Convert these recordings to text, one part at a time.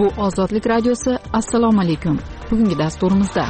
Bu Ozodlik radiosi. Assalomu alaykum. Bugungi dasturimizda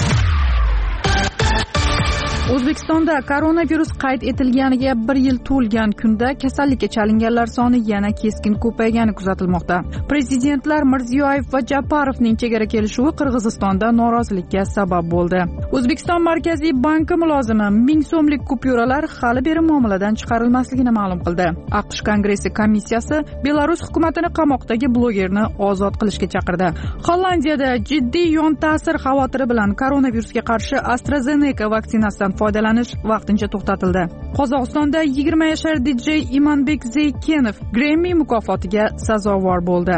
O'zbekistonda koronavirus qayd etilganiga 1 yil to'lgan kunda kasallikka chalinganlar soni yana keskin ko'paygani kuzatilmoqda. Prezidentlar Mirziyoyev va Japarovning chegara kelishuvi Qirg'izistonda norozilikka sabab bo'ldi. O'zbekiston Markaziy banki mulozimi 1000 so'mlik kupyuralar hali beri muomaladan chiqarilmasligini ma'lum qildi. AQSh Kongressi komissiyasi Belarus hukumatini qamoqdagi blogerni ozod qilishga chaqirdi. Hollandiyada jiddiy yon ta'sir xavotiri bilan koronavirusga qarshi AstraZeneca vaksinasidan foydalanish vaqtincha to'xtatildi. Qozog'istonda 20 yashar DJ Imanbek Zeykenov Grammy mukofotiga sazovor bo'ldi.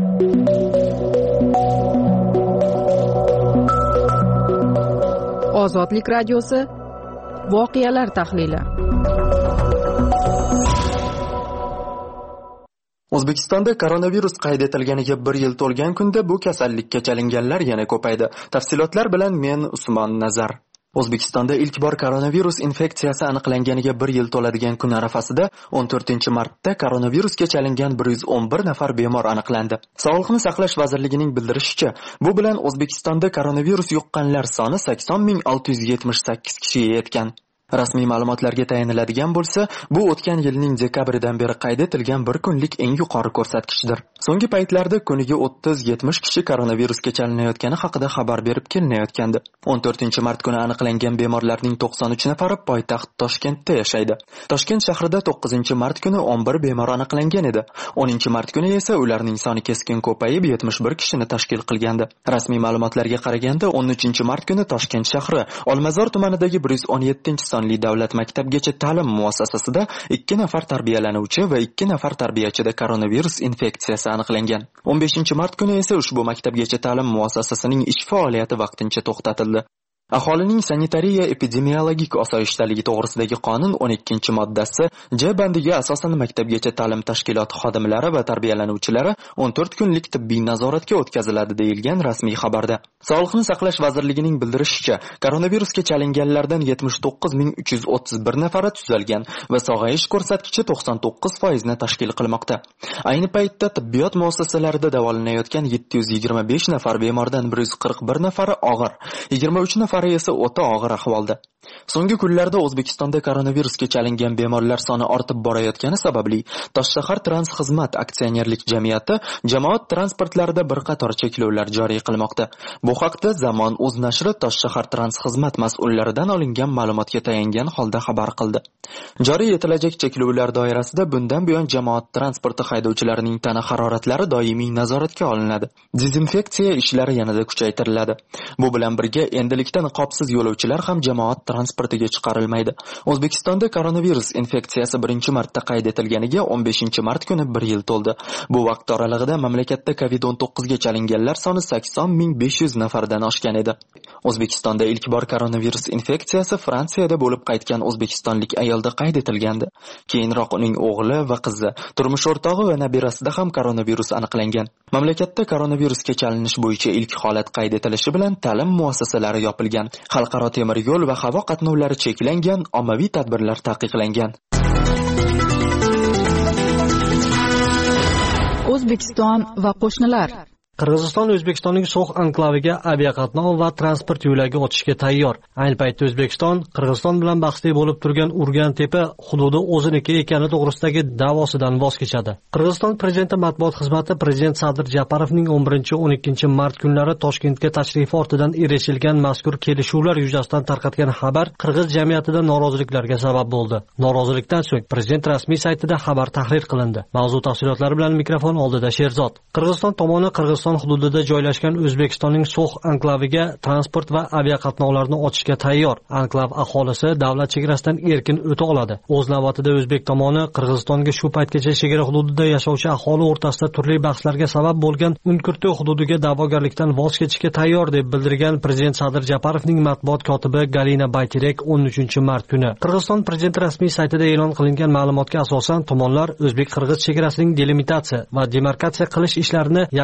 Ozodlik radiosi voqealar tahlili. O'zbekistonda koronavirus qayd etilganiga 1 yil to'lgan kunda bu kasallikka chalinganlar yana ko'paydi. Tafsilotlar bilan men Usmon Nazar. O'zbekistonda ilk bor koronavirus infeksiyasi aniqlanganiga 1 yil to'ladigan kun arafasida 14-martda koronavirusga chalingan 111 nafar bemor aniqlandi. Sog'liqni saqlash vazirligining bildirishicha, bu bilan O'zbekistonda koronavirus yuqqanlar soni 80.678 kishiga yetgan. Rasmiy ma'lumotlarga tayaniladigan bo'lsa, bu o'tgan yilning dekabridan beri qayd etilgan bir kunlik eng yuqori ko'rsatkichdir. So'nggi paytlarda kuniga 30-70 kishi koronavirusga chalinayotgani haqida xabar berib kelinayotgandi. 14-mart kuni aniqlangan bemorlarning 93 nafari poytaxt Toshkentda yashaydi. Toshkent shahrida 9-mart kuni 11 bemor aniqlangan edi. 10-mart kuni esa ularning soni keskin ko'payib 71 kishini tashkil qilgandi. Rasmiy ma'lumotlarga qaraganda 13-mart kuni Toshkent shahri Olmazor tumanidagi 117 davlat maktabgacha ta'lim muassasasida 2 nafar tarbiyalanuvchi va 2 nafar tarbiyachida koronavirus infeksiyasi aniqlangan. 15-mart kuni esa ushbu maktabgacha ta'lim muassasasining ish faoliyati vaqtincha to'xtatildi. Aholining sanitariya epidemiologik osoyishtaligi to'g'risidagi qonun 12-moddasi J bandiga asosan maktabgacha ta'lim tashkiloti xodimlari va tarbiyalanuvchilari 14 kunlik tibbiy nazoratga o'tkaziladi deyilgan rasmiy xabarda. Sog'liqni saqlash vazirligining bildirishicha, koronavirusga chalinganlardan 79.331 nafari tuzalgan va sog'ayish ko'rsatkichi 99% ni tashkil qilmoqda. Ayni paytda tibbiyot muassasalarida davolanayotgan 725 nafar bemordan 141 nafari og'ir, 23 nafari esa o'ta og'ir ahvolda. So'nggi kunlarda O'zbekistonda koronavirusga chalingan bemorlar soni ortib borayotgani sababli Toshshahar Transxizmat aksionerlik jamiyati jamoat transportlarida bir qator cheklovlar joriy qilmoqda. Bu haqda Zamon o'z nashri Toshshahar Transxizmat mas'ullaridan olingan ma'lumotga tayangan holda xabar qildi. Joriy etilajak cheklovlar doirasida bundan buyon jamoat transporti haydovchilarining tana haroratlari doimiy nazoratga olinadi. Dezinfeksiya ishlari yanada kuchaytiriladi. Bu bilan birga endilikda niqobsiz yo'lovchilar ham jamoat transportiga chiqarilmaydi. O'zbekistonda koronavirus infeksiyasi 1-marta qayd etilganiga 15-mart kuni 1 yil to'ldi. Bu vaqt oralig'ida mamlakatda COVID-19 ga chalinganlar soni 80.500 nafardan oshgan edi. O'zbekistonda ilk bor koronavirus infeksiyasi Fransiyada bo'lib qaytgan o'zbekistonlik ayolda qayd etilgandi. Keyinroq uning o'g'li va qizi, turmush o'rtog'i va nabirasida ham koronavirus aniqlangan. Mamlakatda koronavirusga chalinish bo'yicha ilk holat qayd etilishi bilan ta'lim muassasalari yopilgan. Xalqaro temir yo'l va havo qatnovlari cheklangan, ommaviy tadbirlar taqiqlangan. O'zbekiston va qo'shnilar. Qirg'iziston O'zbekistonning So'x anklaviga aviaqatnov va transport yo'lagi ochishga tayyor. Ayni paytda O'zbekiston Qirg'iziston bilan bahsli bo'lib turgan Urgantepa hududi o'ziniki ekani to'g'risidagi da'vosidan voz kechadi. Qirg'iziston prezidenti matbuot xizmati prezident Sadir Japarovning 11-12-mart kunlari Toshkentga tashrifi ortidan erishilgan mazkur kelishuvlar yuzasidan tarqatgan xabar qirg'iz jamiyatida noroziliklarga sabab bo'ldi. Norozilikdan so'ng prezident rasmiy saytida xabar tahrir qilindi. Mavzu tafsilotlari bilan mikrofon oldida Sherzod. Qirg'iziston tomoni Qirg'iziston hududida joylashgan O'zbekistonning So'x anklaviga transport va aviaqatnovlarni ochishga tayyor. Anklav aholisi davlat chegarasidan erkin o'ta oladi. O'z navbatida o'zbek tomoni Qirg'izistonga shu paytgacha chegara hududida yashovchi aholi o'rtasida turli bahslarga sabab bo'lgan Unkurti hududiga da'vogarlikdan voz kechishga tayyor deb bildirgan prezident Sadir Japarovning matbuot kotibi Galina Bayterek 13-mart kuni. Qirg'iziston prezidenti rasmiy saytida e'lon qilingan ma'lumotga asosan tomonlar o'zbek-qirg'iz chegarasining delimitatsiya va demarkatsiya qilish ishlarini yaqin 3 oy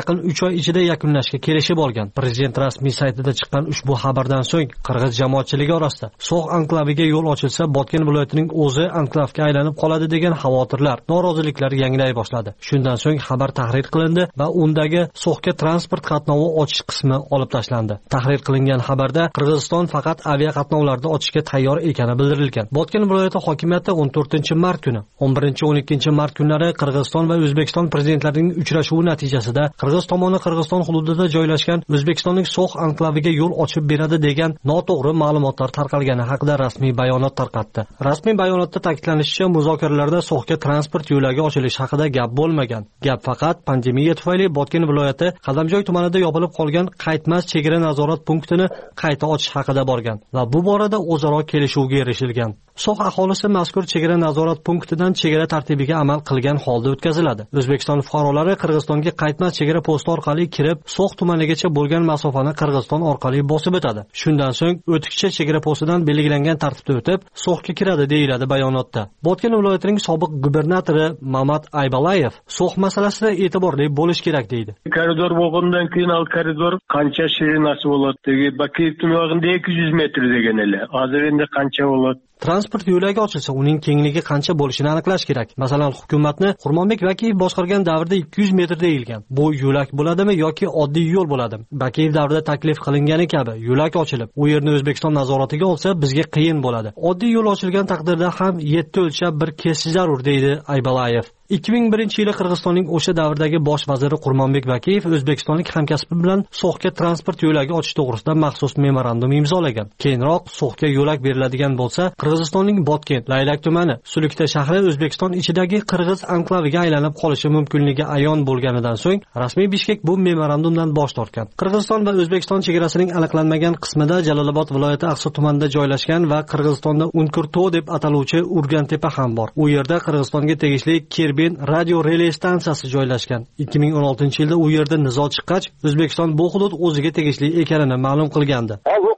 oy ichida yakunlashga kelishib olgan. Prezident rasmiy saytida chiqqan ushbu xabardan so'ng qirg'iz jamoatchiligi orasida So'x anklaviga yo'l ochilsa, Botken viloyatining o'zi anklavga aylanib qoladi degan xavotirlar, noroziliklar yanglay boshladi. Shundan so'ng xabar tahrir qilindi va undagi So'xga transport qatnovi ochish qismi olib tashlandi. Tahrir qilingan xabarda Qirg'iziston faqat aviaqatnovlarni ochishga tayyor ekani bildirilgan. Botken viloyati hokimiyati 14-mart kuni, 11-12 mart kunlari Qirg'iziston va O'zbekiston prezidentlarining uchrashuvi natijasida Qirg'iz tomoni Qirg'iziston hududida joylashgan O'zbekistonning So'x anklaviga yo'l ochib beradi degan noto'g'ri ma'lumotlar tarqalgani haqida rasmiy bayonot tarqatdi. Rasmiy bayonotda ta'kidlanishicha, muzokaralarda So'xga transport yo'lagi ochilish haqida gap bo'lmagan. Gap faqat pandemiya tufayli Botken viloyati Qadamjoy tumanida yopilib qolgan qaytmas chegara nazorat punktini qayta ochish haqida borgan va bu borada o'zaro kelishuvga erishilgan. So'x aholisi mazkur chegara nazorat punktidan chegara tartibiga amal qilgan holda o'tkaziladi. O'zbekiston fuqarolari Qirg'izistonga qaytmas chegara posti orqali kirib, So'x tumanigacha bo'lgan masofani Qirg'iziston orqali bosib o'tadi. Shundan so'ng o'tkichcha chegara postidan belgilangan tartibda o'tib, So'xga kiradi deyiladi bayonotda. Botken viloyatining sobiq gubernatori Mamat Aybalayev So'x masalasida e'tiborli bo'lish kerak deydi. Koridor bo'lgandan keyin al koridor qancha shirinasi bo'ladi degi, Bakiyev tumog'ida 200 metr degan ele. Hozir endi qancha bo'ladi? Transport yo'lagi ochilsa, uning kengligi qancha bo'lishini aniqlash kerak. Masalan, hukumatni Qurmonbek Bakiyev boshqargan davrda 200 metr deyilgan. Bu yo'lak bo'ladimi yoki oddiy yo'l bo'ladimi? Bakiyev davrida taklif qilingani kabi yo'lak ochilib, u yerni O'zbekiston nazoratiga olsa, bizga qiyin bo'ladi. Oddiy yo'l ochilgan taqdirda ham 7 o'lchab bir kesish zarur deydi Aybalayev. 2001-yili Qirg'izistonning o'sha davrdagi bosh vaziri Qurmonbek Bakiyev o'zbekistonlik hamkasbi bilan So'xga transport yo'lagi ochish to'g'risida maxsus memorandum imzolagan. Keyinroq So'xga yo'lak beriladigan bo'lsa, Qirg'izistonning Botken, Laylak tumani, Sulukta shahri O'zbekiston ichidagi Qirg'iz anklaviga aylanib qolishi mumkinligi ayon bo'lganidan so'ng, rasmiy Bishkek bu memorandumdan bosh tortgan. Qirg'iziston va O'zbekiston chegarasining aniqlanmagan qismida Jalolobod viloyati Aqsa tumanida joylashgan va Qirg'izistonda Unkurto deb ataluvchi Urgantepa ham bor. U yerda Qirg'izistonga tegishli radio relay stansiyasi joylashgan. 2016-yilda u yerda nizo chiqqach, O'zbekiston bu hudud o'ziga tegishli ekanini ma'lum qilgandi.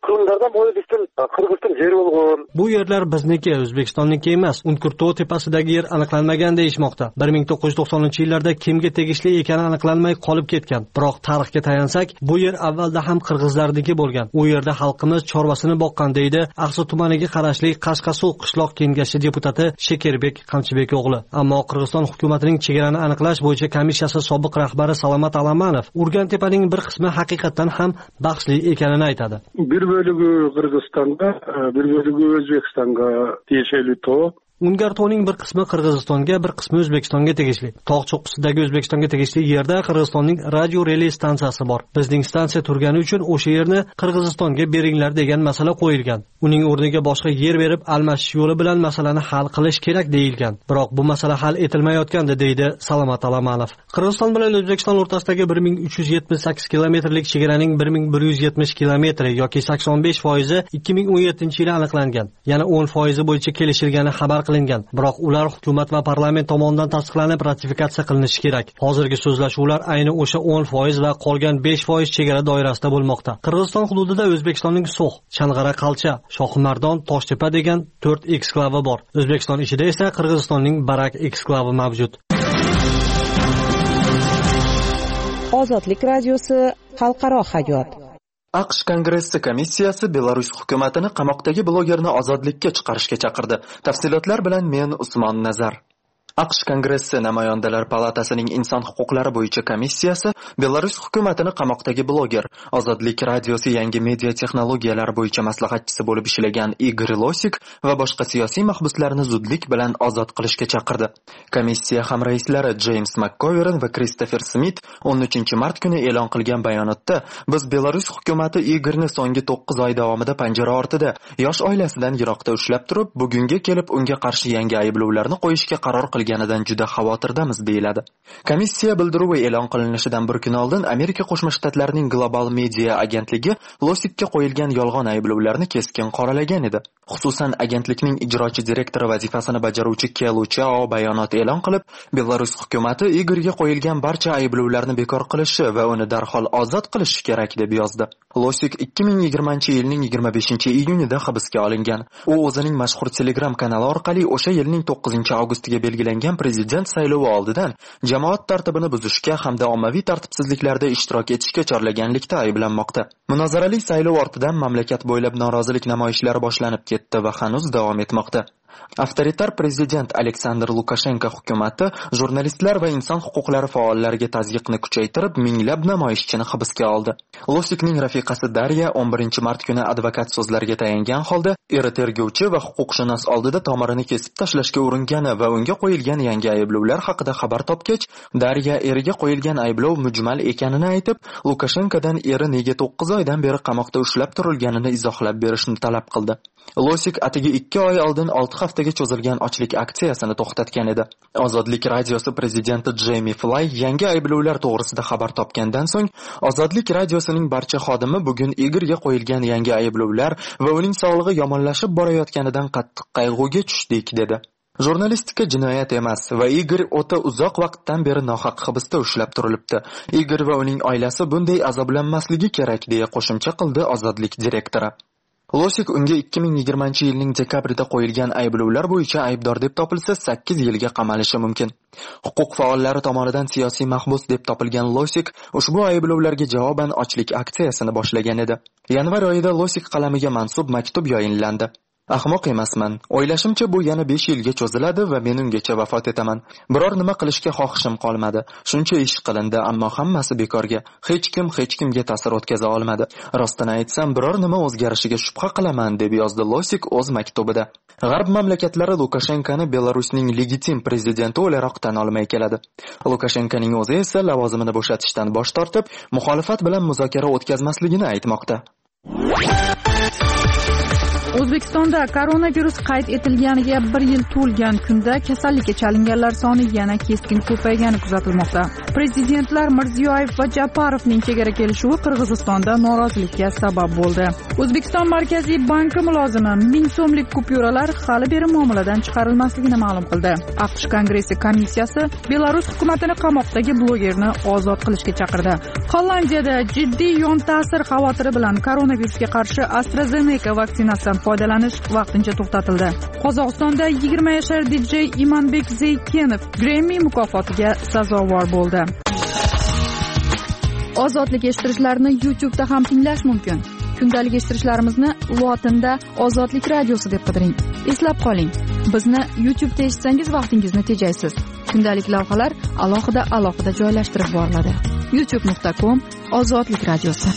Bu yerlar bizniki, O'zbekistonniki emas. Unkurto tepasidagi yer aniqlanmagan deyishmoqda. 1990-yillarda kimga tegishli ekani aniqlanmay qolib ketgan. Biroq tarixga tayansak, bu yer avvalda ham qirg'izlarniki bo'lgan. U yerda xalqimiz chorvasini boqqan deydi Aqsa tumaniga qarashli Qashqasuv qishloq kengashi deputati Shekerbek Qamchibek o'g'li. Ammo Qirg'iziston hukumatining chegarani aniqlash bo'yicha komissiyasi sobiq rahbari Salomat Alamanov Urgantepaning bir qismi haqiqatan ham baxshli ekanini aytadi. Bir bölügü Qirg'izistonga, bir bölügü O'zbekistonga tegishli to'q. Ungartoning bir qismi Qirg'izistonga, bir qismi O'zbekistonga tegishli. Tog' cho'qqisidagi O'zbekistonga tegishli yerda Qirg'izistonning radio relay stansiyasi bor. Bizning stansiya turgani uchun o'sha yerni Qirg'izistonga beringlar degan masala qo'yilgan. Uning o'rniga boshqa yer berib almashish yo'li bilan masalani hal qilish kerak deyilgan. Biroq bu masala hal etilmayotgandi deydi Salomat Alamanov. Qirg'iziston bilan O'zbekiston o'rtasidagi 1378 kilometrlik chegaraning 1170 kilometri yoki 85% 2017-yilda aniqlangan. Yana 10% bo'yicha kelishilgani xabar qilingan. Biroq ular hukumat va parlament tomonidan tasdiqlanib ratifikatsiya qilinishi kerak. Hozirgi so'zlashuvlar ayni o'sha 10% va qolgan 5% chegara doirasida bo'lmoqda. Qirg'iziston hududida O'zbekistonning So'x, Chang'ara Qalcha, Shohimardon, Toshtepa degan 4 eksklavi bor. O'zbekiston ichida esa Qirg'izistonning Barak eksklavi mavjud. Ozodlik radiosi xalqaro hayot. AQSh Kongressi komissiyasi Belarus hukumatini qamoqdagi blogerni ozodlikka chiqarishga chaqirdi. Tafsilotlar bilan men Usmon Nazar. AQSh Kongressi Namoyandalar palatasining inson huquqlari bo'yicha komissiyasi Belarus hukumatini qamoqdagi bloger, Ozodlik radiosi yangi media texnologiyalari bo'yicha maslahatchisi bo'lib ishlagan Igor Losik va boshqa siyosiy mahbuslarni zudlik bilan ozod qilishga chaqirdi. Komissiya hamraislari James McGovern va Christopher Smith 13-mart kuni e'lon qilgan bayonotda, biz Belarus hukumati Igorni so'nggi 9 oy davomida panjara ortida yosh oilasidan yiroqda ushlab turib, bugunga kelib unga qarshi yangi ayblovlarni qo'yishga qaror qilganidan juda xavotirdamiz deyiladi. Komissiya bildiruvi e'lon qilinishidan bir kun oldin Amerika Qo'shma Shtatlarining Global Media agentligi Losikka qo'yilgan yolg'on ayblovlarni keskin qoralagan edi. Xususan, agentlikning ijrochi direktori vazifasini bajaruvchi Kelu Chao bayonot e'lon qilib, Belarus hukumati Igorga qo'yilgan barcha ayblovlarni bekor qilishi va uni darhol ozod qilishi kerak deb yozdi. Losik 2020-yilning 25-iyunida hibsga olingan. U o'zining mashhur Telegram kanali orqali o'sha yilning 9-avgustiga belgilangan belgilangan prezident saylovi oldidan jamoat tartibini buzishga hamda ommaviy tartibsizliklarda ishtirok etishga chorlaganlikda ayblanmoqda. Munozarali saylov ortidan mamlakat bo'ylab norozilik namoyishlari boshlanib ketdi va hanuz davom etmoqda. Avtoritar prezident Aleksandr Lukashenko hukumati jurnalistlar va inson huquqlari faollariga tazyiqni kuchaytirib, minglab namoyishchini hibsga oldi. Losikning rafiqasi Darya 11 mart kuni advokat so'zlariga tayangan holda eri tergovchi va huquqshunos oldida tomirini kesib tashlashga uringani va unga qo'yilgan yangi ayblovlar haqida xabar topgach, Darya eriga qo'yilgan ayblov mujmal ekanini aytib, Lukashenkodan eri nega 9 oydan beri qamoqda ushlab turilganini izohlab berishni talab qildi. Losik atigi 2 oy oldin 6 haftaga cho'zilgan ochlik aksiyasini to'xtatgan edi. Ozodlik radiosi prezidenti Jamie Fly yangi ayblovlar to'g'risida xabar topgandan so'ng, Ozodlik radiosining barcha xodimi bugun Igorga qo'yilgan yangi ayblovlar va uning sog'lig'i yomonlashib borayotganidan qattiq qayg'uga tushdik dedi. Jurnalistika jinoyat emas va Igor o'ta uzoq vaqtdan beri nohaq hibsda ushlab turilibdi. Igor va uning oilasi bunday azoblanmasligi kerak deya qo'shimcha qildi Ozodlik direktori. Losik unga 2020-yilning dekabrida qo'yilgan ayblovlar bo'yicha aybdor deb topilsa 8 yilga qamalishi mumkin. Huquq faollari tomonidan siyosiy mahbus deb topilgan Losik ushbu ayblovlarga javoban ochlik aksiyasini boshlagan edi. Yanvar oyida Losik qalamiga mansub maktub yo'llanadi. Ahmoq emasman. O'ylashimcha bu yana 5 yilga cho'ziladi va men ungacha vafot etaman. Biror nima qilishga xohishim qolmadi. Shuncha ish qilindi, ammo hammasi bekorga. Hech kimga ta'sir o'tkaza olmadi. Rostini aytsam, biror nima o'zgarishiga shubha qilaman deb yozdi Losik o'z maktubida. G'arb mamlakatlari Lukashenkoni Belarusning legitim prezidenti o'laroq tan olmay keladi. Lukashenkoning o'zi esa lavozimini bo'shatishdan bosh tortib, muxolifat bilan muzokara o'tkazmasligini aytmoqda. O'zbekistonda koronavirus qayd etilganiga 1 yil to'lgan kunda kasallikka chalinganlar soni yana keskin ko'paygani kuzatilmoqda. Prezidentlar Mirziyoyev va Japarovning chegara kelishuvi Qirg'izistonda norozilikka sabab bo'ldi. O'zbekiston Markaziy banki mulozimi 1000 so'mlik kupyuralar hali beri muomaladan chiqarilmasligini ma'lum qildi. AQSh Kongressi komissiyasi Belarus hukumatini qamoqdagi blogerni ozod qilishga chaqirdi. Hollandiyada jiddiy yon ta'sir xavotiri bilan koronavirusga qarshi AstraZeneca vaksinasidan foydalanish vaqtincha to'xtatildi. Qozog'istonda 20 yashar DJ Imanbek Zeykenov Grammy mukofotiga sazovor bo'ldi. Ozodlik eshittirishlarni YouTube'da ham tinglash mumkin. Kundalik eshittirishlarimizni lotinda Ozodlik radiosi deb qidiring. Eslab qoling, bizni YouTube'da eshitsangiz vaqtingizni tejaysiz. Kundalik lavhalar alohida joylashtirib boriladi. youtube.com/Ozodlik radiosi.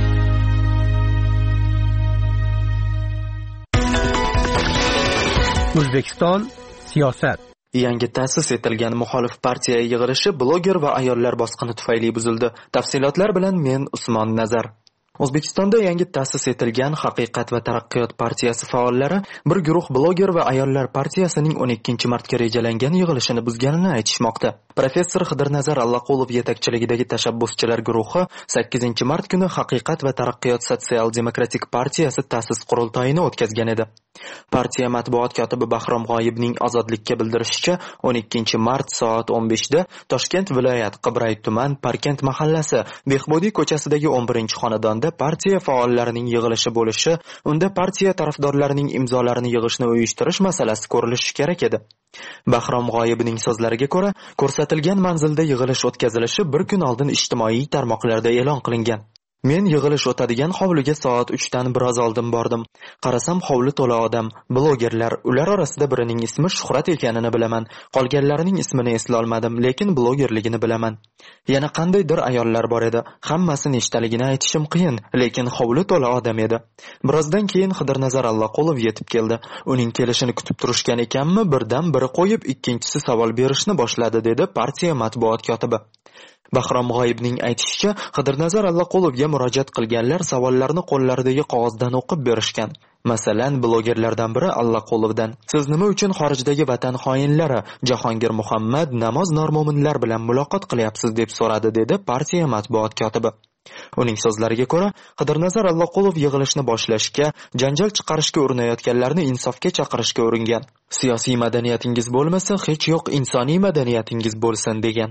O'zbekiston siyosat. Yangi ta'sis etilgan muxolif partiya yig'ilishi bloger va ayollar bosqini tufayli buzildi. Tafsilotlar bilan men Usmon Nazar. O'zbekistonda yangi ta'sis etilgan Haqiqat va taraqqiyot partiyasi faollari bir guruh bloger va ayollar partiyasining 12-martga rejalangan yig'ilishini buzganini aytishmoqda. Professor Xidirnazar Allaqulov yetakchiligidagi tashabbuschilar guruhi 8-mart kuni Haqiqat va taraqqiyot sotsial-demokratik partiyasi ta'sis qurultoyini o'tkazgan edi. Partiya matbuot kotibi Bahrom G'oyibning Ozodlikka bildirishicha, 12-mart soat 15 da Toshkent viloyat Qibray tuman Parkent mahallasi Behbudiy ko'chasidagi 11-xonadonda partiya faollarining yig'ilishi bo'lishi, unda partiya tarafdorlarining imzolarini yig'ishni uyushtirish masalasi ko'rilishi kerak edi. Bahrom G'oyibning so'zlariga ko'ra, ko'rsatilgan manzilda yig'ilish o'tkazilishi bir kun oldin ijtimoiy tarmoqlarda e'lon qilingan. Men yig'ilish o'tadigan hovliga soat 3 dan biroz oldin bordim. Qarasam hovli to'la odam, blogerlar, ular orasida birining ismi Shuhrat ekanini bilaman. Qolganlarining ismini eslay olmadim, lekin blogerligini bilaman. Yana qandaydir ayollar bor edi. Hammasi nechtaligini aytishim qiyin, lekin hovli to'la odam edi. Birozdan keyin Xidirnazar Allaqulov yetib keldi. Uning kelishini kutib turishgan ekanmi, birdan biri qo'yib, ikkinchisi savol berishni boshladi, dedi partiya matbuot kotibi. Bahrom G'oyibning aytishicha, Xidirnazar Allaqulovga murojaat qilganlar savollarni qo'llaridagi qog'ozdan o'qib berishgan. Masalan, blogerlardan biri Allaqulovdan: "Siz nima uchun xorijdagi vatan xoinlari Jahongir Muhammad, Namoz Normo'minlar bilan muloqot qilyapsiz?" deb so'radi, dedi partiya matbuot kotibi. Uning so'zlariga ko'ra, Xidirnazar Allaqulov yig'ilishni boshlashga, janjal chiqarishga urinayotganlarni insofga chaqirishga uringan. "Siyosiy madaniyatingiz bo'lmasa, hech yo'q insoniy madaniyatingiz bo'lsin", degan.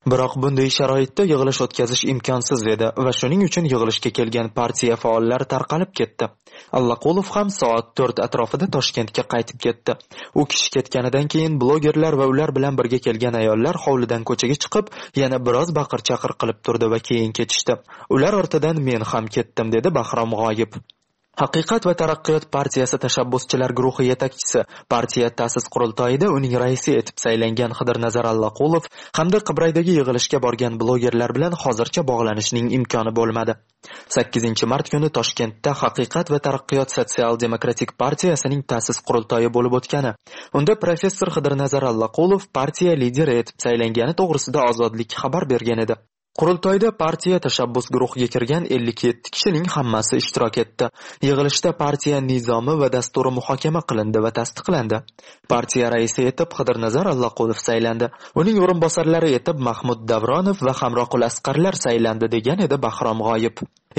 Biroq bunday sharoitda yig'ilish o'tkazish imkonsiz edi va shuning uchun yig'ilishga kelgan partiya faollari tarqalib ketdi. Allaqulov ham soat 4 atrofida Toshkentga qaytib ketdi. U kishi ketganidan keyin blogerlar va ular bilan birga kelgan ayollar hovlidan ko'chaga chiqib, yana biroz baqir-chaqir qilib turdi va keyin ketishdi. Ular ortidan men ham ketdim, dedi Bahrom G'oyib. Haqiqat va taraqqiyot partiyasi tashabbuschilar guruhi yetakchisi, partiya ta'sis qurultoyida uning raisi etib saylangan Xidirnazar Allaqulov hamda Qibraydagi yig'ilishga borgan blogerlar bilan hozircha bog'lanishning imkoni bo'lmadi. 8-mart kuni Toshkentda Haqiqat va taraqqiyot sotsial-demokratik partiyasining ta'sis qurultoyi bo'lib o'tgani. Unda professor Xidirnazar Allaqulov partiya lideri etib saylangani to'g'risida Ozodlik xabar bergan edi. Qurultoyda partiya tashabbus guruhiga kirgan 57 kishining hammasi ishtirok etdi. Yig'ilishda partiya nizomi va dasturi muhokama qilindi va tasdiqlandi. Partiya raisi etib Xidirnazar Allaqulov saylandi. Uning o'rinbosarlari etib Mahmud Davronov va Hamroqul Asqarlar saylandi, degan edi Bahrom G'oyib.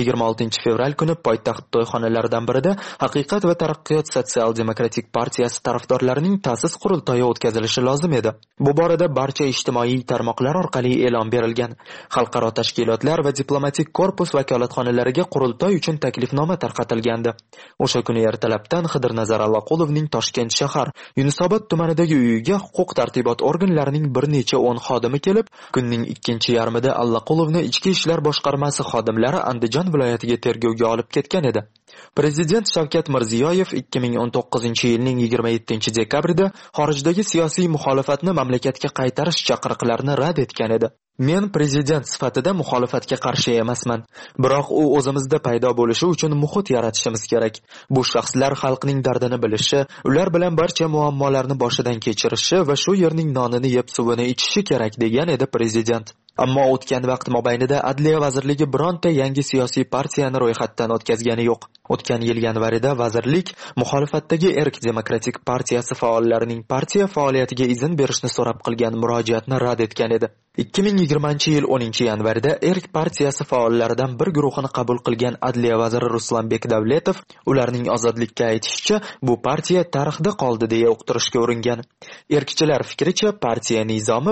26 fevral kuni poytaxt to'yxonalaridan birida Haqiqat va taraqqiyot sotsial-demokratik partiyasi tarafdorlarining ta'sis qurultoyi o'tkazilishi lozim edi. Bu borada barcha ijtimoiy tarmoqlar orqali e'lon berilgan. Xalqaro tashkilotlar va diplomatik korpus vakolatxonalariga qurultoy uchun taklifnoma tarqatilgandi. O'sha kuni ertalabdan Xidirnazar Alloqulovning Toshkent shahar Yunusobod tumanidagi uyiga huquq tartibot organlarining bir necha 10 xodimi kelib, kunning ikkinchi yarmida Alloqulovni Ichki ishlar boshqarmasi xodimlari Andijon viloyatiga tergovga olib ketgan edi. Prezident Shavkat Mirziyoyev 2019-yilning 27-dekabrida xorijdagi siyosiy muxolifatni mamlakatga qaytarish chaqiriqlarini rad etgan edi. Men prezident sifatida muxolifatga qarshi emasman, biroq u o'zimizda paydo bo'lishi uchun muhit yaratishimiz kerak. Bu shaxslar xalqning dardini bilishi, ular bilan barcha muammolarni boshidan kechirishi va shu yerning nonini yeb suvini ichishi kerak, degan edi prezident. Ammo o'tgan vaqt mobaynida Adliya vazirligi bironta yangi siyosiy partiyani ro'yxatdan o'tkazgani yo'q. O'tgan yil yanvarida vazirlik muxolifatdagi Erk demokratik partiyasi faollarining partiya faoliyatiga izn berishni so'rab qilgan murojaatni rad etgan edi. 2020-yil 10-yanvarida Erk partiyasi faollaridan bir guruhini qabul qilgan Adliya vaziri Ruslanbek Davletov ularning ozodlikka aytishicha, bu partiya tarixda qoldi deya uqtirishga uringan. Erkchilar fikricha, partiya nizomi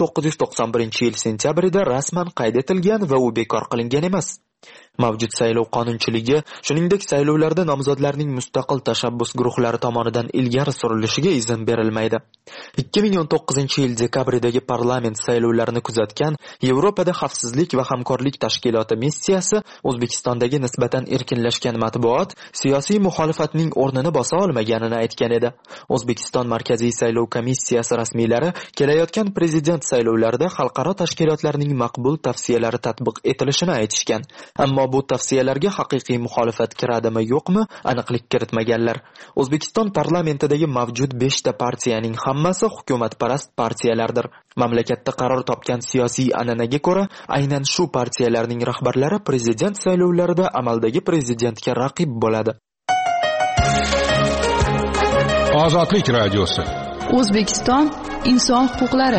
1991-yil sentyabrida rasman qayd etilgan va u bekor qilingan emas. Mavjud saylov qonunchiligi, shuningdek saylovlarda nomzodlarning mustaqil tashabbus guruhlari tomonidan ilgari surilishiga izn berilmaydi. 2019-yil dekabridagi parlament saylovlarini kuzatgan Yevropada xavfsizlik va hamkorlik tashkiloti missiyasi O'zbekistondagi nisbatan erkinlashgan matbuot siyosiy muxolifatning o'rnini bosa olmaganini aytgan edi. O'zbekiston Markaziy saylov komissiyasi rasmiylari kelayotgan prezident saylovlarida xalqaro tashkilotlarning maqbul tavsiyalari tatbiq etilishini aytishgan. Ammo bu tavsiyalarga haqiqiy muxolifat kiradimi yo'qmi aniqlik kiritmaganlar. O'zbekiston parlamentidagi mavjud 5 ta partiyaning hammasi hukumatparast partiyalardir. Mamlakatda qaror topgan siyosiy an'anaga ko'ra, aynan shu partiyalarning rahbarlari prezident saylovlarida amaldagi prezidentga raqib bo'ladi. Ozodlik radiosi. O'zbekiston inson huquqlari.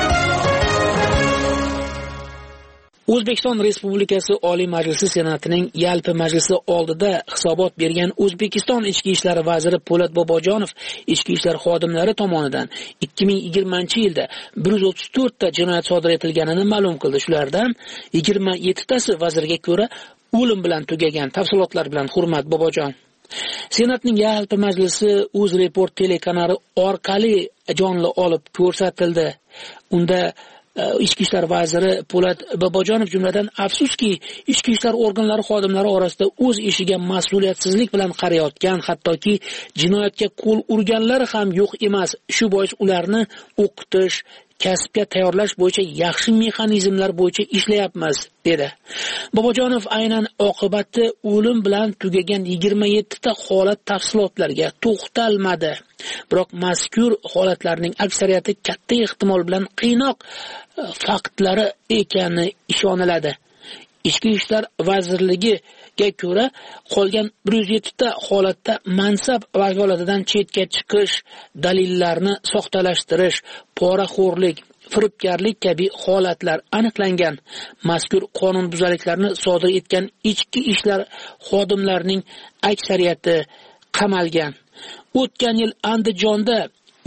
O'zbekiston Respublikasi Oliy Majlisi Senatining yalpi majlisi oldida hisobot bergan O'zbekiston Ichki ishlar vaziri Po'lat Bobojonov ichki ishlar xodimlari tomonidan 2020-yilda 134 ta jinoyat sodir etilganini ma'lum qildi. Shulardan 27 tasi vazirga ko'ra o'lim bilan tugagan. Tafsilotlar bilan Hurmat Bobojon. Senatning yalpi majlisi UzReport telekanali orqali jonli olib ko'rsatildi. Unda Ichki ishlar vaziri Po'lat Bobojonov jumladan afsuski ichki ishlar organlari xodimlari orasida o'z ishiga mas'uliyatsizlik bilan qarayotgan, hattoki jinoyatga qo'l urganlar ham yo'q emas. Shu bois ularni o'qitish, kasbga tayyorlash bo'yicha yaxshi mexanizmlar bo'yicha ishlayapmiz, dedi. Bobojonov aynan oqibati o'lim bilan tugagan 27 ta holat tafsilotlariga to'xtalmadi. Biroq mazkur holatlarning aksariyati katta ehtimol bilan qiynoq faktlari ekani ishoniladi. Ichki ishlar vazirligiga ko'ra, qolgan 107 ta holatda mansab vakolatidan chetga chiqish, dalillarni soxtalashtirish, poraxo'rlik, firibgarlik kabi holatlar aniqlangan. Mazkur qonunbuzarliklarni sodir etgan ichki ishlar xodimlarining aksariyati qamalgan. O'tgan yil Andijonda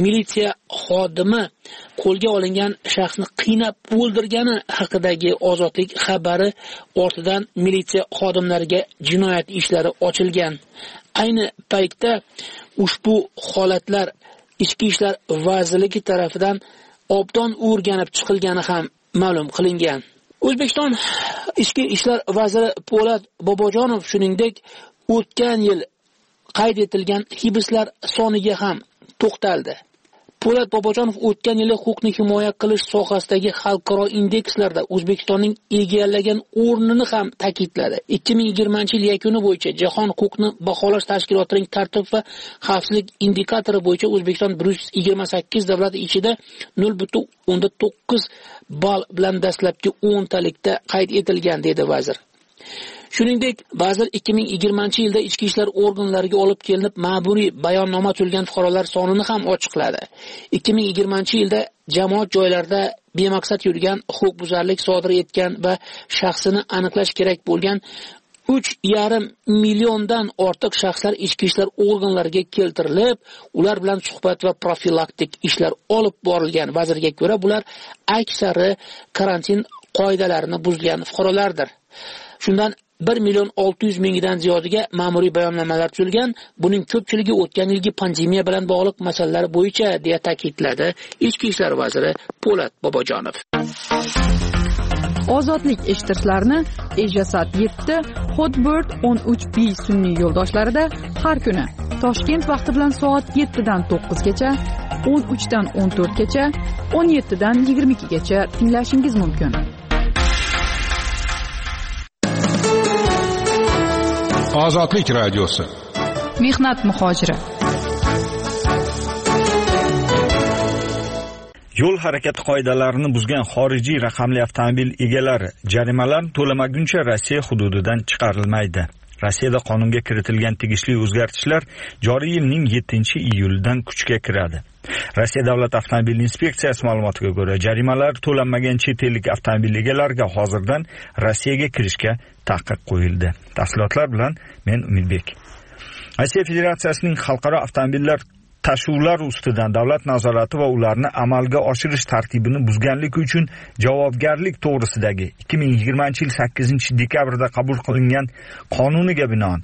militsiya xodimi qo'lga olingan shaxsni qiynab o'ldirgani haqidagi Ozodlik xabari ortidan militsiya xodimlariga jinoyat ishlari ochilgan. Ayni paytda ushbu holatlar Ichki ishlar vazirligi tomonidan obdon o'rganib chiqilgani ham ma'lum qilingan. O'zbekiston Ichki ishlar vaziri Po'lat Bobojonov shuningdek o'tgan yil qayd etilgan hibslar soniga ham to'xtaldi. Po'lat Bobojonov o'tgan yili huquqni himoya qilish sohasidagi xalqaro indekslarda O'zbekistonning egallagan o'rnini ham ta'kidladi. 2020-yil yakuni bo'yicha Jahon huquqni baholash tashkilotining tartib va xavfsizlik indikatori bo'yicha O'zbekiston 128 davlat ichida 0.9 ball bilan dastlabki 10 talikda qayd etilgan, dedi vazir. Shuningdek, vazir 2020-yilda ichki ishlar organlariga olib kelinib ma'muriy bayonnoma tuzilgan fuqarolar sonini ham ochiqladi. 2020-yilda jamoat joylarida bemaqsad yurgan, huquqbuzarlik sodir etgan va shaxsini aniqlash kerak bo'lgan 3,5 milliondan ortiq shaxslar ichki ishlar organlariga keltirilib, ular bilan suhbat va profilaktik ishlar olib borilgan. Vazirga ko'ra, bular aksari karantin qoidalarini buzgan fuqarolardir. Shundan 1,600,000 dan ziyodiga ma'muriy bayonnomalar tuzilgan. Buning ko'pchiligi o'tgan yilgi pandemiya bilan bog'liq masalalar bo'yicha, deya ta'kidladi Ichki ishlar vaziri Po'lat Bobojonov. Ozodlik eshittirishlarni Ejasat 7, Hotbird 13B sun'iy yo'ldoshlarida har kuni Toshkent vaqti bilan soat 7 dan 9 gacha, 13 dan 14 gacha, 17 dan 22 gacha tinglashingiz mumkin. Ozodlik radiosi. Mehnat muhojiri. Yo'l harakati qoidalarini buzgan xorijiy raqamli avtomobil egalari jarimalarni to'lamaguncha Rossiya hududidan chiqarilmaydi. Rossiyada qonunga kiritilgan tegishli o'zgartishlar joriy yilning 7-iyulidan kuchga kiradi. Rossiya davlat avtomobil inspeksiyasi ma'lumotiga ko'ra, jarimalar to'lanmagan chet ellik avtomobil egalariga hozirdan Rossiyaga kirishga taqiq qo'yildi. Tafsilotlar bilan men Umidbek. Rossiya Federatsiyasining xalqaro avtomobillar tashuvlar ustidan davlat nazorati va ularni amalga oshirish tartibini buzganligi uchun javobgarlik to'g'risidagi 2020-yil 8-dekabrda qabul qilingan qonuniga binoan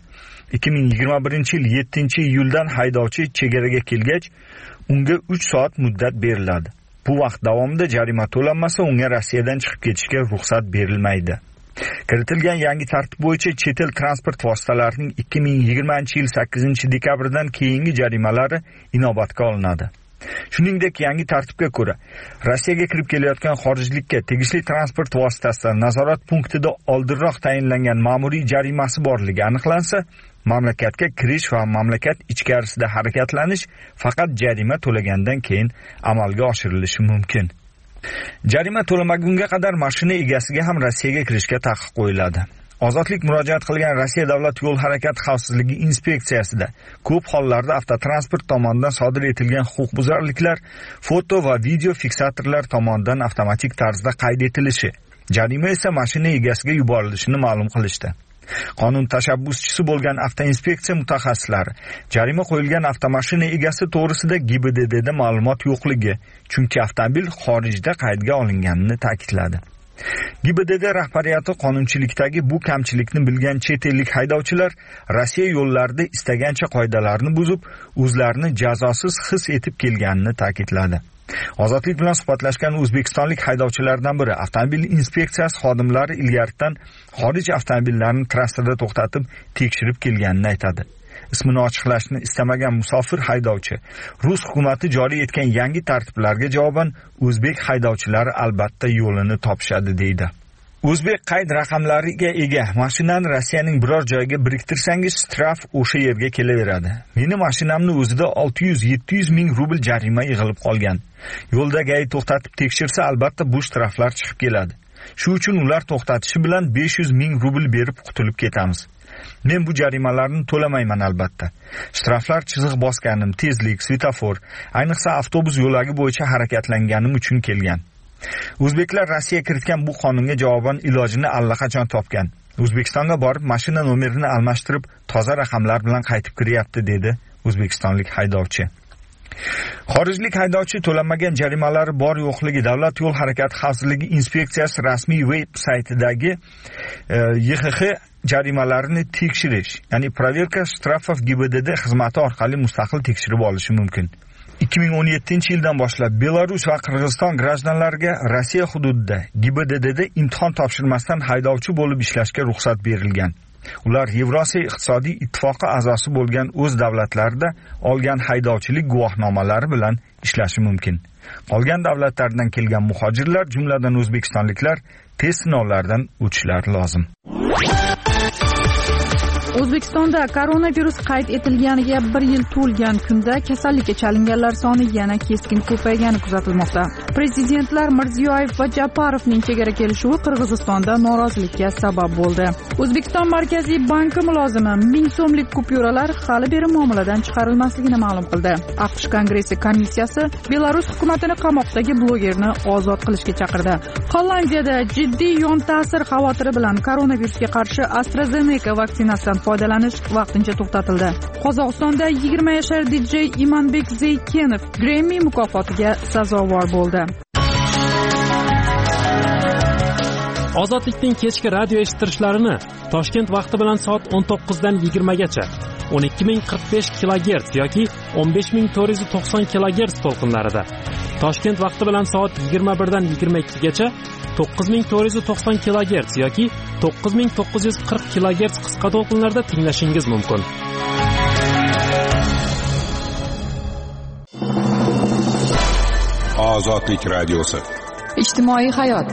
2021-yil 7-iyuldan haydovchi chegaraga kelgach, unga 3 soat muddat beriladi. Bu vaqt davomida jarima to'lanmasa, unga Rossiyadan chiqib ketishga ruxsat berilmaydi. Kiritilgan yangi tartib bo'yicha chet el transport vositalarining 2020-yil 8-dekabrdan keyingi jarimalari inobatga olinadi. Shuningdek, yangi tartibga ko'ra, Rossiyaga kirib kelayotgan xorijlikka tegishli transport vositasida nazorat punktida oldinroq tayinlangan ma'muriy jarimasi borligi aniqlansa, mamlakatga kirish va mamlakat ichkarisida harakatlanish faqat jarima to'lagandan keyin amalga oshirilishi mumkin. Jarima to'lamagunga qadar mashina egasiga ham Rossiyaga kirishga taqiq qo'yiladi. Ozodlik murojaat qilgan Rossiya davlat yo'l harakati xavfsizligi inspeksiyasida ko'p hollarda avtotransport tomonidan sodir etilgan huquqbuzarliklar foto va video fiksatorlar tomonidan avtomatik tarzda qayd etilishi, jarima esa mashina egasiga yuborilishini ma'lum qilishdi. Qonun tashabbuschisi bo'lgan avtoinspeksiya mutaxassislari jarima qo'yilgan avtomashina egasi to'g'risida GIBDDda ma'lumot yo'qligi, chunki avtomobil xorijda qaydga olinganini ta'kidladi. GIBDD rahbariyati qonunchilikdagi bu kamchilikni bilgan chet ellik haydovchilar Rossiya yo'llarida istagancha qoidalarni buzib, o'zlarini jazosiz his etib kelganini ta'kidladi. Ozodlik bilan suhbatlashgan o'zbekistonlik haydovchilardan biri avtomobil inspeksiyasi xodimlari ilgaridan xorij avtomobillarini trassada to'xtatib tekshirib kelganini aytadi. Ismini ochiqlashni istamagan musofir haydovchi Rus hukumati joriy etgan yangi tartiblarga javoban o'zbek haydovchilari albatta yo'lini topishadi, deydi. O'zbek qayd raqamlariga ega mashinani Rossiyaning biror joyiga biriktirsangiz, straf o'sha yerga kelaveradi. Meni mashinamni o'zida 600-700 ming rubl jarima yig'ilib qolgan. Yo'lda gay to'xtatib tekshirsa, albatta bu straflar chiqib keladi. Shu uchun ular to'xtatishi bilan 500 ming rubl berib qutulib ketamiz. Men bu jarimalarni to'lamayman albatta. Straflar chiziq bosganim, tezlik, svetofor, ayniqsa avtobus yo'lagi bo'yicha harakatlanganim uchun kelgan. O'zbeklar Rossiya kiritgan bu qonunga javoban ilojini allaqachon topgan. O'zbekistonga borib mashina nomerini almashtirib, toza raqamlar bilan qaytib kiryapti, dedi o'zbekistonlik haydovchi. Xorijlik haydovchi to'lanmagan jarimalari bor yo'qligi Davlat yo'l harakati xavfsizligi inspeksiyasi rasmiy veb saytidagi YXX jarimalarini tekshirish, ya'ni proverka shtrafov GIBDD xizmati orqali mustaqil tekshirib olishi mumkin. 2017-yildan boshlab Belarus va Qirg'iziston grajdanlariga Rossiya hududida GIBDDda imtihon topshirmasdan haydovchi bo'lib ishlashga ruxsat berilgan. Ular Yevrosiyo iqtisodiy ittifoqi a'zosi bo'lgan o'z davlatlarida olgan haydovchilik guvohnomalari bilan ishlashi mumkin. Qolgan davlatlardan kelgan muhojirlar, jumladan o'zbekistonliklar, test sinovlaridan o'tishlari lozim. O'zbekistonda koronavirus qayd etilganiga 1 yil to'lgan kunda kasallikka chalinganlar soni yana keskin ko'paygani kuzatilmoqda. Prezidentlar Mirziyoyev va Japarovning chegara kelishuvi Qirg'izistonda norozilikka sabab bo'ldi. O'zbekiston Markaziy banki mulozimi 1000 so'mlik kupyuralar hali beri muomaladan chiqarilmasligini ma'lum qildi. AQSh Kongressi komissiyasi Belarus hukumatini qamoqdagi blogerni ozod qilishga chaqirdi. Hollandiyada jiddiy yon ta'sir xavotiri bilan koronavirusga qarshi AstraZeneca vaksinasidan foydalanish vaqtincha to'xtatildi. Qozog'istonda 20 yashar DJ Imanbek Zeykenov Grammy mukofotiga sazovor bo'ldi. Ozodlikning kechki radio eshittirishlarini Toshkent vaqti bilan soat 19 dan 20 gacha 12045 kHz yoki 15490 kHz to'lqinlarida, Toshkent vaqti bilan soat 21 dan 22 gacha 9490 kHz yoki 9940 kHz qisqa to'lqinlarda tinglashingiz mumkin. Ozodlik radiosi. Ijtimoiy hayot.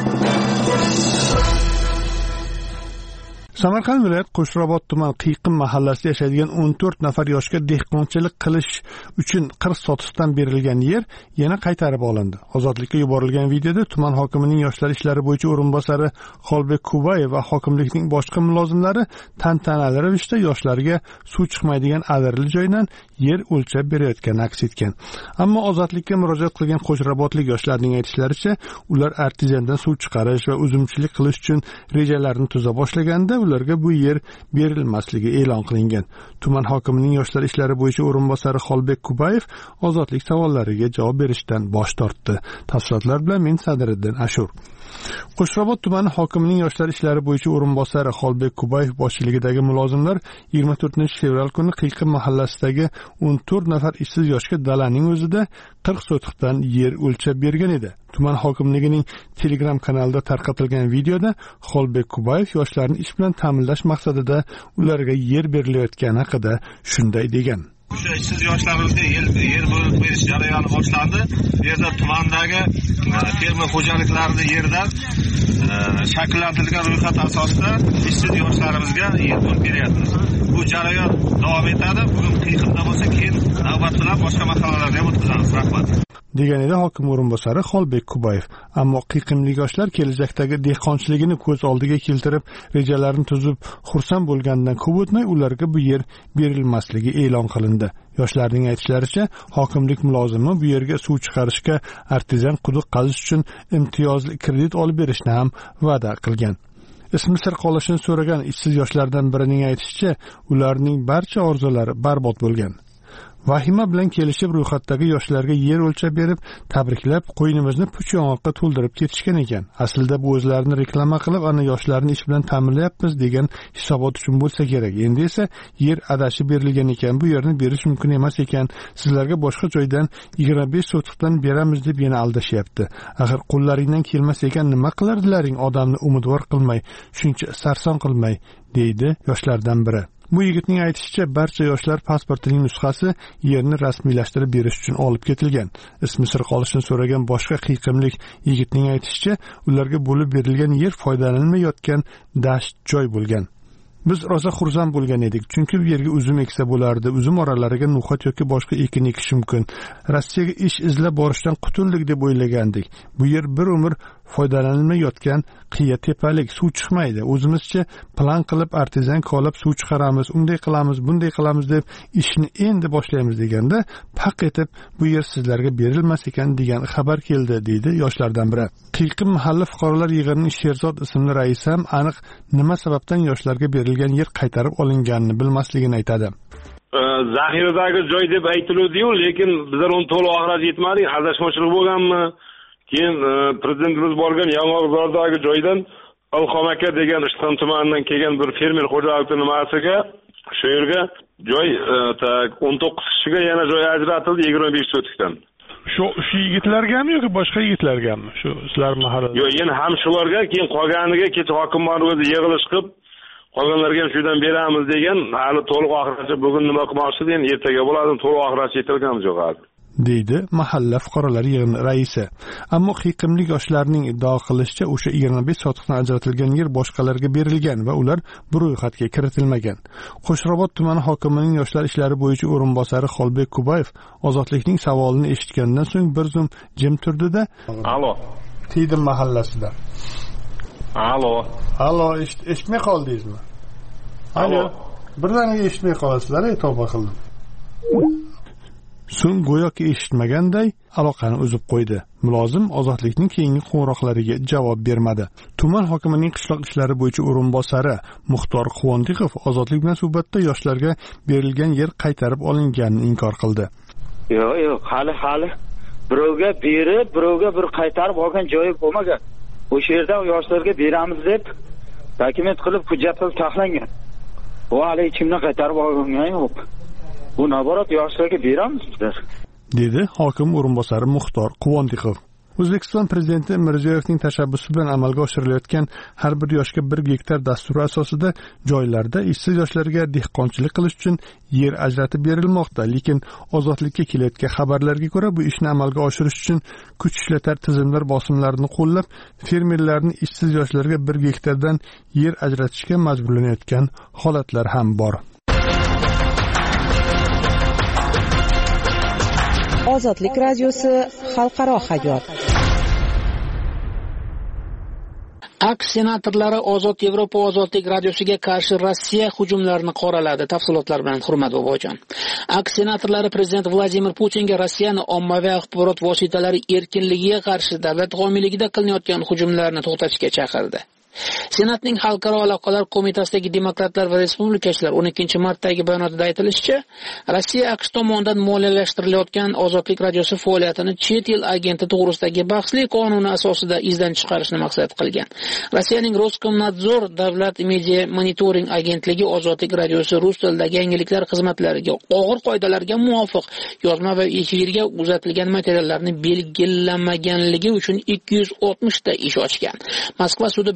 Samarqand viloyat Qo'shrabot tuman Qiyiqim mahallasida yashaydigan 14 nafar yoshga dehqonchilik qilish uchun qirq sotisdan berilgan yer yana qaytarib olindi. Ozodlikka yuborilgan videoda tuman hokimining yoshlar ishlari bo'yicha o'rinbosari Xolbek Kubayev va hokimlikning boshqa mulozimlari tantanali ravishda yoshlarga suv chiqmaydigan adirli joydan yer o'lchab berayotgani aks etgan. Ammo Ozodlikka murojaat qilgan Qo'shrabotlik yoshlarning aytishlaricha, ular artizandan suv chiqarish va uzumchilik qilish uchun rejalarini tuza boshlaganda ularga bu yer berilmasligi e'lon qilingan. Tuman hokimining yoshlar ishlari bo'yicha o'rinbosari Xolbek Kubayev Ozodlik savollariga javob berishdan bosh tortdi. Tafsilotlar bilan men Sadriddin Ashur. Qo'shrabot tumani hokimining yoshlar ishlari bo'yicha o'rinbosari Xolbek Kubayev boshchiligidagi mulozimlar 24-fevral kuni Qiyiqim mahallasidagi 14 nafar ishsiz yoshga dalaning o'zida 40 sotiqdan yer o'lchab bergan edi. Tuman hokimligining Telegram kanalida tarqatilgan videoda Xolbek Kubayev yoshlarni ish bilan ta'minlash maqsadida ularga yer berilayotgani haqida shunday degan. O'sha ishsiz yoshlarga yer bo'lib berish jarayoni boshlandi. Bu yerda tumandagi fermer xo'jaliklarining yerdan shakllantirilgan ro'yxat asosida ishsiz yoshlarimizga yer bo'lib beryapmiz. Bu jarayon davom etadi. Bugun Qiyiqimda bo'lsa, keyin navbat bilan boshqa mahallalarga ham o'tkazamiz. Rahmat. degan edi hokim o'rinbosari Xolbek Kubayev. Ammo qiyiqimlik yoshlar kelajakdagi dehqonchiligini ko'z oldiga keltirib, rejalarini tuzib, xursand bo'lganidan ko'p o'tmay ularga bu yer berilmasligi e'lon qilindi. Yoshlarning aytishlaricha, hokimlik mulozimi bu yerga suv chiqarishga artizan quduq qazish uchun imtiyozli kredit olib berishni ham va'da qilgan. Ismi sir qolishini so'ragan ishsiz yoshlardan birining aytishicha, ularning barcha orzulari barbod bo'lgan. Vahima bilan kelishib ro'yxatdagi yoshlarga yer o'lchab berib, tabriklab, qo'ynimizni puch yong'oqqa to'ldirib ketishgan ekan. Aslida bu o'zlarini reklama qilib, ana yoshlarni ish bilan ta'minlayapmiz degan hisobot uchun bo'lsa kerak. Endi esa yer adashib berilgan ekan, bu yerni berish mumkin emas ekan. Sizlarga boshqa joydan 25 sotiqdan beramiz deb yana aldashyapti. Axir qo'llaringdan kelmas ekan nima qilardilaring, odamni umidvor qilmay, shuncha sarson qilmay, deydi yoshlardan biri. Bu yigitning aytishicha, barcha yoshlar pasportining nusxasi yerni rasmiylashtirib berish uchun olib ketilgan. Ismi sir qolishini so'ragan boshqa qiyiqimlik yigitning aytishicha, ularga bo'lib berilgan yer foydalanilmayotgan dasht joy bo'lgan. Biz rosa xursand bo'lgan edik, chunki bu yerga uzum eksa bo'lardi, uzum oralariga no'xat yoki boshqa ekin ekish mumkin. Rossiyaga ish izlab borishdan qutuldik deb o'ylagandik. Bu yer bir umr foydalanilmayotgan qiya tepalik, suv chiqmaydi. O'zimizcha plan qilib artizan kolab suv chiqaramiz, unday qilamiz, bunday qilamiz deb ishni endi boshlaymiz deganda, paq etib bu yer sizlarga berilmas ekan degan xabar keldi, deydi yoshlardan biri. Qiyiqim mahalla fuqarolar yig'inining Sherzod ismli raisi ham aniq nima sababdan yoshlarga berilgan yer qaytarib olinganini bilmasligini aytadi. zaxiradagi joy deb aytiluvdi-yu, lekin bizlar uni to'liq oxirigacha yetmadik. Adashmovchilik bo'lganmi? Keyin prezidentimiz borgan Yong'oqzordagi joydan Ilhom aka degan Ishton tumanidan kelgan bir fermer xo'jaligi nimasiga shu yerga joy 19 kishiga yana joy ajratildi 25 sotikdan. Shu yigitlargami yoki boshqa yigitlargami? Shu sizlar mahallada. Yo'q, yana ham shularga, keyin qolganiga kecha hokimlar o'zi yig'ilish qilib, qolganlarga ham shundan beramiz degan, hali to'liq oxirigacha bugun nima qilmoqchi degan, ertaga bo'ladi, to'liq oxirigacha yetilganimiz yo'q hali. deydi mahalla fuqarolar yig'ini raisi. Ammo qiyiqimlik yoshlarning iddao qilishicha o'sha 25 sotiqdan ajratilgan yer boshqalarga berilgan va ular bu ro'yxatga kiritilmagan. Qo'shrobod tumani hokimining yoshlar ishlari bo'yicha o'rinbosari Xolbek Kubayev ozodlikning savolini eshitgandan so'ng bir zum jim turdi-da, "Alo, Tiydim mahallasida. Alo, eshitmay qoldingizmi? Alo. Birlaniga eshitmay qolasizlar, tavba qildim." So'ng go'yoki eshitmaganday aloqani uzib qo'ydi. Mulozim ozodlikning keyingi qo'ng'iroqlariga javob bermadi. Tuman hokimining qishloq ishlari bo'yicha o'rinbosari Muxtor Quvondiqov ozodlik bilan suhbatda yoshlarga berilgan yer qaytarib olinganini inkor qildi. Yo'q, hali birovga berib, birovga bir qaytarib olgan joyi bo'lmagan. O'sha yerda yoshlarga beramiz deb dokument qilib, hujjat qilib taxlangan. Bu hali kimdan qaytarib olgan yo'q. Bu naborat yoshlarga beramiz bizlar, dedi hokim o'rinbosari Muxtor Quvondiqov. O'zbekiston prezidenti Mirziyoyevning tashabbusi bilan amalga oshirilayotgan har bir yoshga 1 gektar dasturi asosida joylarda ishsiz yoshlarga dehqonchilik qilish uchun yer ajratib berilmoqda, lekin ozodlikka kelayotgan xabarlarga ko'ra bu ishni amalga oshirish uchun kuch ishlatar tizimlar bosimlarini qo'llab, fermerlarni ishsiz yoshlarga 1 gektardan yer ajratishga majburlanayotgan holatlar ham bor. Ozodlik radiosi xalqaro hayot. AQSh senatorlari Ozod Yevropa ozodlik radiosiga qarshi Rossiya hujumlarini qoraladi. Tafsilotlar bilan Hurmat Bobojon. AQSh senatorlari prezident Vladimir Putinga Rossiyani ommaviy axborot vositalari erkinligiga qarshi davlat homiyligida qilinayotgan hujumlarni to'xtatishga chaqirdi. Senatning Xalqaro aloqalar qo'mitasidagi demokratlar va respublikachilar 12-martdagi bayonotida aytilishicha, Rossiya AQSh tomonidan moliyalashtirilgan ozodlik radiosi faoliyatini chet el agenti to'g'risidagi bahsli qonuni asosida izdan chiqarishni maqsad qilgan. Rossiyaning Roskomnadzor davlat media monitoring agentligi ozodlik radiosi rus tilidagi yangiliklar xizmatlariga og'ir qoidalarga muvofiq yozma va efirga uzatilgan materiallarni belgilamaganligi uchun 260 ta ish ochgan. Moskva sudi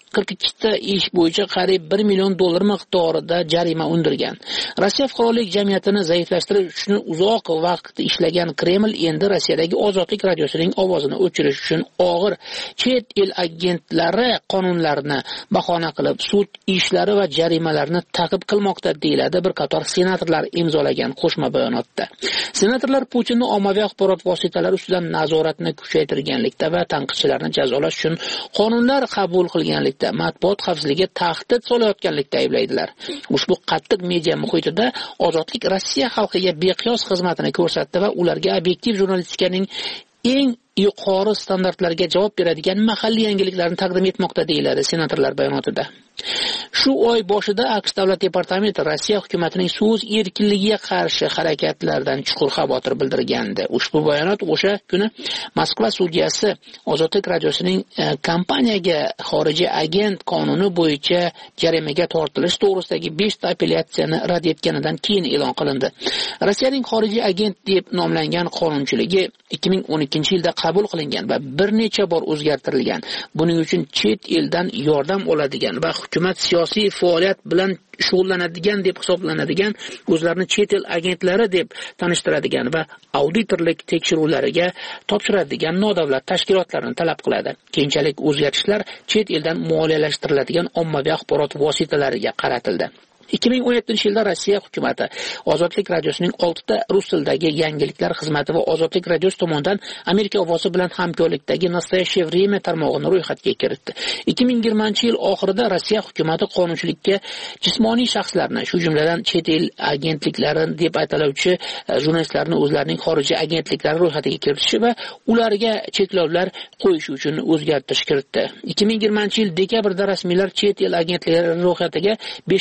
42 ta ish bo'yicha qariyb $1 million miqdorida jarima undirgan. Rossiya fuqarolik jamiyatini zaiflashtirish uchun uzoq vaqt ishlagan Kreml endi Rossiyadagi ozodlik radiosining ovozini o'chirish uchun og'ir chet el agentlari qonunlarini bahona qilib sud ishlari va jarimalarni ta'qib qilmoqda, deyiladi bir qator senatorlar imzolagan qo'shma bayonotda. Senatorlar Putinni ommaviy axborot vositalari ustidan nazoratni kuchaytirganlikda va tanqidchilarni jazolash uchun qonunlar qabul qilganlikda, matbuot xavfsizligiga tahdid solayotganlikda ayblaydilar. Ushbu qattiq media muhitida ozodlik Rossiya xalqiga beqiyos xizmatini ko'rsatdi va ularga obyektiv jurnalistikaning eng yuqori standartlarga javob beradigan mahalliy yangiliklarni taqdim etmoqda, deyiladi senatorlar bayonotida. Shu oy boshida AQSh davlat departamenti Rossiya hukumatining so'z erkinligiga qarshi harakatlardan chuqur xavotir bildirgandi. Ushbu bayonot o'sha kuni Moskva sudiyasi ozodlik radiosining kompaniyaga xorijiy agent qonuni bo'yicha jarimaga tortilish to'g'risidagi 5 ta apellyatsiyani rad etganidan keyin e'lon qilindi. Rossiyaning xorijiy agent deb nomlangan qonunchiligi 2012-yilda qabul qilingan va bir necha bor o'zgartirilgan. Buning uchun chet eldan yordam oladigan va hukumat siyosiy faoliyat bilan shug'ullanadigan deb hisoblanadigan, o'zlarini chet el agentlari deb tanishtiradigan va auditorlik tekshiruvlariga topshiradigan nodavlat tashkilotlarni talab qiladi. Keyinchalik o'zgartishlar chet eldan moliyalashtiriladigan ommaviy axborot vositalariga qaratildi. 2017-yilda Rossiya hukumati Ozodlik radiosining 6 ta rus tilidagi yangiliklar xizmati va Ozodlik radiosi tomonidan Amerika ovozi bilan hamkorlikdagi Nastoyaщее время tarmog'ini ro'yxatga kiritdi. 2020-yil oxirida Rossiya hukumati qonunchilikka jismoniy shaxslarni, shu jumladan chet el agentliklari deb ataluvchi jurnalistlarni o'zlarining xorijiy agentliklari ro'yxatiga kiritishi va ularga cheklovlar qo'yish uchun o'zgartirish kiritdi. 2020-yil dekabrda rasmiylar chet el agentliklari ro'yxatiga 5 ta shaxs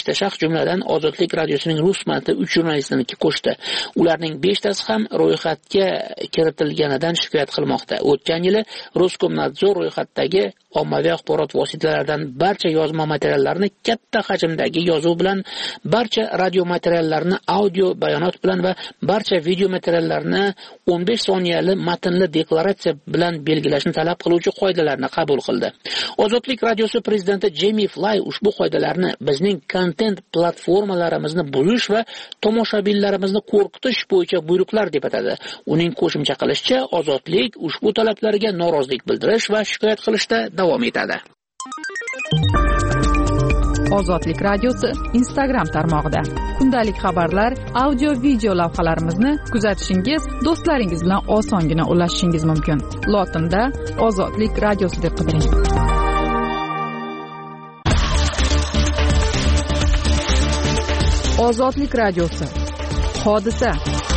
jumladan Ozodlik radiosining rus matni 3 jurnalistini qo'shdi. Ularning 5 tasi ham ro'yxatga kiritilganidan shikoyat qilmoqda. O'tgan yili Roskomnadzor ro'yxatdagi ommaviy axborot vositalaridan barcha yozma materiallarni katta hajmdagi yozuv bilan, barcha radio materiallarini audio bayonot bilan va barcha video materiallarni 15 soniyali matnli deklaratsiya bilan belgilashni talab qiluvchi qoidalarni qabul qildi. Ozodlik radiosi prezidenti Jimmy Fly ushbu qoidalarni bizning kontent platformalarimizni buzish va tomoshabinlarimizni qo'rqitish bo'yicha buyruqlar deb atadi. Uning qo'shimcha qilishicha, Ozodlik ushbu talablarga norozilik bildirish va shikoyat qilishda davom etadi. Ozodlik radiosi Instagram tarmog'ida kundalik xabarlar, audio video lavhalarimizni kuzatishingiz, do'stlaringiz bilan osongina ulashishingiz mumkin. Lotinda Ozodlik radiosi deb qidiring. Ozodlik radiosi. Hodisa.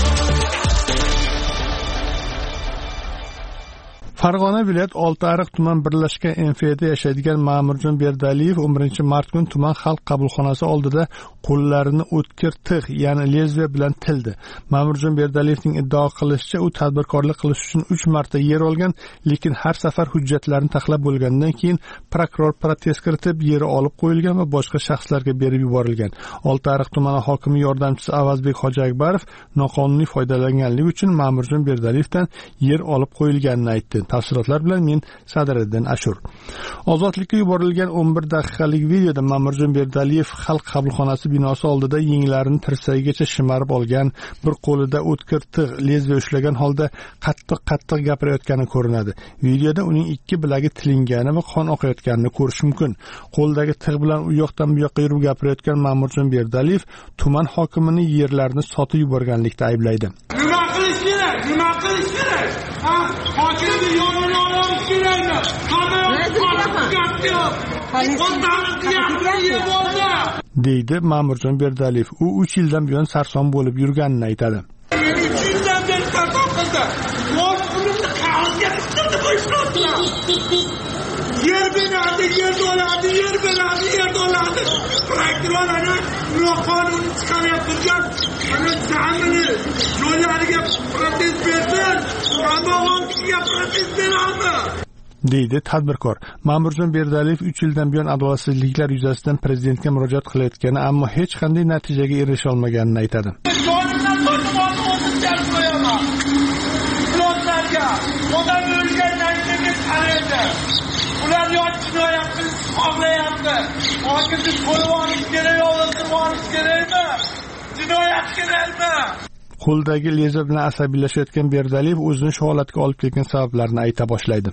Farg'ona viloyat Oltiariq tuman birlashgan MFda yashaydigan Ma'murjon Berdaliyev 11-mart kuni tuman xalq qabulxonasi oldida qo'llarini o'tkir tig', ya'ni lezbiya bilan tildi. Ma'murjon Berdaliyevning iddao qilishicha, u tadbirkorlik qilish uchun 3 marta yer olgan, lekin har safar hujjatlarini taxlab bo'lgandan keyin prokuror protest kiritib, yeri olib qo'yilgan va boshqa shaxslarga berib yuborilgan. Oltiariq tumani hokimi yordamchisi Avazbek Hojiakbarov noqonuniy foydalanganligi uchun Ma'murjon Berdaliyevdan yer olib qo'yilganini aytdi. Tafsilotlar bilan men Sadriddin Ashur. Ozodlikka yuborilgan 11 daqiqalik videoda Ma'murjon Berdaliyev xalq qabulxonasi binosi oldida yenglarini tirsagigacha shimarib olgan, bir qo'lida o'tkir tig', lezbiya ushlagan holda qattiq gapirayotgani ko'rinadi. Videoda uning ikki bilagi tilingani va qon oqayotganini ko'rish mumkin. Qo'ldagi tig' bilan u yoqdan bu yoqqa yurib gapirayotgan Ma'murjon Berdaliyev tuman hokimini yerlarini sotib yuborganlikda ayblaydi. Nima qilish kerak? Hokimni yo'lini olish kerakmi? deydi Ma'murjon Berdaliyev. U 3 yildan buyon sarson bo'lib yurganini aytadi. 3 yildan beri sarson qildi. Bosh pulimni qog'ozga tiqtirib qo'yishmoqchilar. Yer beradi. Prokurorlar noqonuniy chiqarayotgan ana zamini yo'llariga protest bersin. Ramazon kishiga protest beradi. deydi tadbirkor. Ma'murjon Berdaliyev 3 yildan buyon adolatsizliklar yuzasidan prezidentga murojaat qilayotgani, ammo hech qanday natijaga erisha olmaganini aytadi. Ular yosh jinoyat qilib xohlayapti. Hokimni qo'yib olish kerak, o'ldirib olish kerakmi? Jinoyat kerakmi? Qo'ldagi lezbiya bilan asabiylashayotgan Berdaliyev o'zini shu holatga olib kelgan sabablarini ayta boshlaydi.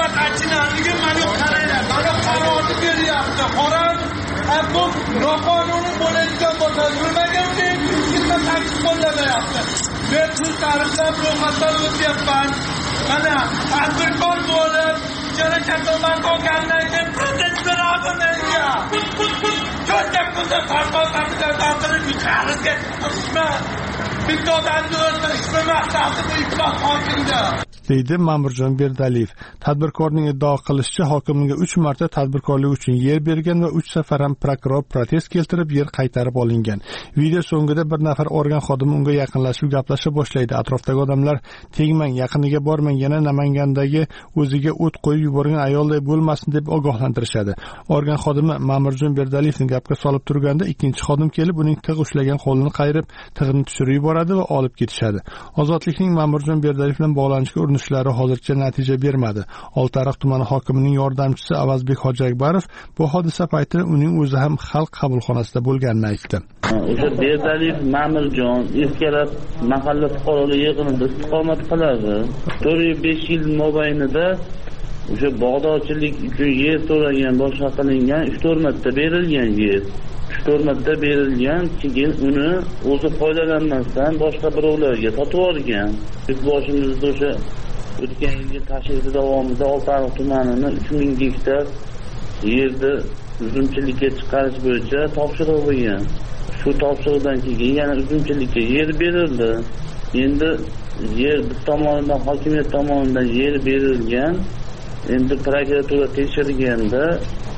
Noqonuniy bo'layotgan bo'lsa, bilmaganday kimga ta'kid qo'llamayapti. Men pul tariflab ro'yxatdan o'tyapman. Mana tadbirkor bo'lib, ijara shartnomani olgandan keyin protest beradi menga. To'rtta kunda sarfozlarga tartib qarzga chiqishma. Bitta odamni o'ldirishni maqsadi bu ittifoq hokimda. deydi Ma'murjon Berdaliyev. Tadbirkorning iddao qilishicha, hokimga 3 marta tadbirkorlik uchun yer bergan va 3 safar ham prokuror protest keltirib, yer qaytarib olingan. Video so'ngida bir nafar organ xodimi unga yaqinlashib gaplasha boshlaydi. Atrofdagi odamlar tegmang, yaqiniga bormang, yana Namangandagi o'ziga o't qo'yib yuborgan ayolday bo'lmasin deb ogohlantirishadi. Organ xodimi Ma'murjon Berdaliyevni gapga solib turganda ikkinchi xodim kelib, uning tig' ushlagan qo'lini qayirib, tig'ini tushirib yuboradi va olib ketishadi. Ozodlikning Ma'murjon Berdaliyev bilan bog'lanishga urinishlari hozircha natija bermadi. Oltiariq tumani hokimining yordamchisi Avazbek Hojiakbarov bu hodisa paytida uning o'zi ham xalq qabulxonasida bo'lganini aytdi. O'sha Berdaliyev Ma'murjon erkalab mahalla fuqarolar yig'inida istiqomat qiladi. 4-5 yil mobaynida o'sha bog'dorchilik uchun yer so'ragan, boshqa qilingan 3-4 marta berilgan yer. 3-4 marta berilgan, keyin uni o'zi foydalanmasdan boshqa birovlarga sotib olgan. Biz boshimizda o'sha o'tgan yilgi tashrif davomida Oltiariq tumanini 3000 gektar yerni uzumchilikka chiqarish bo'yicha topshiriq bo'lgan. Shu topshiriqdan keyin yana uzumchilikka yer berildi. Endi yer biz tomonidan, hokimiyat tomonidan yer berilgan. Endi prokuratura tekshirganda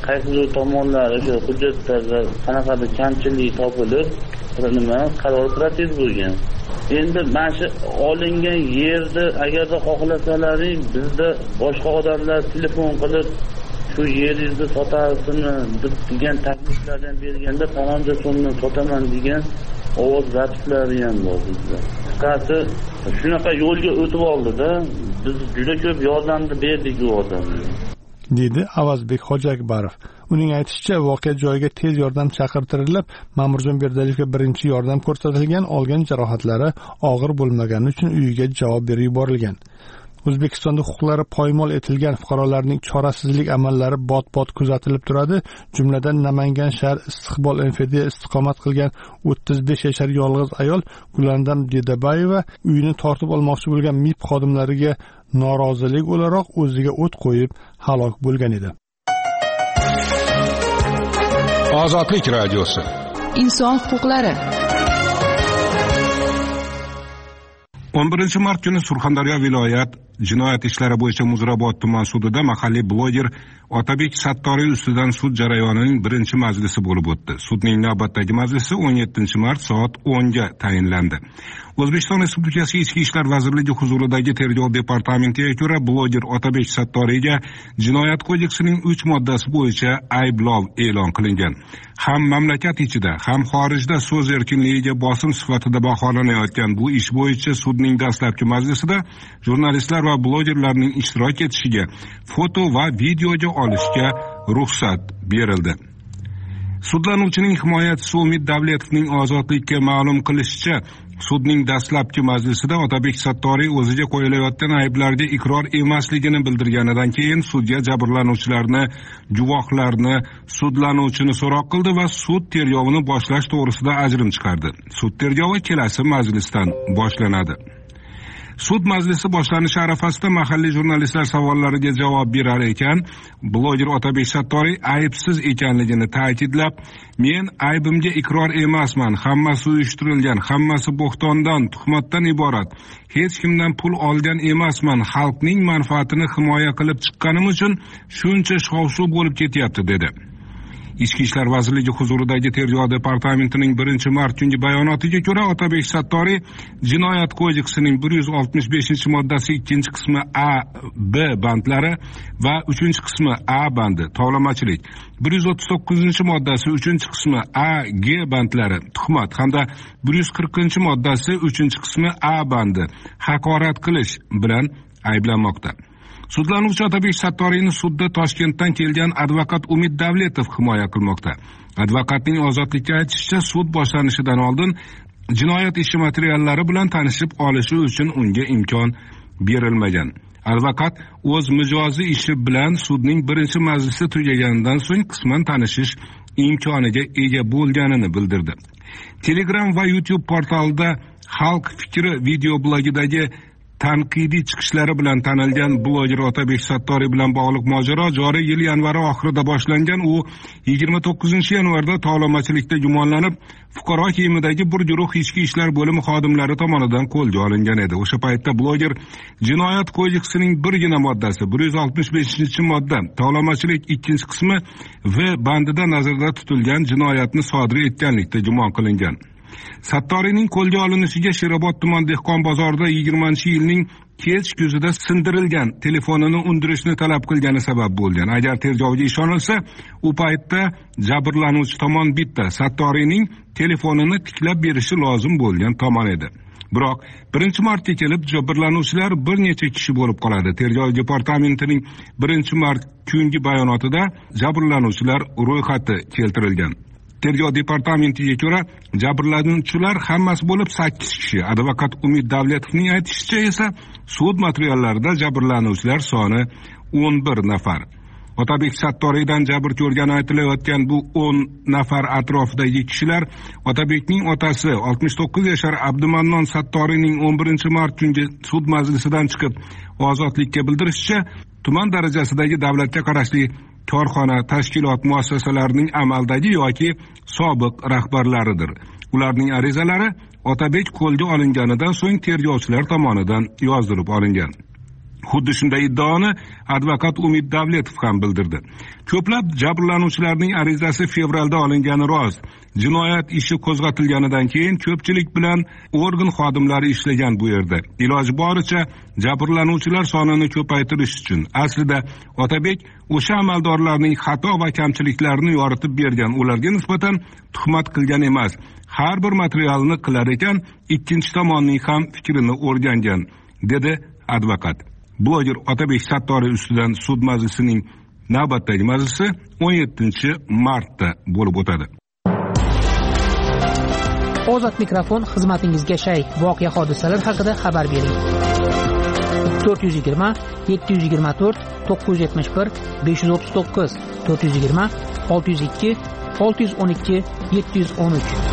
qaysidir tomonlari o'sha hujjatlarda qanaqadir kamchilik topilib nima qaror protes bo'lgan. Endi mana shu olingan yerda agarda xohlasalaring bizda boshqa odamlar telefon qilib shu yeringizni sotasizmi degan takliflardan berganda faloncha so'mni sotaman degan ovoz zapislari ham bor bizda. Qisqasi shunaqa yo'lga o'tib oldi-da, biz juda ko'p yordamni berdik u odamga, dedi Avazbek Hojiakbarov. Uning aytishicha, voqea joyiga tez yordam chaqirtirilib, Ma'murjon Berdalikka birinchi yordam ko'rsatilgan, olgan jarohatlari og'ir bo'lmagani uchun uyiga javob berib yuborilgan. O'zbekistonda huquqlari poymol etilgan fuqarolarning chorasizlik amallari bot-bot kuzatilib turadi. Jumladan Namangan shahar Istiqbol MFD istiqomat qilgan 35 yashar yolg'iz ayol Gulandam Dedabayeva uyini tortib olmoqchi bo'lgan MIB xodimlariga norozilik o'laroq o'ziga o't qo'yib halok bo'lgan edi. Ozodlik radiosi. Inson huquqlari. 11 mart kuni Surxondaryo viloyat jinoyat ishlari bo'yicha Muzrabot tuman sudida mahalliy bloger Otabek Sattoriy ustidan sud jarayonining birinchi majlisi bo'lib o'tdi. Sudning navbatdagi majlisi 17 mart soat 10 ga tayinlandi. O'zbekiston Respublikasi Ichki ishlar vazirligi huzuridagi tergov departamentiga ko'ra, bloger Otabek Sattoriyga Jinoyat kodeksining 3 moddasi bo'yicha ayblov e'lon qilingan. Ham mamlakat ichida, ham xorijda so'z erkinligiga bosim sifatida baholanayotgan bu ish bo'yicha sudning dastlabki majlisida jurnalistlar va blogerlarning ishtirok etishiga, foto va videoga olishga ruxsat berildi. Sudlanuvchining himoyachisi Umid Davletovning ozodlikka ma'lum qilishicha, sudning dastlabki majlisida Otabek Sattoriy o'ziga qo'yilayotgan ayblarga iqror emasligini bildirganidan keyin sudga jabrlanuvchilarni, guvohlarni, sudlanuvchini so'roq qildi va sud tergovini boshlash to'g'risida ajrim chiqardi. Sud tergovi kelasi majlisdan boshlanadi. Sud majlisi boshlanishi arafasida mahalliy jurnalistlar savollariga javob berar ekan, bloger Otabek Sattoriy aybsiz ekanligini ta'kidlab, men aybimga iqror emasman, hammasi uyushtirilgan, hammasi bo'xtondan, tuhmatdan iborat. Hech kimdan pul olgan emasman, xalqning manfaatini himoya qilib chiqqanim uchun shuncha shov-shuv bo'lib ketyapti, dedi. Ichki ishlar vazirligi huzuridagi tergov departamentining 1 mart kungi bayonotiga ko'ra, Otabek Sattoriy Jinoyat kodeksining 165 moddasi 2-qismi A, B bandlari va 3-qismi A bandi tovlamachilik, 139 moddasi 3-qismi A, G bandlari tuhmat hamda 140 moddasi 3-qismi A bandi haqorat qilish bilan ayblanmoqda. Sudlanuvchi Otabek Sattoriyni sudda Toshkentdan kelgan advokat Umid Davletov himoya qilmoqda. Advokatning ozodlikka aytishicha, sud boshlanishidan oldin jinoyat ishi materiallari bilan tanishib olishi uchun unga imkon berilmagan. Advokat o'z mijozi ishi bilan sudning birinchi majlisi tugaganidan so'ng qisman tanishish imkoniga ega bo'lganini bildirdi. Telegram va YouTube portalida Xalq fikri video blogidagi tanqidiy chiqishlari bilan tanilgan bloger Otabek Sattoriy bilan bog'liq mojaro joriy yil yanvar oxirida boshlangan. U 29 yanvarda tovlamachilikda gumonlanib, fuqaro kiyimidagi bir guruh ichki ishlar bo'limi xodimlari tomonidan qo'lga olingan edi. O'sha paytda bloger Jinoyat kodeksining birgina moddasi 165-modda tovlamachilik 2-qismi V bandida nazarda tutilgan jinoyatni sodir etganlikda gumon qilingan. Sattoriyning qo'lga olinishiga Sherobod tuman dehqon bozorida 20-yilning kech kuzida sindirilgan telefonini undirishni talab qilgani sabab bo'lgan. Agar tergovga ishonilsa, u paytda jabrlanuvchi tomon bitta Sattoriyning telefonini tiklab berishi lozim bo'lgan tomon edi. Biroq 1-martga kelib jabrlanuvchilar bir necha kishi bo'lib qoladi. Tergov departamentining 1-mart kungi bayonotida jabrlanuvchilar ro'yxati keltirilgan. Tergov departamentiga ko'ra, jabrlanuvchilar hammasi bo'lib 8 kishi. Advokat Umid Davletovning aytishicha esa, sud materiallarida jabrlanuvchilar soni 11 nafar. Otabek Sattoriydan jabr ko'rgani aytilayotgan bu 10 nafar atrofidagi kishilar Otabekning otasi 69 yashar Abdumannon Sattoriyning 11-mart kungi sud majlisidan chiqib ozodlikka bildirishicha, tuman darajasidagi davlatga qarashli korxona, tashkilot muassasalarining amaldagi yoki sobiq rahbarlaridir. Ularning arizalari Otabek qo'lga olinganidan so'ng tergovchilar tomonidan yozdirib olingan. Xuddi shunday iddaoni advokat Umid Davletov ham bildirdi. Ko'plab jabrlanuvchilarning arizasi fevralda olingani rost. Jinoyat ishi qo'zg'atilganidan keyin ko'pchilik bilan organ xodimlari ishlagan bu yerda. Iloji boricha jabrlanuvchilar sonini ko'paytirish uchun. Aslida Otabek o'sha amaldorlarning xato va kamchiliklarini yoritib bergan, ularga nisbatan tuhmat qilgan emas. Har bir materialni qilar ekan, ikkinchi tomonning ham fikrini o'rgangan, dedi advokat. Bloger Otabek Sattoriy ustidan sud majlisining navbatdagi majlisi 17-martda bo'lib o'tadi. Ozod mikrofon xizmatingizga shay. Voqea hodisalar haqida xabar bering. 420 724 971 539 420 602 612 713.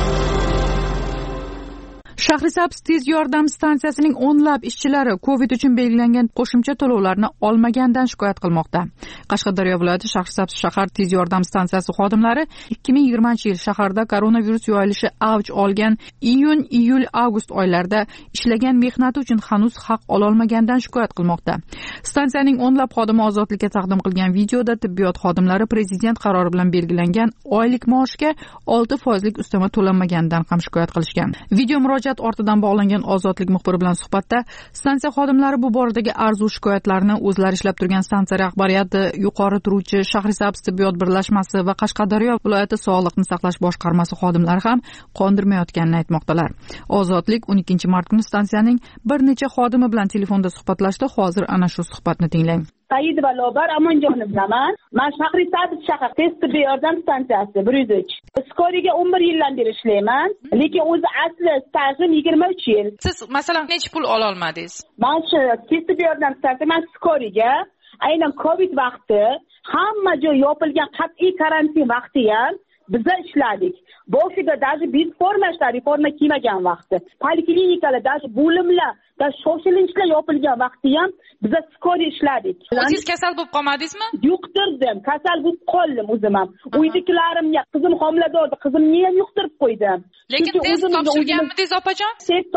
Shahrisabz tez yordam stansiyasining o'nlab ishchilari Covid uchun belgilangan qo'shimcha to'lovlarni olmagandan shikoyat qilmoqda. Qashqadaryo viloyati Shahrisabz shahar tez yordam stansiyasi xodimlari 2020-yil shaharda koronavirus yoyilishi avj olgan iyun, iyul, avgust oylarida ishlagan mehnati uchun hanuz haq ololmagandan shikoyat qilmoqda. Stansiyaning o'nlab xodimi ozodlikka taqdim qilgan videoda tibbiyot xodimlari prezident qarori bilan belgilangan oylik maoshga 6% ustama to'lanmaganidan ham shikoyat qilishgan. Video murojaat ortidan bog'langan ozodlik muxbiri bilan suhbatda stansiya xodimlari bu boradagi arzu shikoyatlarni o'zlari ishlab turgan stansiya rahbariyati, yuqori turuvchi Shahrisabz tibbiyot birlashmasi va Qashqadaryo viloyati sog'liqni saqlash boshqarmasi xodimlari ham qondirmayotganini aytmoqdalar. Ozodlik 12-mart kuni stansiyaning bir necha xodimi bilan telefonda suhbatlashdi. Hozir ana shu suhbatni tinglang. Saidova Lobar Amonjonni bilaman. Men Shahrisabz shahar tez tibbiy yordam stansiyasi 103. Skoriga 11 yildan beri ishlayman, lekin o'zi asli stajim 23 yil. Siz masalan necha pul ola olmadingiz? Men shu tez tibbiy yordam stansiyasi skoriga aynan Covid vaqti hamma joy yopilgan qat'iy karantin vaqti ham biza ishladik. Boshida даже biz forma kiymagan vaqti. Poliklinikalar даже bo'limlar da shoshilinchlar yopilgan vaqti ham biza skori ishladik. O'zingiz kasal bo'lib qolmadingizmi? Yuqtirdim, kasal bo'lib qoldim o'zim ham. Uydagilarimga qizim homiladordi, qizimni ham yuqtirib qo'ydim. Lekin test topshirganmidingiz opajon?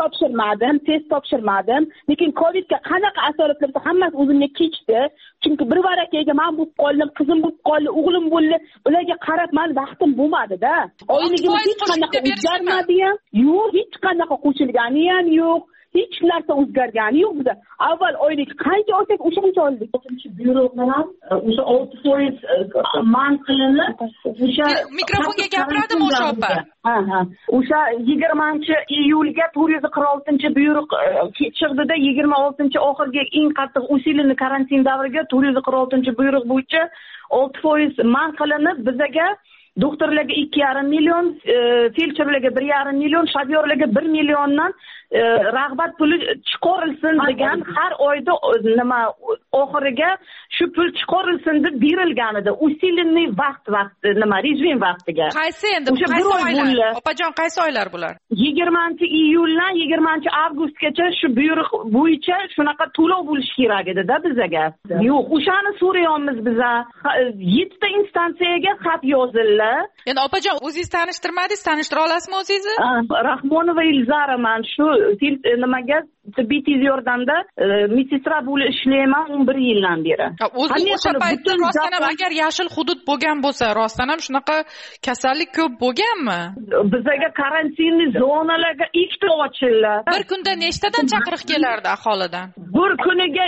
Test topshirmadim. Lekin Covidga qanaqa asoratlar hammasi o'zimga kechdi. Chunki bir varakaga men bo'lib qoldim, qizim bo'lib qoldi, o'g'lim bo'ldi. Ularga qarab men vaqtim bo'lmadi-da. Oyligim hech qanaqa o'zgarmadi ham. Yo'q, hech qanaqa qo'shilgani ham yo'q. Hech narsa o'zgargani yo'q bizda. Avval oylik qancha olsak o'shancha oldik. Buyruq bilan o'sha 6% man qilinib, o'sha mikrofonga gapiradimi o'sha opa? Ha. O'sha 20-iyulga 446 buyruq chiqdi-da, 26-oxirgi eng qattiq usilinni karantin davriga 446 buyruq bo'yicha 6% man qilinib bizaga doktorlarga 2,5 million, feldsherlarga 1,5 million, shofyorlarga 1 milliondan rag'bat puli chiqarilsin degan har oyda nima oxiriga shu pul chiqarilsin deb berilgan edi. Usilinni vaqt nima rejim vaqtiga. Qaysi endi? Qaysi oylar? Opajon, qaysi oylar bular? 20-iyuldan 20-avgustgacha shu buyruq bo'yicha shunaqa to'lov bo'lishi kerak edi-da bizaga. Yo'q, o'shani so'rayapmiz biza. 7 ta instansiyaga xat yozildi. Endi opajon, o'zingiz tanishtirmadingiz, tanishtira olasizmi o'zingizni? Rahmonova Ilzara, men shu nimaga tibbiy tez yordamda medsinstra bo'lib ishlayman 11 yildan beri. O'sha paytda rostdan ham agar yashil hudud bo'lgan bo'lsa, rostdan ham shunaqa kasallik ko'p bo'lganmi? Bizaga karantinli zonalarga ikkita ochildi. Bir kunda nechtadan chaqiriq kelardi aholidan? Bir kuniga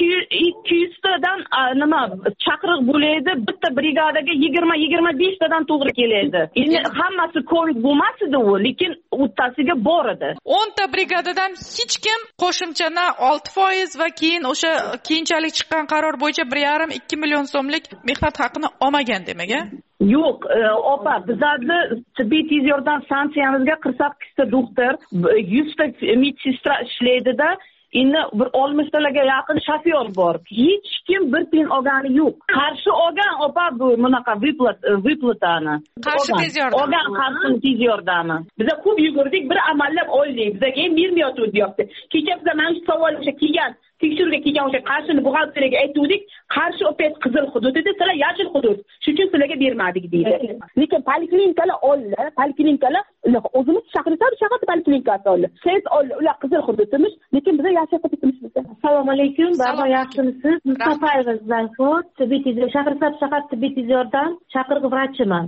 200 tadan nima chaqiriq bo'laydi. Bitta brigadaga 20-25 tadan to'g'ri keladi. Endi hammasi Covid bo'lmasdi u, lekin o'ttasiga bor edi. 10 ta brigadadan hech kim qo'shimchani 6% va keyin o'sha keyinchalik chiqqan qaror bo'yicha 1,5-2 million so'mlik mehnat haqini olmagan demak-a? Yo'q, opa, bizlarni tibbiy tez yordam stansiyamizga 48 ta doktor, 100 ta medsinstra ishlaydi-da, endi bir 60 talarga yaqin shofyor bor. Hech kim bir tiyin olgani yo'q. Qarshi olgan opa bu bunaqa vyplatani. Qarshi tez yordam. Olgan qarshi tez yordami. Biz ko'p yugurdik, bir amallab oldik. Bizga ham bermayotdi deyapti. Kecha biz mana shu savol o'sha kelgan tekshiruvga kelgan o'sha qarshini buxgalteriyaga aytdik, qarshi opet qizil hudud edi, sizlar yashil hudud. Shuning uchun sizlarga bermadik deydi. Lekin poliklinikalar oldi, poliklinikalar o'zimiz shahar poliklinikasi oldi. Siz ular qizil hududimiz, lekin biz yashil hududimiz. Assalomu alaykum, barcha yaxshimisiz? Mustafayeva Zanfot, shahar tibbiy tez yordam chaqirg'i vrachiman.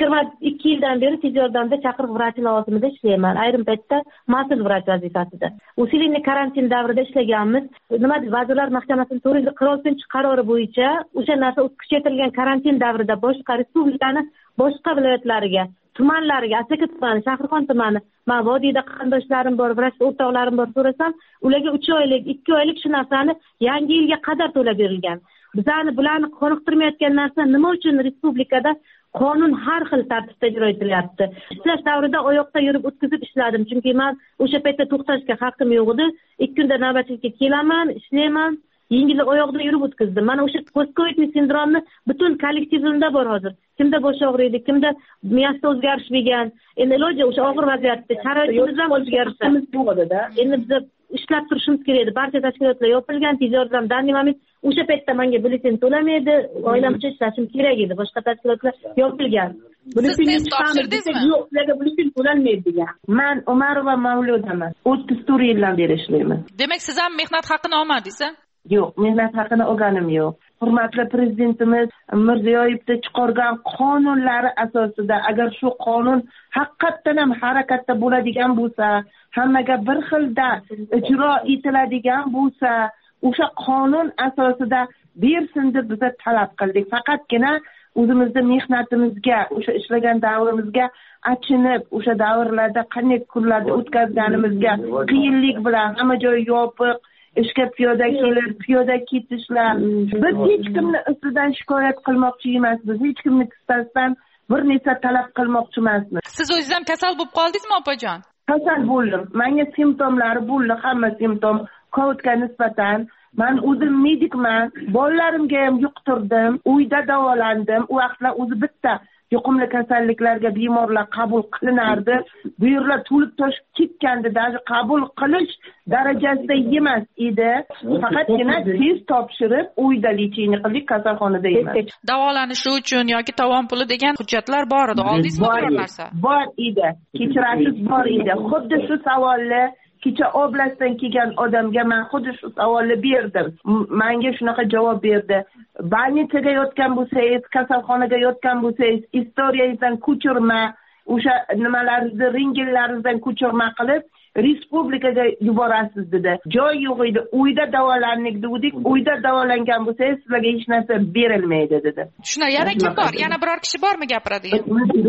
22 yildan beri tez yordamda chaqirg'i vrachi lavozimida ishlayman. Ayrim paytda mas'ul vrach vazifasida. Usilinli karantin davrida ishlaganmiz. Vazirlar Mahkamasining 446-qarori bo'yicha o'sha narsa kuchaytirilgan karantin davrida boshqa respublikani boshqa viloyatlariga, tumanlariga, Asaka tumani, Shahrixon tumani, men vodiyda qarindoshlarim bor, vrach o'rtoqlarim bor so'rasam, ularga 3 oylik, 2 oylik shu narsani yangi yilga qadar to'lab berilgan. Bizlarni bularni qoniqtirmayotgan narsa nima uchun respublikada qonun har xil tartibda ijro etilyapti. Ishlash davrida oyoqda yurib o'tkazib ishladim, chunki men o'sha paytda to'xtashga haqqim yo'q edi. 2 kunda navbatchilikka kelaman, ishlayman, yengil oyoqda yurib o'tkazdim. Mana o'sha postkovidniy sindromni butun kollektivimda bor hozir. Kimda bosh og'riydi, kimda miyasida o'zgarish bo'lgan. Endi iloji o'sha og'ir vaziyatda sharoitimiz ham o'zgarishimiz bo'ladi-da. Endi biz ishlab turishimiz kerak edi. Barcha tashkilotlar yopilgan, tez yordam danli moment o'sha paytda menga byulleten to'lamaydi, oilam uchun ishlashim kerak edi. Boshqa tashkilotlar yopilgan. Siz topshirdingizmi? Yo'q, sizlarga byulleten to'lanmaydi degan. Men Umarova Mavludaman. 34 yildan beri ishlayman. Demak, siz ham mehnat haqqini olmadingiz-a? Yo'q, mehnat haqini olganim yo'q. Hurmatli prezidentimiz Mirziyoyevni chiqargan qonunlari asosida agar shu qonun haqiqatdan ham harakatda bo'ladigan bo'lsa, hammaga bir xilda ijro etiladigan bo'lsa, o'sha qonun asosida bersin deb biz talab qildik. Faqatgina o'zimizning mehnatimizga, o'sha ishlagan davrimizga achinib, o'sha davrlarda qanday kunlarda o'tkazganimizga qiyinlik bilan hamma joy yopiq, ishga piyoda kelib, piyoda ketishlar. Biz hech kimni ustidan shikoyat qilmoqchi emasmiz. Hech kimni kisasidan bir narsa talab qilmoqchi emasmiz. Siz o'zingiz ham kasal bo'lib qoldingizmi, opajon? Kasal bo'ldim. Menga simptomlari bo'ldi, hamma simptom COVIDga nisbatan. Men o'zim medikman, bolalarimga ham yuqtirdim, uyda davolandim. U vaqtlar o'zi bitta yuqumli kasalliklarga bemorlar qabul qilinardi. Bu yerlar to'lib toshib ketgandi, даже qabul qilish darajasida emas edi. Faqatgina test topshirib, uyda lecheniya qildik, kasalxonada emas. Davolanish uchun yoki tovon puli degan hujjatlar bor edi. Oldingizmi biror narsa? Bor edi. Kechirasiz bor edi. Xuddi shu savolni kecha oblastdan kelgan odamga men xuddi shu savolni berdim. Menga shunaqa javob berdi. Больницаga yotgan bo'lsangiz, kasalxonaga yotgan bo'lsangiz, istoriyangizdan ko'chirma, o'sha nimalaringizni, rentgenlaringizdan ko'chirma qilib respublikaga yuborasiz dedi. Joy yo'q edi, uyda davolandik dedik. Uyda davolangan bo'lsangiz, sizlarga hech narsa berilmaydi dedi. Shuna yana kim bor? Yana biror kishi bormi gapiradigan?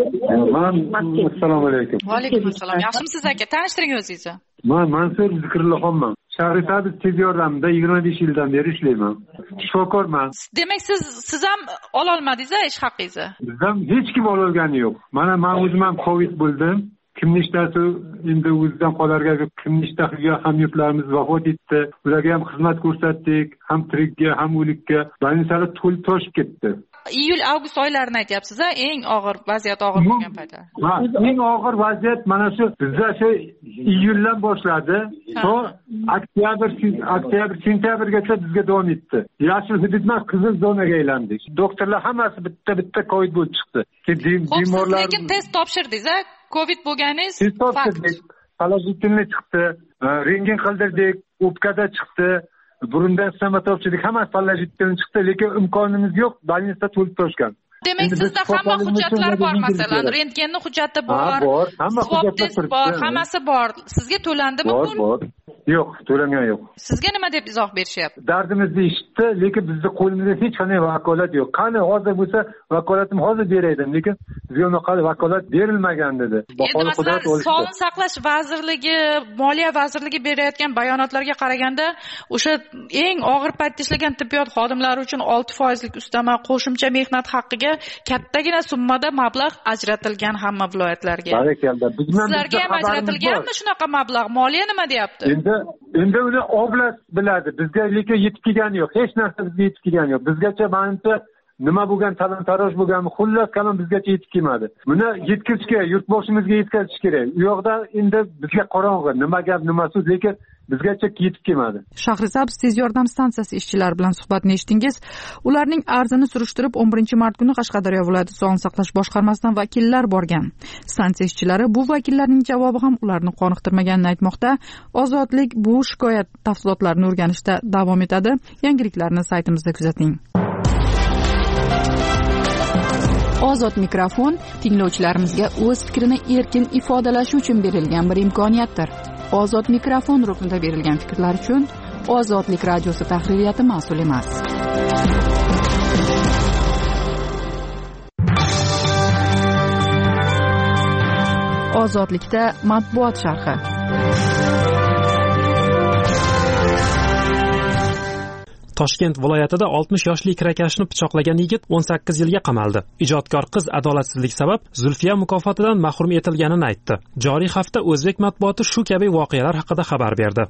Assalomu alaykum. Va alaykum assalom. Yaxshimisiz aka? Tanishtiring o'zingizni. Men Mansur Zikrullohman. Shahrisabz tez yordamida 25 yildan beri ishlayman. Shifokorman. Demak, siz ham ola olmadingiz-a ish haqqingizni? Bizdan hech kim ololgani yo'q. Mana men o'zim ham Covid bo'ldim. Kimnishtasi endi o'zidan qolarga, kimnishtasiga hamyurtlarimiz vafot etdi. Ularga ham xizmat ko'rsatdik, ham tirikka, ham o'likka. Больницаlar to'lib toshib ketdi. Iyul-avgust oylarini aytyapsiz-a? Eng og'ir vaziyat og'ir bo'lgan paytda. Ha, eng og'ir vaziyat mana shu bizda shu iyuldan boshladi. To oktyabr, sentyabrgacha bizga davom etdi. Yashil hududdan qizil zonaga aylandik. Doktorlar hammasi bitta Covid bo'lib chiqdi. Bemorlar lekin test topshirdingiz-a? Covid bo'lganingiz fakt. Положительный chiqdi. Rentgen qildirdik, o'pkada chiqdi. Burundan stomatologik hammasi положительный chiqdi, lekin imkonimiz yo'q, больница to'lib toshgan. Demak, sizda hamma hujjatlar bor, masalan, rentgenning hujjati bor, hamma hujjatlar bor, hammasi bor. Sizga to'landimi pul? Bor. Yo'q, to'langan yo'q. Sizga nima deb izoh berishyapti? Dardimizni eshitdi, lekin bizning qo'limizda hech qanday vakolat yo'q. Qani hozir bo'lsa, vakolatimni hozir beraydim, lekin bizga unaqa vakolat berilmagan dedi. Endi masalan, Sog'liqni saqlash vazirligi, Moliya vazirligi berayotgan bayonotlarga qaraganda, o'sha eng og'ir paytda ishlagan tibbiyot xodimlari uchun 6% ustama qo'shimcha mehnat haqqiga viloyatiga kattagina summada mablag' ajratilgan hamma viloyatlarga. Sizlarga ham ajratilganmi shunaqa mablag'? Moliya nima deyapti? Endi uni oblast biladi. Bizga lekin yetib kelgani yo'q. Hech narsa bizga yetib kelgani yo'q. Bizgacha menimcha nima bo'lgan talon-taroj bo'lganmi, xullas kalom bizgacha yetib kelmadi. Buni yetkazish kerak, yurtboshimizga yetkazish kerak. U yoqda endi bizga qorong'i, nima gap, nima so'z, lekin bizgacha yetib kelmadi. Shahrisabz tez yordam stansiyasi ishchilari bilan suhbatni eshitdingiz. Ularning arzini surishtirib 11-mart kuni Qashqadaryo viloyati sog'liqni saqlash boshqarmasidan vakillar borgan. Stansiya ishchilari bu vakillarning javobi ham ularni qoniqtirmaganini aytmoqda. Ozodlik bu shikoyat tafsilotlarini o'rganishda davom etadi. Yangiliklarni saytimizda kuzating. Ozod mikrofon tinglovchilarimizga o'z fikrini erkin ifodalashi uchun berilgan bir imkoniyatdir. Ozod mikrofon ruknida berilgan fikrlar uchun Ozodlik radiosi tahririyati mas'ul emas. Ozodlikda matbuot sharhi. Toshkent viloyatida 60 yoshli kirakashni pichoqlagan yigit 18 yilga qamaldi. Ijodkor qiz adolatsizlik sabab Zulfiya mukofotidan mahrum etilganini aytdi. Joriy hafta o'zbek matbuoti shu kabi voqealar haqida xabar berdi.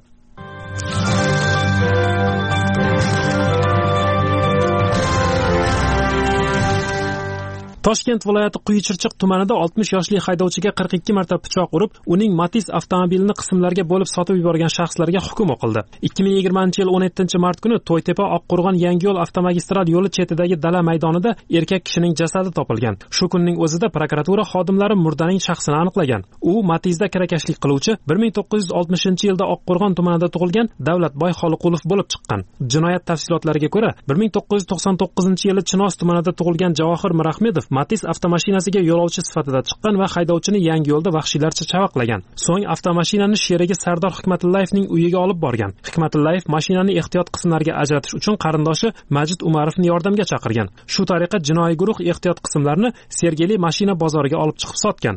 Toshkent viloyati Quyichirchiq tumanida 60 yoshli haydovchiga 42 marta pichoq urib, uning Matiz avtomobilini qismlarga bo'lib sotib yuborgan shaxslarga hukm o'qildi. 2020-yil 17-mart kuni To'ytepa Oqqo'rg'on Yangiyo'l avtomagistral yo'li chetidagi dala maydonida erkak kishining jasadi topilgan. Shu kunning o'zida prokuratura xodimlari murdaning shaxsini aniqlagan. U Matizda kirakashlik qiluvchi 1960-yilda Oqqo'rg'on tumanida tug'ilgan Davlatboy Xoliqulov bo'lib chiqqan. Jinoyat tafsilotlariga ko'ra, 1999-yili Chinoz tumanida tug'ilgan Javohir Mirahmedov Matiz avtomashinasiga yo'lovchi sifatida chiqqan va haydovchini Yangiyo'lda vahshiylarcha chavaqlagan. So'ng avtomashinani sherigi Sardor Hikmatullayevning uyiga olib borgan. Hikmatullayev mashinani ehtiyot qismlarga ajratish uchun qarindoshi Majid Umarovni yordamga chaqirgan. Shu tariqa jinoiy guruh ehtiyot qismlarni Sergeli mashina bozoriga olib chiqib sotgan.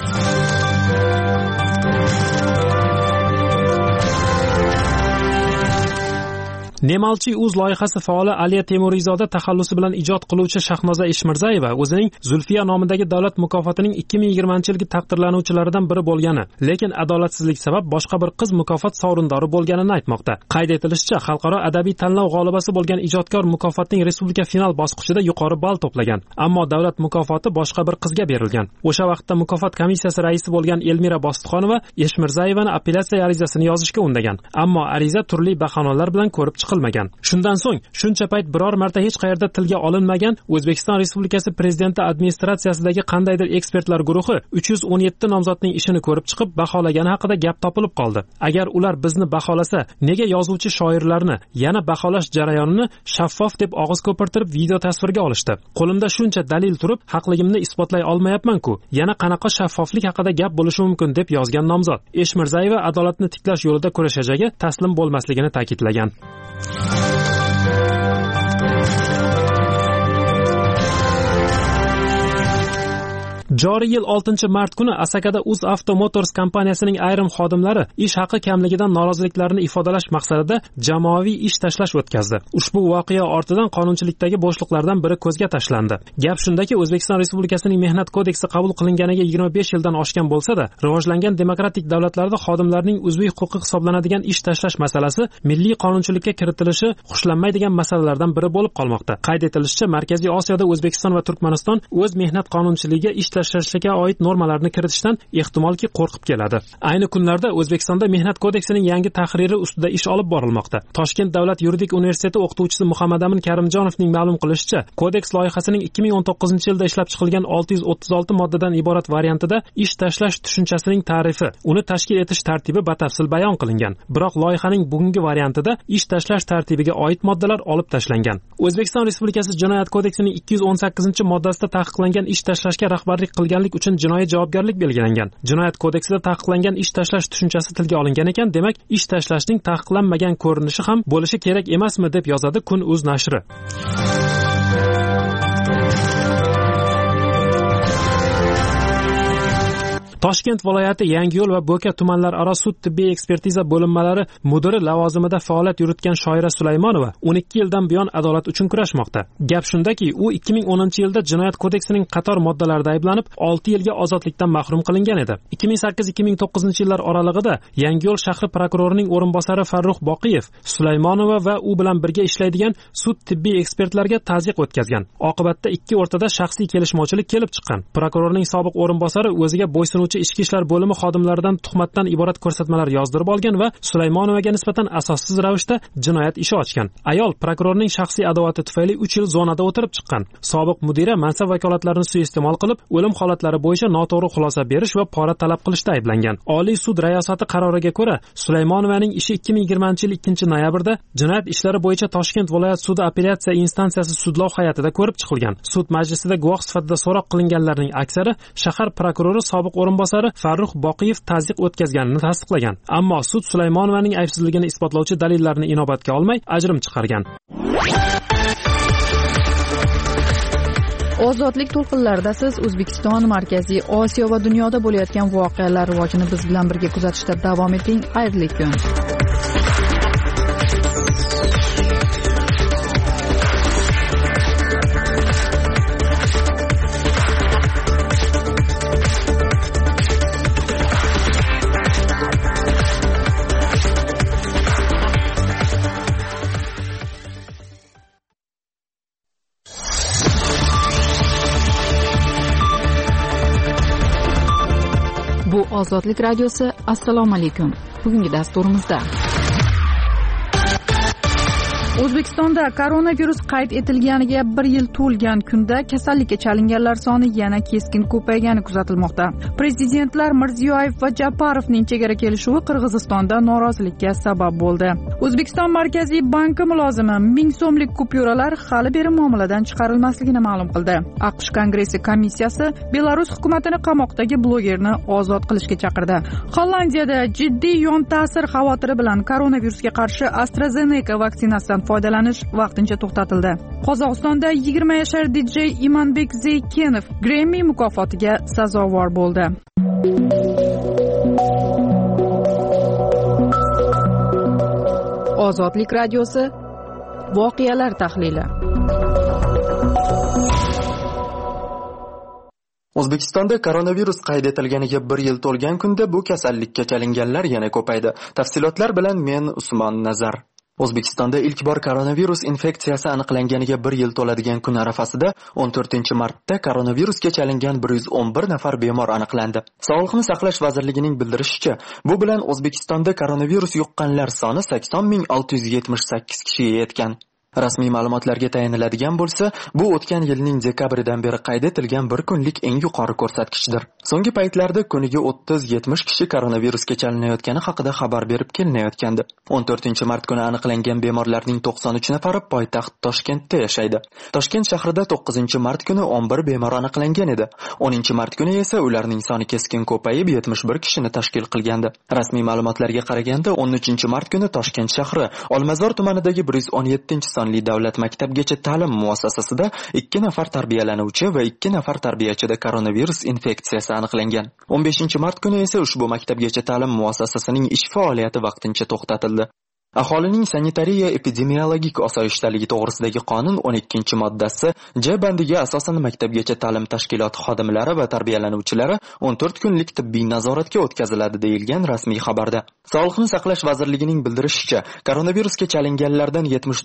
Nemalchi uz loyihasi faoli Aliya Temurizoda taxallusi bilan ijod qiluvchi Shahnoza Eshmirzayeva o'zining Zulfiya nomidagi davlat mukofotining 2020-yilgi taqdirlanuvchilaridan biri bo'lgani, lekin adolatsizlik sabab boshqa bir qiz mukofot sovrindori bo'lganini aytmoqda. Qayd etilishicha, xalqaro adabiy tanlov g'olibasi bo'lgan ijodkor mukofotning respublika final bosqichida yuqori ball to'plagan, ammo davlat mukofoti boshqa bir qizga berilgan. O'sha vaqtda mukofot komissiyasi raisi bo'lgan Elmira Bostixonova Eshmirzayevani apellyatsiya arizasini yozishga undagan, ammo ariza turli bahonalar bilan ko'rib qilmagan. Shundan so'ng shuncha payt biror marta hech qayerda tilga olinmagan O'zbekiston Respublikasi Prezidenti administratsiyasidagi qandaydir ekspertlar guruhi 317 nomzodning ishini ko'rib chiqib baholagani haqida gap topilib qoldi. Agar ular bizni baholasa, nega yozuvchi shoirlarni yana baholash jarayonini shaffof deb og'iz ko'pirtirib video tasvirga olishdi? Qo'limda shuncha dalil turib, haqligimni isbotlay olmayapman-ku. Yana qanaqa shaffoflik haqida gap bo'lishi mumkin deb yozgan nomzod. Eshmirzayeva adolatni tiklash yo'lida kurashajagi taslim bo'lmasligini ta'kidlagan. Joriy yil 6-mart kuni Asakada UzAuto Motors kompaniyasining ayrim xodimlari ish haqi kamligidan noroziliklarini ifodalash maqsadida jamoaviy ish tashlash o'tkazdi. Ushbu voqea ortidan qonunchilikdagi bo'shliqlardan biri ko'zga tashlandi. Gap shundaki, O'zbekiston Respublikasining Mehnat kodeksi qabul qilinganiga 25 yildan oshgan bo'lsa-da, rivojlangan demokratik davlatlarda xodimlarning uzviy huquqi hisoblanadigan ish tashlash masalasi milliy qonunchilikka kiritilishi xushlanmaydigan masalalardan biri bo'lib qolmoqda. Qayd etilishicha, Markaziy Osiyoda O'zbekiston va Turkmaniston o'z mehnat qonunchiligiga ish tashlashga oid normalarni kiritishdan ehtimolki qo'rqib keladi. Ayni kunlarda O'zbekistonda Mehnat kodeksining yangi tahriri ustida ish olib borilmoqda. Toshkent davlat yuridik universiteti o'qituvchisi Muhammadamin Karimjonovning ma'lum qilishicha, kodeks loyihasining 2019-yilda ishlab chiqilgan 636 moddadan iborat variantida ish tashlash tushunchasining ta'rifi, uni tashkil etish tartibi batafsil bayon qilingan. Biroq loyihaning bugungi variantida ish tashlash tartibiga oid moddalar olib tashlangan. O'zbekiston Respublikasi Jinoyat kodeksining 218-moddasida taqiqlangan ish tashlashga rahbarlik qilganlik uchun jinoiy javobgarlik belgilangan. Jinoyat kodeksida taqiqlangan ish tashlash tushunchasi tilga olingan ekan, demak, ish tashlashning taqiqlanmagan ko'rinishi ham bo'lishi kerak emasmi deb yozadi Kun.uz nashri. Toshkent viloyati Yangiyo'l va Bo'ka tumanlararo sud tibbiy ekspertiza bo'linmalari mudiri lavozimida faoliyat yuritgan Shoira Sulaymonova 12 yildan buyon adolat uchun kurashmoqda. Gap shundaki, u 2010-yilda Jinoyat kodeksining qator moddalarida ayblanib, 6 yilga ozodlikdan mahrum qilingan edi. 2008-2009-yillar oralig'ida Yangiyo'l shahri prokurorining o'rinbosari Farruh Boqiyev Sulaymonova va u bilan birga ishlaydigan sud tibbiy ekspertlarga tazyiq o'tkazgan. Oqibatda ikki o'rtada shaxsiy kelishmovchilik kelib chiqqan. Prokurorning sobiq o'rinbosari o'ziga bo'ysunuvchi ichki ishlar bo'limi xodimlaridan tuhmatdan iborat ko'rsatmalar yozdirib olgan va Sulaymonovaga nisbatan asossiz ravishda jinoyat ishi ochgan. Ayol prokurorning shaxsiy adovati tufayli 3 yil zonada o'tirib chiqqan. Sobiq mudira mansab vakolatlarini suiiste'mol qilib, o'lim holatlari bo'yicha noto'g'ri xulosa berish va pora talab qilishda ayblangan. Oliy sud rayosati qaroriga ko'ra, Sulaymonovaning ishi 2020-yil 2-noyabrda jinoyat ishlari bo'yicha Toshkent viloyat sudi apellyatsiya instansiyasi sudlov hay'atida ko'rib chiqilgan. Sud majlisida guvoh sifatida so'roq qilinganlarning aksari shahar prokurori sobiq o'rinbosari Farruh Boqiyev tazyiq o'tkazganini tasdiqlagan. Ammo sud Sulaymonovaning aybsizligini isbotlovchi dalillarni inobatga olmay ajrim chiqargan. Ozodlik to'lqinlarida siz O'zbekiston, Markaziy Osiyo va dunyoda bo'layotgan voqealar rivojini biz bilan birga kuzatishda davom eting. Xayrli kun. Bu Ozodlik radiosi. Assalomu alaykum. Bugungi dasturimizda O'zbekistonda koronavirus qayd etilganiga 1 yil to'lgan kunda kasallikka chalinganlar soni yana keskin ko'paygani kuzatilmoqda. Prezidentlar Mirziyoyev va Japarovning chegara kelishuvi Qirg'izistonda norozilikka sabab bo'ldi. O'zbekiston Markaziy banki mulozimi 1000 so'mlik kupyuralar hali beri muomaladan chiqarilmasligini ma'lum qildi. AQSh Kongressi komissiyasi Belarus hukumatini qamoqdagi blogerni ozod qilishga chaqirdi. Hollandiyada jiddiy yon ta'sir xavotiri bilan koronavirusga qarshi AstraZeneca vaksinasidan foydalanish vaqtincha to'xtatildi. Qozog'istonda 20 yashar DJ Imanbek Zeykenov Grammy mukofotiga sazovor bo'ldi. Ozodlik radiosi. Voqealar tahlili. O'zbekistonda koronavirus qayd etilganiga 1 yil to'lgan kunda bu kasallikka chalinganlar yana ko'paydi. Tafsilotlar bilan men Usmon Nazar. O'zbekistonda ilk bor koronavirus infeksiyasi aniqlanganiga 1 yil to'ladigan kun arafasida 14-martda koronavirusga chalingan 111 nafar bemor aniqlandi. Sog'liqni saqlash vazirligining bildirishicha, bu bilan O'zbekistonda koronavirus yuqqanlar soni 80.678 kishiga yetgan. Rasmiy ma'lumotlarga tayaniladigan bo'lsa, bu o'tgan yilning dekabridan beri qayd etilgan bir kunlik eng yuqori ko'rsatkichdir. So'nggi paytlarda kuniga 30-70 kishi koronavirusga chalinayotgani haqida xabar berib kelinayotgandi. 14-mart kuni aniqlangan bemorlarning 93 nafari poytaxt Toshkentda yashaydi. Toshkent shahrida 9-mart kuni 11 bemor aniqlangan edi. 10-mart kuni esa ularning soni keskin ko'payib 71 kishini tashkil qilgandi. Rasmiy ma'lumotlarga qaraganda 13-mart kuni Toshkent shahri Olmazor tumanidagi 117 sonli davlat maktabgacha ta'lim muassasasida 2 nafar tarbiyalanuvchi va 2 nafar tarbiyachida koronavirus infeksiyasi aniqlangan. 15-mart kuni esa ushbu maktabgacha ta'lim muassasasining ish faoliyati vaqtincha to'xtatildi. Aholining sanitariya epidemiologik osoyishtaligi to'g'risidagi qonun 12-moddasi J bandiga asosan maktabgacha ta'lim tashkiloti xodimlari va tarbiyalanuvchilari 14 kunlik tibbiy nazoratga o'tkaziladi deyilgan rasmiy xabarda. Sog'liqni saqlash vazirligining bildirishicha, koronavirusga chalinganlardan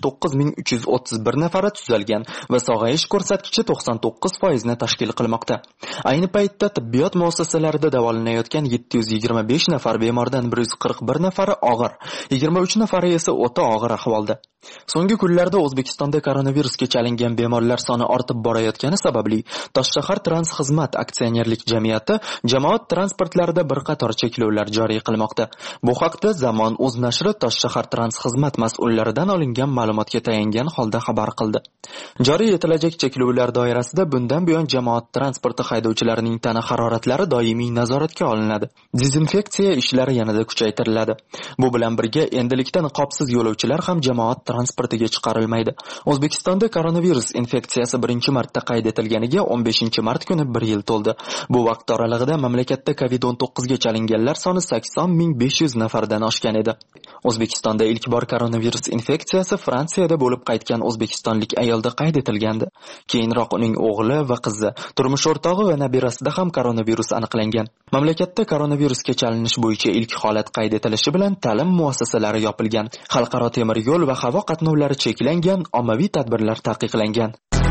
79.331 nafari tuzalgan va sog'ayish ko'rsatkichi 99% ni tashkil qilmoqda. Ayni paytda tibbiyot muassasalarida davolanayotgan 725 nafar bemordan 141 nafari og'ir, 23 nafari esa o'ta og'ir ahvolda. So'nggi kunlarda O'zbekistonda koronavirusga chalingan bemorlar soni ortib borayotgani sababli Toshshahar Transxizmat aksionerlik jamiyati jamoat transportlarida bir qator cheklovlar joriy qilmoqda. Bu haqda Zamon o'z nashri Toshshahar Transxizmat mas'ullaridan olingan ma'lumotga tayangan holda xabar qildi. Joriy etilajak cheklovlar doirasida bundan buyon jamoat transporti haydovchilarining tana haroratlari doimiy nazoratga olinadi. Dezinfeksiya ishlari yanada kuchaytiriladi. Bu bilan birga endilikda niqobsiz yo'lovchilar ham jamoat transportiga chiqarilmaydi. O'zbekistonda koronavirus infeksiyasi birinchi marta qayd etilganiga 15 mart kuni 1 yil to'ldi. Bu vaqt oralig'ida mamlakatda COVID-19 ga chalinganlar soni 80.500 nafardan oshgan edi. O'zbekistonda ilk bor koronavirus infeksiyasi Fransiyada bo'lib qaytgan o'zbekistonlik ayolda qayd etilgandi. Keyinroq uning o'g'li va qizi, turmush o'rtog'i va nabirasida ham koronavirus aniqlangan. Mamlakatda koronavirusga chalinish bo'yicha ilk holat qayd etilishi bilan ta'lim muassasalari yopilgan, xalqaro temir yo'l va havo qatnovlari cheklangan, ommaviy tadbirlar taqiqlangan.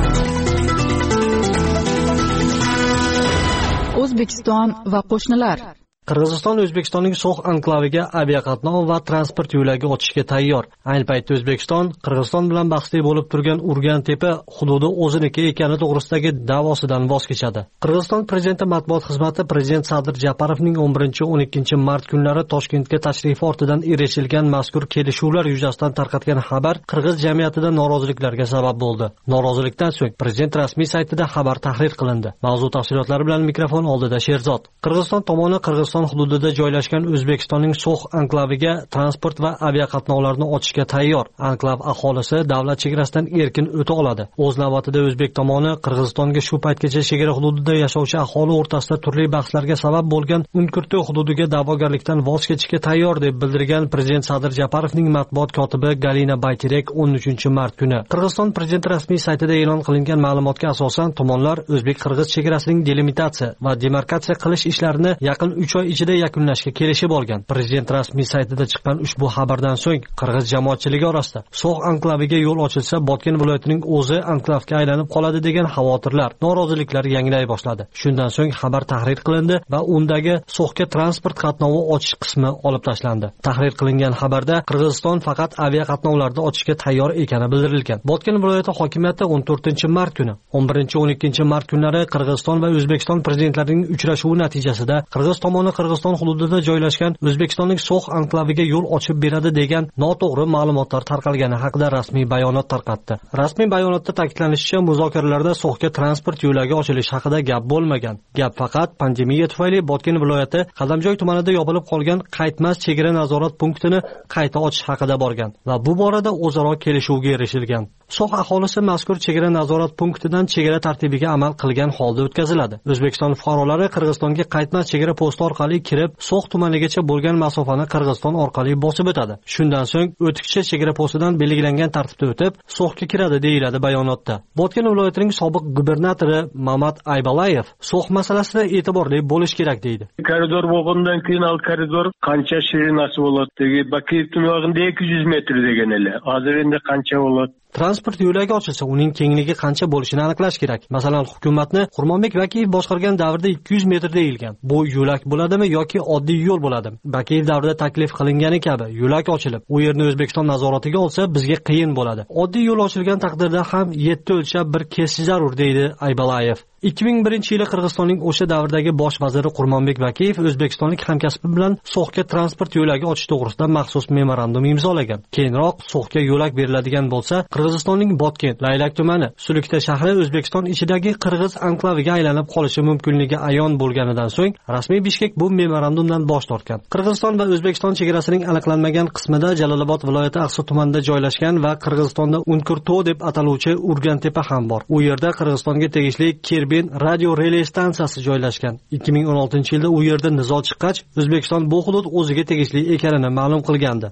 O'zbekiston va qo'shnilar. Qirg'iziston O'zbekistonning So'x anklaviga aviaqatnov va transport yo'lagi ochishga tayyor. Ayni paytda O'zbekiston Qirg'iziston bilan bahsli bo'lib turgan Urgantepa hududi o'ziniki ekani to'g'risidagi da'vosidan voz kechadi. Qirg'iziston prezidenti matbuot xizmati prezident Sadir Japarovning 11-12 mart kunlari Toshkentga tashrifi ortidan erishilgan mazkur kelishuvlar yuzasidan tarqatgan xabar qirg'iz jamiyatida noroziliklarga sabab bo'ldi. Norozilikdan so'ng prezident rasmiy saytida xabar tahrir qilindi. Mavzu tafsilotlari bilan mikrofon oldida Sherzod. Qirg'iziston tomoni Qirg'iziston hududida joylashgan O'zbekistonning So'x anklaviga transport va aviaqatnovlarni ochishga tayyor. Anklav aholisi davlat chegarasidan erkin o'ta oladi. O'z navbatida o'zbek tomoni Qirg'izistonga shu paytgacha chegara hududida yashovchi aholi o'rtasida turli bahslarga sabab bo'lgan Unkurto hududiga da'vogarlikdan voz kechishga tayyor deb bildirgan prezident Sadir Japarovning matbuot kotibi Galina Bayterek 13-mart kuni. Qirg'iziston prezidenti rasmiy saytida e'lon qilingan ma'lumotga asosan tomonlar o'zbek-qirg'iz chegarasining delimitatsiya va demarkatsiya qilish ishlarini yaqin 3 oy ichida yakunlashga kelishib olgan. Prezident rasmiy saytida chiqqan ushbu xabardan so'ng qirg'iz jamoatchiligi orasida So'x anklaviga yo'l ochilsa Botken viloyatining o'zi anklavga aylanib qoladi degan xavotirlar, noroziliklar yanglay boshladi. Shundan so'ng xabar tahrir qilindi va undagi So'xga transport qatnovi ochish qismi olib tashlandi. Tahrir qilingan xabarda Qirg'iziston faqat aviaqatnovlarni ochishga tayyor ekani bildirilgan. Botken viloyati hokimiyati 14-mart kuni, 11-12 mart kunlari Qirg'iziston va O'zbekiston prezidentlarining uchrashuvi natijasida Qirg'iz tomoni Qirg'iziston hududida joylashgan O'zbekistonning So'x anklaviga yo'l ochib beradi degan noto'g'ri ma'lumotlar tarqalgani haqida rasmiy bayonot tarqatdi. Rasmiy bayonotda ta'kidlanishicha, muzokaralarda So'xga transport yo'lagi ochilish haqida gap bo'lmagan. Gap faqat pandemiya tufayli Botken viloyati Qadamjoy tumanida yopilib qolgan qaytmas chegara nazorat punktini qayta ochish haqida borgan va bu borada o'zaro kelishuvga erishilgan. So'x aholisi mazkur chegara nazorat punktidan chegara tartibiga amal qilgan holda o'tkaziladi. O'zbekiston fuqarolari Qirg'izistonga qaytmas chegara posti orqali kirib, So'x tumanigacha bo'lgan masofani Qirg'iziston orqali bosib o'tadi. Shundan so'ng o'tkichi chegara postidan belgilangan tartibda o'tib, So'xga kiradi deyiladi bayonotda. Botken viloyatining sobiq gubernatori Mamat Aybalayev So'x masalasida e'tiborli bo'lish kerak deydi. Koridor bo'lgandan keyin al koridor qancha shirinasi bo'ladi degi Bakiyev tumog'ida 200 metr degan edi. Hozir endi qancha bo'ladi? Transport yo'lagi ochilsa, uning kengligi qancha bo'lishini aniqlash kerak. Masalan, hukumatni Qurmonbek Bakiyev boshqargan davrda 200 metr deyilgan. Bu yo'lak bo'ladimi yoki oddiy yo'l bo'ladimi? Bakiyev davrida taklif qilingani kabi yo'lak ochilib, u yerni O'zbekiston nazoratiga olsa, bizga qiyin bo'ladi. Oddiy yo'l ochilgan taqdirda ham 7 o'lchab bir kesish zarur deydi Aybalayev. 2001-yili Qirg'izistonning o'sha davrdagi bosh vaziri Qurmonbek Bakiyev o'zbekistonlik hamkasbi bilan So'xga transport yo'lagi ochish to'g'risida maxsus memorandum imzolagan. Keyinroq So'xga yo'lak beriladigan bo'lsa, Qirg'izistonning Botken, Laylak tumani, Sulukta shahri O'zbekiston ichidagi qirg'iz anklaviga aylanib qolishi mumkinligi ayon bo'lganidan so'ng rasmiy Bishkek bu memorandumdan bosh tortgan. Qirg'iziston va O'zbekiston chegarasining aniqlanmagan qismida Jalolobod viloyati Aqsu tumanida joylashgan va Qirg'izistonda Unkurto deb ataluvchi Urgantepa ham bor. U yerda Qirg'izistonga tegishli radio relay stansiyasi joylashgan. 2016-yilda u yerda nizo chiqqach, O'zbekiston bu hudud o'ziga tegishli ekanini ma'lum qilgandi.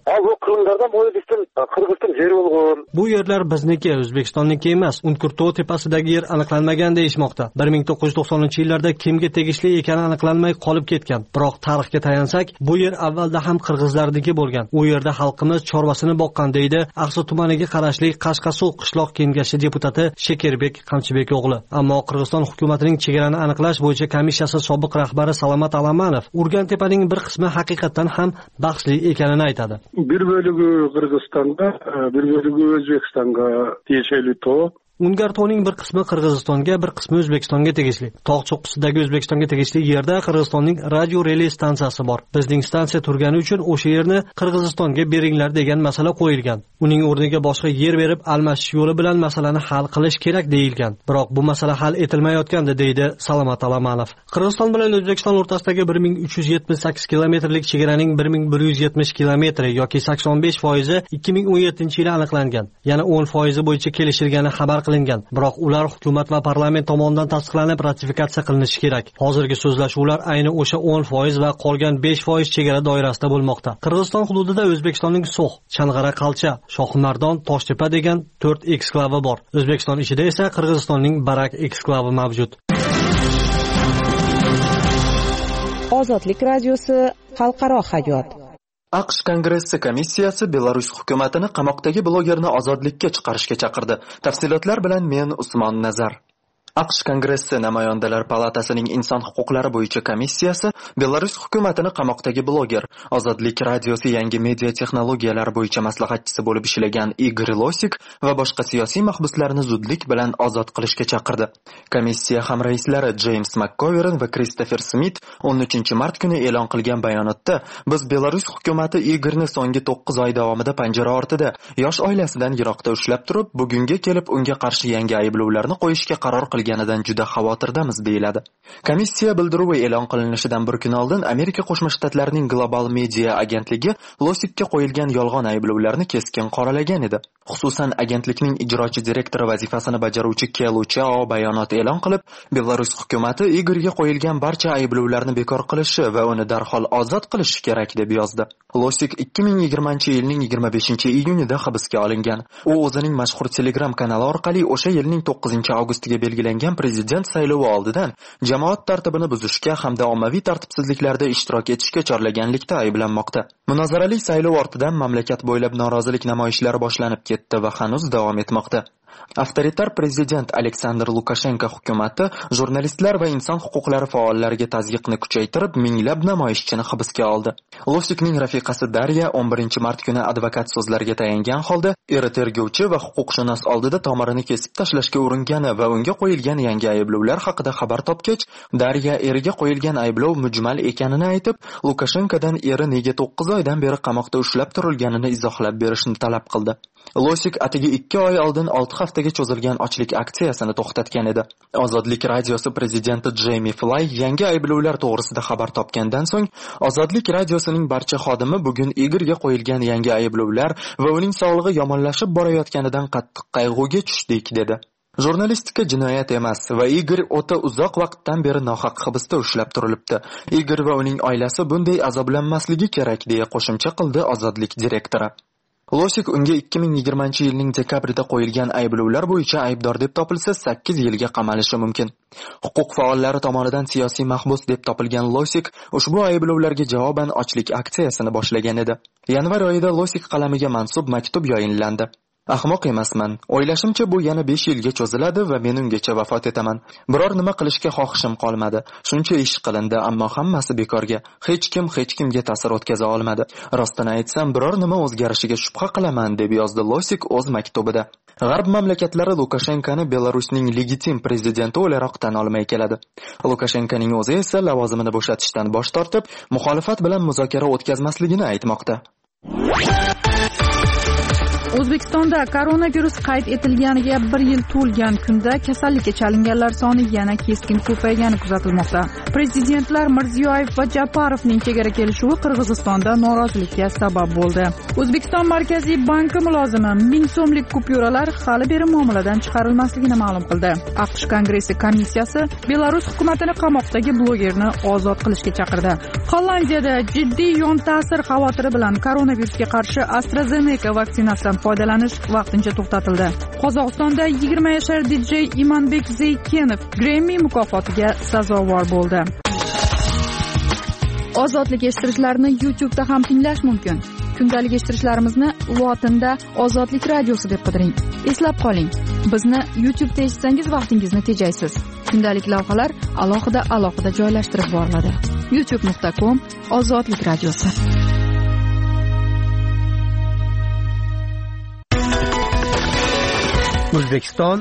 Bu yerlar bizniki, O'zbekistonniki emas. Unkurto tepasidagi yer aniqlanmagan deyishmoqda. 1990-yillarda kimga tegishli ekani aniqlanmay qolib ketgan. Biroq tarixga tayansak, bu yer avvalda ham qirg'izlarniki bo'lgan. U yerda xalqimiz chorvasini boqqan deydi Aqsu tumaniga qarashli Qashqasuv qishloq kengashi deputati Shekerbek Qamchibek o'g'li. Ammo Qirg'iziston hukumatining chegarani aniqlash bo'yicha komissiyasi sobiq rahbari Salomat Alamanov Urgantepaning bir qismi haqiqatan ham bahsli ekanini aytadi. Bir bölügü Qirg'izistonga, bir bölügü O'zbekistonga tegishli to Ungar tog'ining bir qismi Qirg'izistonga, bir qismi O'zbekistonga tegishli. Tog' cho'qqisidagi O'zbekistonga tegishli yerda Qirg'izistonning radio relay stansiyasi bor. Bizning stansiya turgani uchun o'sha yerni Qirg'izistonga beringlar degan masala qo'yilgan. Uning o'rniga boshqa yer berib almashish yo'li bilan masalani hal qilish kerak deyilgan. Biroq bu masala hal etilmayotgandi, deydi Salomat Alamanov. Qirg'iziston bilan O'zbekiston o'rtasidagi 1378 kilometrlik chegaraning 1170 kilometri yoki 85% 2017-yili aniqlangan. Yana 10% bo'yicha kelishilgani xabar qilingan. Biroq ular hukumat va parlament tomonidan tasdiqlanib ratifikatsiya qilinishi kerak. Hozirgi so'zlashuvlar ayni o'sha 10% va qolgan 5% chegara doirasida bo'lmoqda. Qirg'iziston hududida O'zbekistonning So'x, Chang'ara, Qalcha, Shohimardon, Toshtepa degan 4 eksklavi bor. O'zbekiston ichida esa Qirg'izistonning Barak eksklavi mavjud. Ozodlik radiosi xalqaro hayot. AQSh Kongressi komissiyasi Belarus hukumatini qamoqdagi blogerni ozodlikka chiqarishga chaqirdi. Tafsilotlar bilan men Usmon Nazar. AQSh Kongressi Namoyandalar palatasining inson huquqlari bo'yicha komissiyasi Belarus hukumatini qamoqdagi bloger, Ozodlik radiosi yangi media texnologiyalar bo'yicha maslahatchisi bo'lib ishlagan Igor Losik va boshqa siyosiy mahbuslarni zudlik bilan ozod qilishga chaqirdi. Komissiya hamraislari James McGovern va Christopher Smith 13-mart kuni e'lon qilgan bayonotda biz Belarus hukumati Igorni so'nggi 9 oy davomida panjara ortida yosh oilasidan yiroqda ushlab turib, bugunga kelib unga qarshi yangi ayblovlarni qo'yishga qaror qilganidan juda xavotirdamiz deyiladi. Komissiya bildiruvi e'lon qilinishidan bir kun oldin Amerika Qo'shma Shtatlarining Global Media agentligi Losikka qo'yilgan yolg'on ayblovlarni keskin qoralagan edi. Xususan, agentlikning ijrochi direktori vazifasini bajaruvchi Kelu Chao bayonot e'lon qilib, Belarus hukumati Igorga qo'yilgan barcha ayblovlarni bekor qilishi va uni darhol ozod qilishi kerak deb yozdi. Losik 2020-yilning 25-iyunida hibsga olingan. U o'zining mashhur Telegram kanali orqali o'sha yilning 9-avgustiga belgilangan prezident saylovi oldidan jamoat tartibini buzishga hamda ommaviy tartibsizliklarda ishtirok etishga chorlaganlikda ayblanmoqda. Munozarali saylov ortidan mamlakat bo'ylab norozilik namoyishlari boshlanib ketdi va hanuz davom etmoqda. Avtoritar prezident Aleksandr Lukashenko hukumati jurnalistlar va inson huquqlari faollariga tazyiqni kuchaytirib, minglab namoyishchini hibsga oldi. Losikning rafiqasi Darya 11-mart kuni advokat so'zlariga tayangan holda eri tergovchi va huquqshunos oldida tomirini kesib tashlashga uringani va unga qo'yilgan yangi ayblovlar haqida xabar topgach, Darya eriga qo'yilgan ayblov mujmal ekanini aytib, Lukashenkodan eri nega 9 oydan beri qamoqda ushlab turilganini izohlab berishni talab qildi. Losik atigi 2 oy oldin 6 haftaga cho'zilgan ochlik aksiyasini to'xtatgan edi. Ozodlik radiosi prezidenti Jamie Fly yangi ayblovlar to'g'risida xabar topgandan so'ng, Ozodlik radiosining barcha xodimi bugun Igorga qo'yilgan yangi ayblovlar va uning sog'lig'i yomonlashib borayotganidan qattiq qayg'uga tushdik dedi. Jurnalistika jinoyat emas va Igor o'ta uzoq vaqtdan beri nohaq hibsda ushlab turilibdi. Igor va uning oilasi bunday azoblanmasligi kerak deya qo'shimcha qildi Ozodlik direktori. Losik unga 2020-yilning dekabrida qo'yilgan ayblovlar bo'yicha aybdor deb topilsa 8 yilga qamalishi mumkin. Huquq faollari tomonidan siyosiy mahbus deb topilgan Losik ushbu ayblovlarga javoban ochlik aksiyasini boshlagan edi. Yanvar oyida Losik qalamiga mansub maktub yayinlandi. Ahmoq emasman. O'ylashimcha bu yana 5 yilga cho'ziladi va men ungacha vafot etaman. Biror nima qilishga xohishim qolmadi. Shuncha ish qilindi, ammo hammasi bekorga. Hech kimga ta'sir o'tkaza olmadi. Rostini aytsam, biror nima o'zgarishiga shubha qilaman deb yozdi Losik o'z maktubida. G'arb mamlakatlari Lukashenkoni Belarusning legitim prezidenti o'laroq tan olmay keladi. Lukashenkoning o'zi esa lavozimini bo'shatishdan bosh tortib, muxolifat bilan muzokara o'tkazmasligini aytmoqda. O'zbekistonda koronavirus qayd etilganiga 1 yil to'lgan kunda kasallikka chalinganlar soni yana keskin ko'paygani kuzatilmoqda. Prezidentlar Mirziyoyev va Japarovning chegara kelishuvi Qirg'izistonda norozilikka sabab bo'ldi. O'zbekiston Markaziy banki mulozimi 1000 so'mlik kupyuralar hali beri muomaladan chiqarilmasligini ma'lum qildi. AQSh Kongressi komissiyasi Belarus hukumatini qamoqdagi blogerni ozod qilishga chaqirdi. Hollandiyada jiddiy yon ta'sir xavotiri bilan koronavirusga qarshi AstraZeneca vaksinasidan foydalanish vaqtincha to'xtatildi. Qozog'istonda 20 yashar DJ Imanbek Zeykenov Grammy mukofotiga sazovor bo'ldi. Ozodlik eshittirichlarini YouTube'da ham tinglash mumkin. Kundalik eshittirishlarimizni lotinda Ozodlik radiosi deb qidiring. Eslab qoling, bizni YouTube'da eshitsangiz vaqtingizni tejaysiz. Kundalik lavhalar alohida joylashtirib boriladi. youtube.com/Ozodlik radiosi. O'zbekiston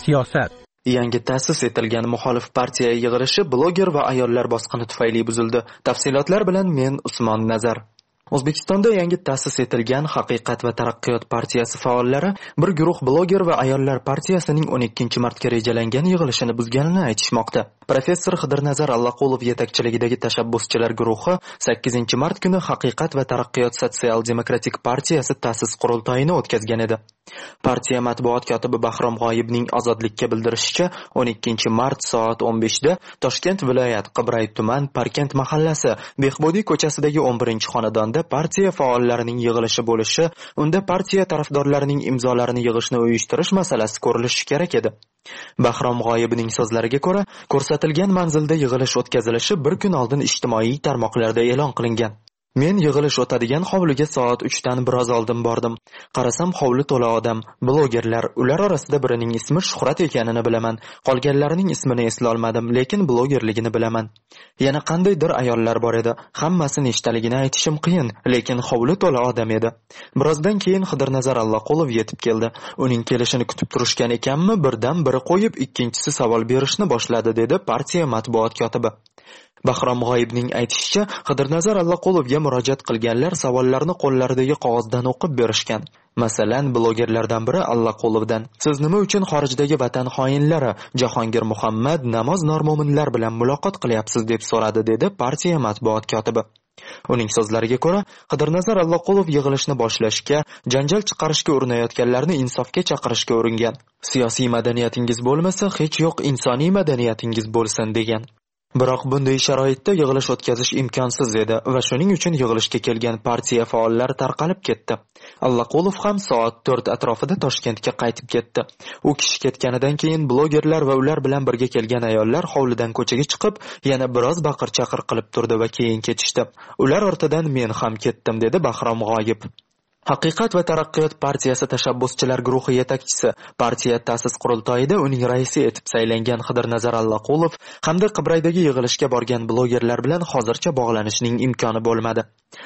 siyosat. Yangi ta'sis etilgan muxolif partiya yig'ilishi bloger va ayollar bosqini tufayli buzildi. Tafsilotlar bilan men Usmon Nazar. O'zbekistonda yangi ta'sis etilgan Haqiqat va taraqqiyot partiyasi faollari bir guruh bloger va ayollar partiyasining 12-martga rejalangan yig'ilishini buzganini aytishmoqda. Professor Xidirnazar Allaqulov yetakchiligidagi tashabbuschilar guruhi 8-mart kuni Haqiqat va taraqqiyot sotsial-demokratik partiyasi ta'sis qurultoyini o'tkazgan edi. Partiya matbuot kotibi Bahrom G'oyibning Ozodlikka bildirishicha, 12-mart soat 15 da Toshkent viloyat Qibray tuman Parkent mahallasi Behbudiy ko'chasidagi 11-xonadonda partiya faollarining yig'ilishi bo'lishi, unda partiya tarafdorlarining imzolarini yig'ishni uyushtirish masalasi ko'rilishi kerak edi. Bahrom G'oyibning so'zlariga ko'ra, ko'rsatilgan manzilda yig'ilish o'tkazilishi bir kun oldin ijtimoiy tarmoqlarda e'lon qilingan. Men yig'ilish o'tadigan hovliga soat 3 dan biroz oldin bordim. Qarasam hovli to'la odam, blogerlar, ular orasida birining ismi Shuhrat ekanini bilaman. Qolganlarining ismini eslay olmadim, lekin blogerligini bilaman. Yana qandaydir ayollar bor edi. Hammasi nechtaligini aytishim qiyin, lekin hovli to'la odam edi. Birozdan keyin Xidirnazar Allaqulov yetib keldi. Uning kelishini kutib turishgan ekanmi, birdan biri qo'yib, ikkinchisi savol berishni boshladi, dedi partiya matbuot kotibi. Bahrom G'oyibning aytishicha, Xidirnazar Allaqulovga murojaat qilganlar savollarni qo'llaridagi qog'ozdan o'qib berishgan. Masalan, blogerlardan biri Allaqulovdan: "Siz nima uchun xorijdagi vatan xoinlari Jahongir Muhammad, Namoz Normo'minlar bilan muloqot qilyapsiz?" deb so'radi, dedi partiya matbuot kotibi. Uning so'zlariga ko'ra, Xidirnazar Allaqulov yig'ilishni boshlashga, janjal chiqarishga urinayotganlarni insofga chaqirishga uringan. "Siyosiy madaniyatingiz bo'lmasa, hech yo'q insoniy madaniyatingiz bo'lsin" degan. Biroq bunday sharoitda yig'ilish o'tkazish imkonsiz edi va shuning uchun yig'ilishga kelgan partiya faollari tarqalib ketdi. Allaqulov ham soat 4 atrofida Toshkentga qaytib ketdi. U kishi ketganidan keyin blogerlar va ular bilan birga kelgan ayollar hovlidan ko'chaga chiqib, yana biroz baqir-chaqir qilib turdi va keyin ketishdi. Ular ortidan men ham ketdim, dedi Bahrom G'oyib. Haqiqat va taraqqiyot partiyasi tashabbuschilar guruhi yetakchisi, partiya ta'sis qurultoyida uning raisi etib saylangan Xidirnazar Allaqulov hamda Qibraydagi yig'ilishga borgan blogerlar bilan hozircha bog'lanishning imkoni bo'lmadi.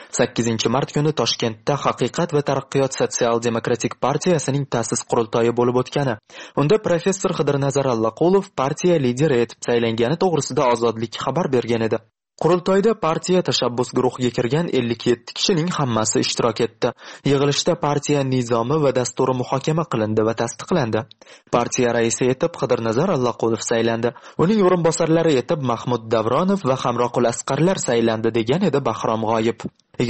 8-mart kuni Toshkentda Haqiqat va taraqqiyot sotsial-demokratik partiyasining ta'sis qurultoyi bo'lib o'tgani, unda professor Xidirnazar Allaqulov partiya lideri etib saylangani to'g'risida Ozodlik xabar bergan edi. Qurultoyda partiya tashabbus guruhiga kirgan 57 kishining hammasi ishtirok etdi. Yig'ilishda partiya nizomi va dasturi muhokama qilindi va tasdiqlandi. Partiya raisi etib Xidirnazar Allaqulov saylandi. Uning o'rinbosarlari etib Mahmud Davronov va Hamroqul Asqarlar saylandi, degan edi Bahrom G'oyib.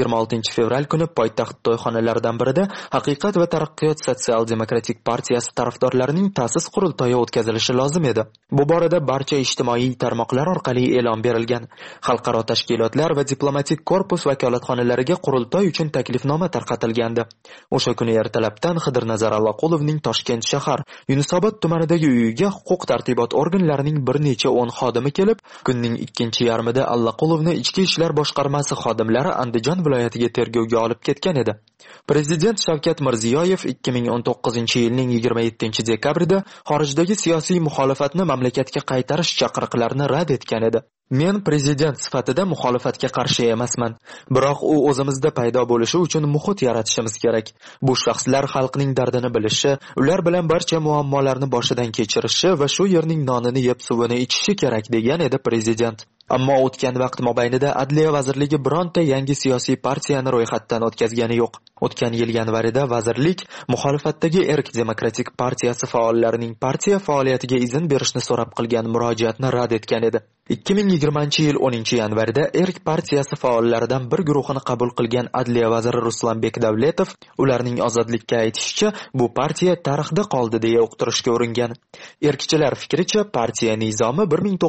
26 fevral kuni poytaxt to'yxonalaridan birida Haqiqat va taraqqiyot sotsial-demokratik partiyasi tarafdorlarining ta'sis qurultoyi o'tkazilishi lozim edi. Bu borada barcha ijtimoiy tarmoqlar orqali e'lon berilgan. Xalqaro tashkilotlar va diplomatik korpus vakolatxonalariga qurultoy uchun taklifnoma tarqatilgandi. O'sha kuni ertalabdan Xidirnazar Allaqulovning Toshkent shahar Yunusobod tumanidagi uyiga huquq tartibot organlarining bir necha 10 xodimi kelib, kunning ikkinchi yarmida Allaqulovni Ichki ishlar boshqarmasi xodimlari Andijon viloyatiga tergovga olib ketgan edi. Prezident Shavkat Mirziyoyev 2019-yilning 27-dekabrida xorijdagi siyosiy muxolifatni mamlakatga qaytarish chaqiriqlarini rad etgan edi. Men prezident sifatida muxolifatga qarshi emasman, biroq u o'zimizda paydo bo'lishi uchun muhit yaratishimiz kerak. Bu shaxslar xalqning dardini bilishi, ular bilan barcha muammolarni boshidan kechirishi va shu yerning nonini yeb suvini ichishi kerak, degan edi prezident. Ammo o'tgan vaqt mobaynida Adliya vazirligi bironta yangi siyosiy partiyani ro'yxatdan o'tkazgani yo'q. O'tgan yil yanvarida vazirlik muxolifatdagi Erk demokratik partiyasi faollarining partiya faoliyatiga izn berishni so'rab qilgan murojaatni rad etgan edi. 2020-yil 10-yanvarida Erk partiyasi faollaridan bir guruhini qabul qilgan Adliya vaziri Ruslanbek Davletov ularning Ozodlikka aytishicha, bu partiya tarixda qoldi deya uqtirishga uringan. Erkchilar fikricha, partiya nizomi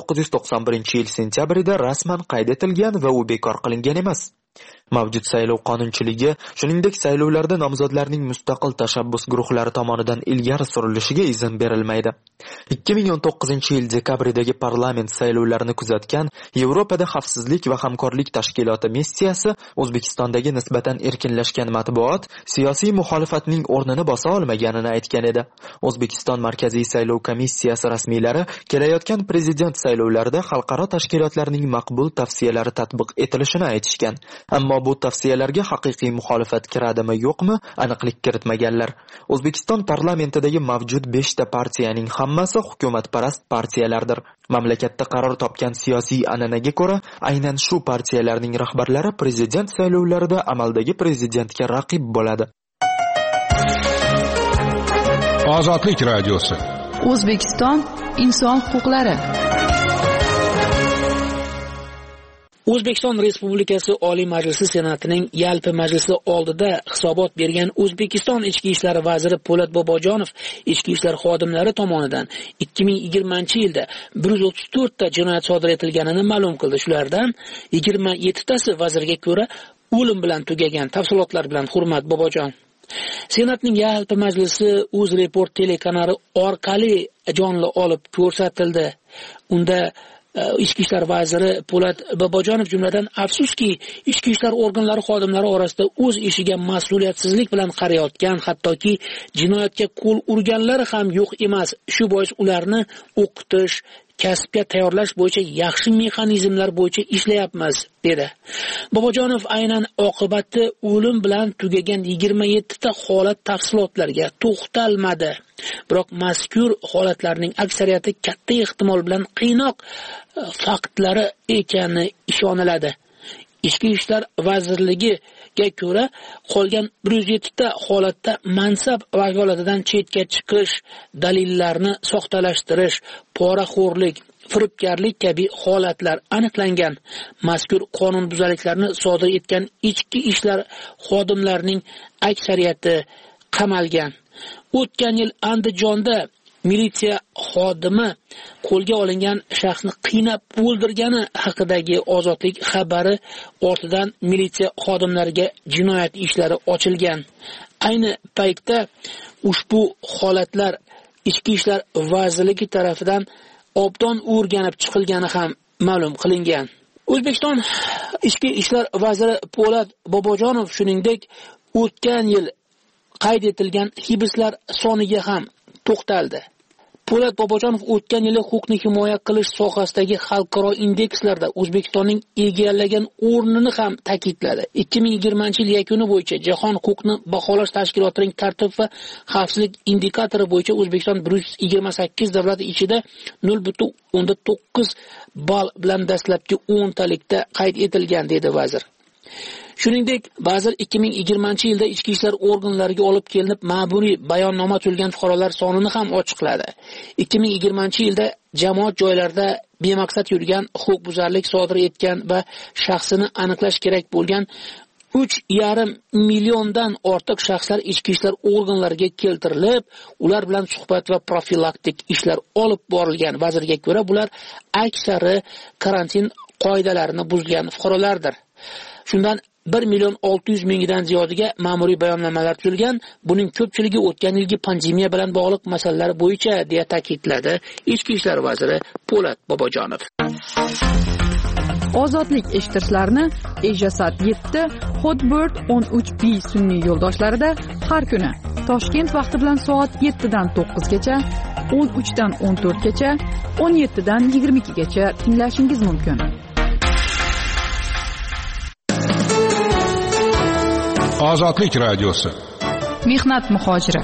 1991-yil sentyabrida rasman qayd etilgan va u bekor qilingan emas. Mavjud saylov qonunchiligi, shuningdek saylovlarda nomzodlarning mustaqil tashabbus guruhlari tomonidan ilgari surilishiga izn berilmaydi. 2019-yil dekabrdagi parlament saylovlarini kuzatgan Yevropada xavfsizlik va hamkorlik tashkiloti missiyasi O'zbekistondagi nisbatan erkinlashgan matbuot siyosiy muxolifatning o'rnini bosa olmaganini aytgan edi. O'zbekiston Markaziy saylov komissiyasi rasmiylari kelayotgan prezident saylovlarida xalqaro tashkilotlarning maqbul tavsiyalari tatbiq etilishini aytishgan. Ammo bu tavsiyalarga haqiqiy muxolifat kiradimi yo'qmi aniqlik kiritmaganlar. O'zbekiston parlamentidagi mavjud 5 ta partiyaning hammasi hukumatparast partiyalardir. Mamlakatda qaror topgan siyosiy an'anaga ko'ra, aynan shu partiyalarning rahbarlari prezident saylovlarida amaldagi prezidentga raqib bo'ladi. Ozodlik radiosi. O'zbekiston inson huquqlari. O'zbekiston Respublikasi Oliy Majlisi Senatining yalpi majlisi oldida hisobot bergan O'zbekiston Ichki ishlar vaziri Po'lat Bobojonov ichki ishlar xodimlari tomonidan 2020-yilda 134 ta jinoyat sodir etilganini ma'lum qildi. Shulardan 27 tasi vazirga ko'ra o'lim bilan tugagan. Tafsilotlar bilan Hurmat Bobojon. Senatning yalpi majlisi UzReport telekanali orqali jonli olib ko'rsatildi. Unda Ichki ishlar vaziri Po'lat Bobojonov jumladan afsuski ichki ishlar organlari xodimlari orasida o'z ishiga mas'uliyatsizlik bilan qarayotgan, hattoki jinoyatga qo'l urganlar ham yo'q emas. Shu bois ularni o'qitish, kasbga tayyorlash bo'yicha yaxshi mexanizmlar bo'yicha ishlayapmiz, dedi. Bobojonov aynan oqibati o'lim bilan tugagan 27 ta holat tafsilotlariga to'xtalmadi. Biroq mazkur holatlarning aksariyati katta ehtimol bilan qiynoq faktlari ekani ishoniladi. Ichki ishlar vazirligiga ko'ra, qolgan 107 ta holatda mansab vakolatidan chetga chiqish, dalillarni soxtalashtirish, poraxo'rlik, firibgarlik kabi holatlar aniqlangan. Mazkur qonunbuzarliklarni sodir etgan ichki ishlar xodimlarining aksariyati qamalgan. O'tgan yil Andijonda militsiya xodimi qo'lga olingan shaxsni qiynab o'ldirgani haqidagi Ozodlik xabari ortidan militsiya xodimlariga jinoyat ishlari ochilgan. Ayni paytda ushbu holatlar Ichki ishlar vazirligi tomonidan obdon o'rganib chiqilgani ham ma'lum qilingan. O'zbekiston Ichki ishlar vaziri Po'lat Bobojonov shuningdek o'tgan yil qayd etilgan hibslar soniga ham to'xtaldi. Po'lat Bobojonov o'tgan yili huquqni himoya qilish sohasidagi xalqaro indekslarda O'zbekistonning egallagan o'rnini ham ta'kidladi. 2020-yil yakuni bo'yicha Jahon huquqni baholash tashkilotining tartib va xavfsizlik indikatori bo'yicha O'zbekiston 128 davlat ichida 0.9 ball bilan dastlabki 10 talikda qayd etilgan, dedi vazir. Shuningdek, vazir 2020-yilda ichki ishlar organlariga olib kelinib ma'muriy bayonnoma tuzilgan fuqarolar sonini ham ochiqladi. 2020-yilda jamoat joylarida bemaqsad yurgan, huquqbuzarlik sodir etgan va shaxsini aniqlash kerak bo'lgan 3,5 milliondan ortiq shaxslar ichki ishlar organlariga keltirilib, ular bilan suhbat va profilaktik ishlar olib borilgan. Vazirga ko'ra, bular aksari karantin qoidalarini buzgan fuqarolardir. Shundan 1,600,000 ziyodiga ma'muriy bayonnomalar tuzilgan. Buning ko'pchiligi o'tgan yilgi pandemiya bilan bog'liq masalalar bo'yicha, deya ta'kidladi Ichki ishlar vaziri Po'lat Bobojonov. Ozodlik eshittirishlarni Ejasat 7, Hotbird 13B sun'iy yo'ldoshlarida har kuni Toshkent vaqti bilan soat 7 dan 9 gacha, 13 dan 14 gacha, 17 dan 22 gacha tinglashingiz mumkin. Ozodlik radiosi. Mehnat muhojiri.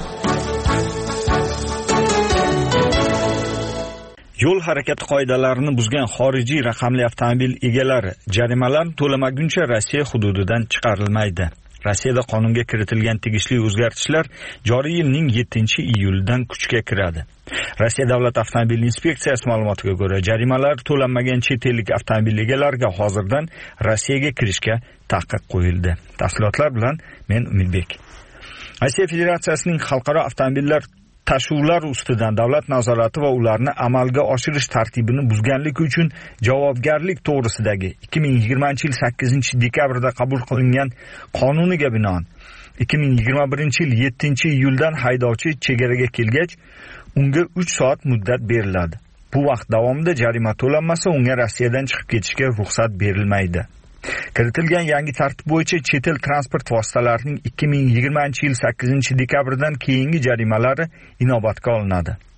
Yo'l harakati qoidalarini buzgan xorijiy raqamli avtomobil egalari jarimalarni to'lamaguncha Rossiya hududidan chiqarilmaydi. Rossiyada qonunga kiritilgan tegishli o'zgartishlar joriy yilning 7-iyulidan kuchga kiradi. Rossiya davlat avtomobil inspeksiyasi ma'lumotiga ko'ra, jarimalar to'lanmagan chet ellik avtomobil egalariga hozirdan Rossiyaga kirishga taqiq qo'yildi. Tafsilotlar bilan men Umidbek. Rossiya Federatsiyasining xalqaro avtomobillar tashuvlar ustidan davlat nazorati va ularni amalga oshirish tartibini buzganlik uchun javobgarlik to'g'risidagi 2020-yil 8-dekabrda qabul qilingan qonuniga binoan 2021-yil 7-iyuldan haydovchi chegaraga kelgach, unga 3 soat muddat beriladi. Bu vaqt davomida jarima to'lanmasa, unga Rossiyadan chiqib ketishga ruxsat berilmaydi. Kiritilgan yangi tartib bo'yicha chet el transport vositalarining 2020-yil 8-dekabrdan keyingi jarimalari inobatga olinadi.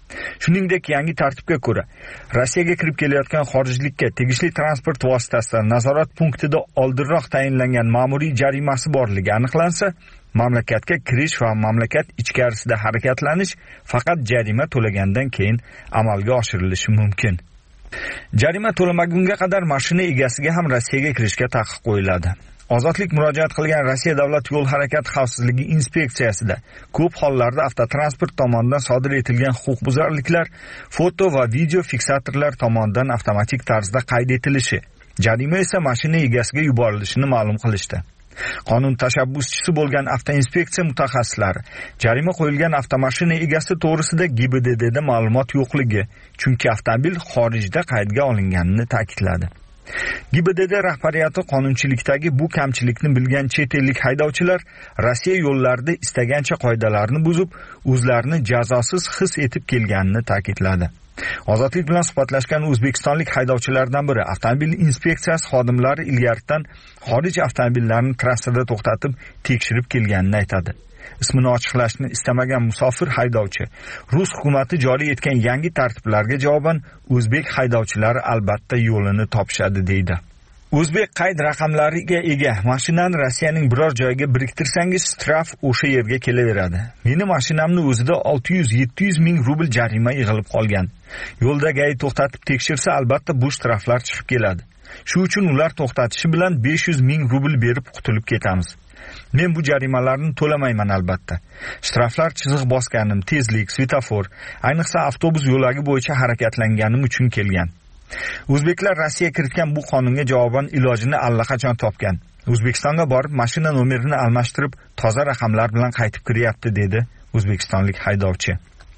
Shuningdek, yangi tartibga ko'ra, Rossiyaga kirib kelayotgan xorijlikka tegishli transport vositasida nazorat punktida oldinroq tayinlangan ma'muriy jarimasi borligi aniqlansa, mamlakatga kirish va mamlakat ichkarisida harakatlanish faqat jarima to'lagandan keyin amalga oshirilishi mumkin. Jarima to'lamagunga qadar mashina egasiga ham Rossiyaga kirishga taqiq qo'yiladi. Ozodlik murojaat qilgan Rossiya davlat yo'l harakati xavfsizligi inspeksiyasida ko'p hollarda avtotransport tomonidan sodir etilgan huquqbuzarliklar foto va video fiksatorlar tomonidan avtomatik tarzda qayd etilishi, jarima esa mashina egasiga yuborilishini ma'lum qilishdi. Qonun tashabbuschisi bo'lgan avtoinspeksiya mutaxassislari jarima qo'yilgan avtomashina egasi to'g'risida GIBDDda ma'lumot yo'qligi, chunki avtomobil xorijda qaydga olinganini ta'kidladi. GIBDD rahbariyati qonunchilikdagi bu kamchilikni bilgan chet ellik haydovchilar Rossiya yo'llarida istagancha qoidalarni buzib, o'zlarini jazosiz his etib kelganini ta'kidladi. Ozodlik bilan suhbatlashgan o'zbekistonlik haydovchilardan biri avtomobil inspeksiyasi xodimlari ilgaridan xorij avtomobillarini trassada to'xtatib tekshirib kelganini aytadi. Ismini ochiqlashni istamagan musofir haydovchi Rus hukumati joriy etgan yangi tartiblarga javoban o'zbek haydovchilari albatta yo'lini topishadi deydi. O'zbek qayd raqamlariga ega mashinani Rossiyaning biror joyiga biriktirsangiz, straf o'sha yerga kelaveradi. Meni mashinamni o'zida 600-700 ming rubl jarima yig'ilib qolgan. Yo'lda g'ay to'xtatib tekshirsa, albatta bu straflar chiqib keladi. Shu uchun ular to'xtatishi bilan 500 ming rubl berib qutulib ketamiz. Men bu jarimalarni to'lamayman albatta. Straflar chiziq bosganim, tezlik, svetofor, ayniqsa avtobus yo'lagi bo'yicha harakatlanganim uchun kelgan. O'zbeklar Rossiya kiritgan bu qonunga javoban ilojini allaqachon topgan. O'zbekistonga borib mashina nomerini almashtirib, toza raqamlar bilan qaytib kiryapti, dedi o'zbekistonlik haydovchi.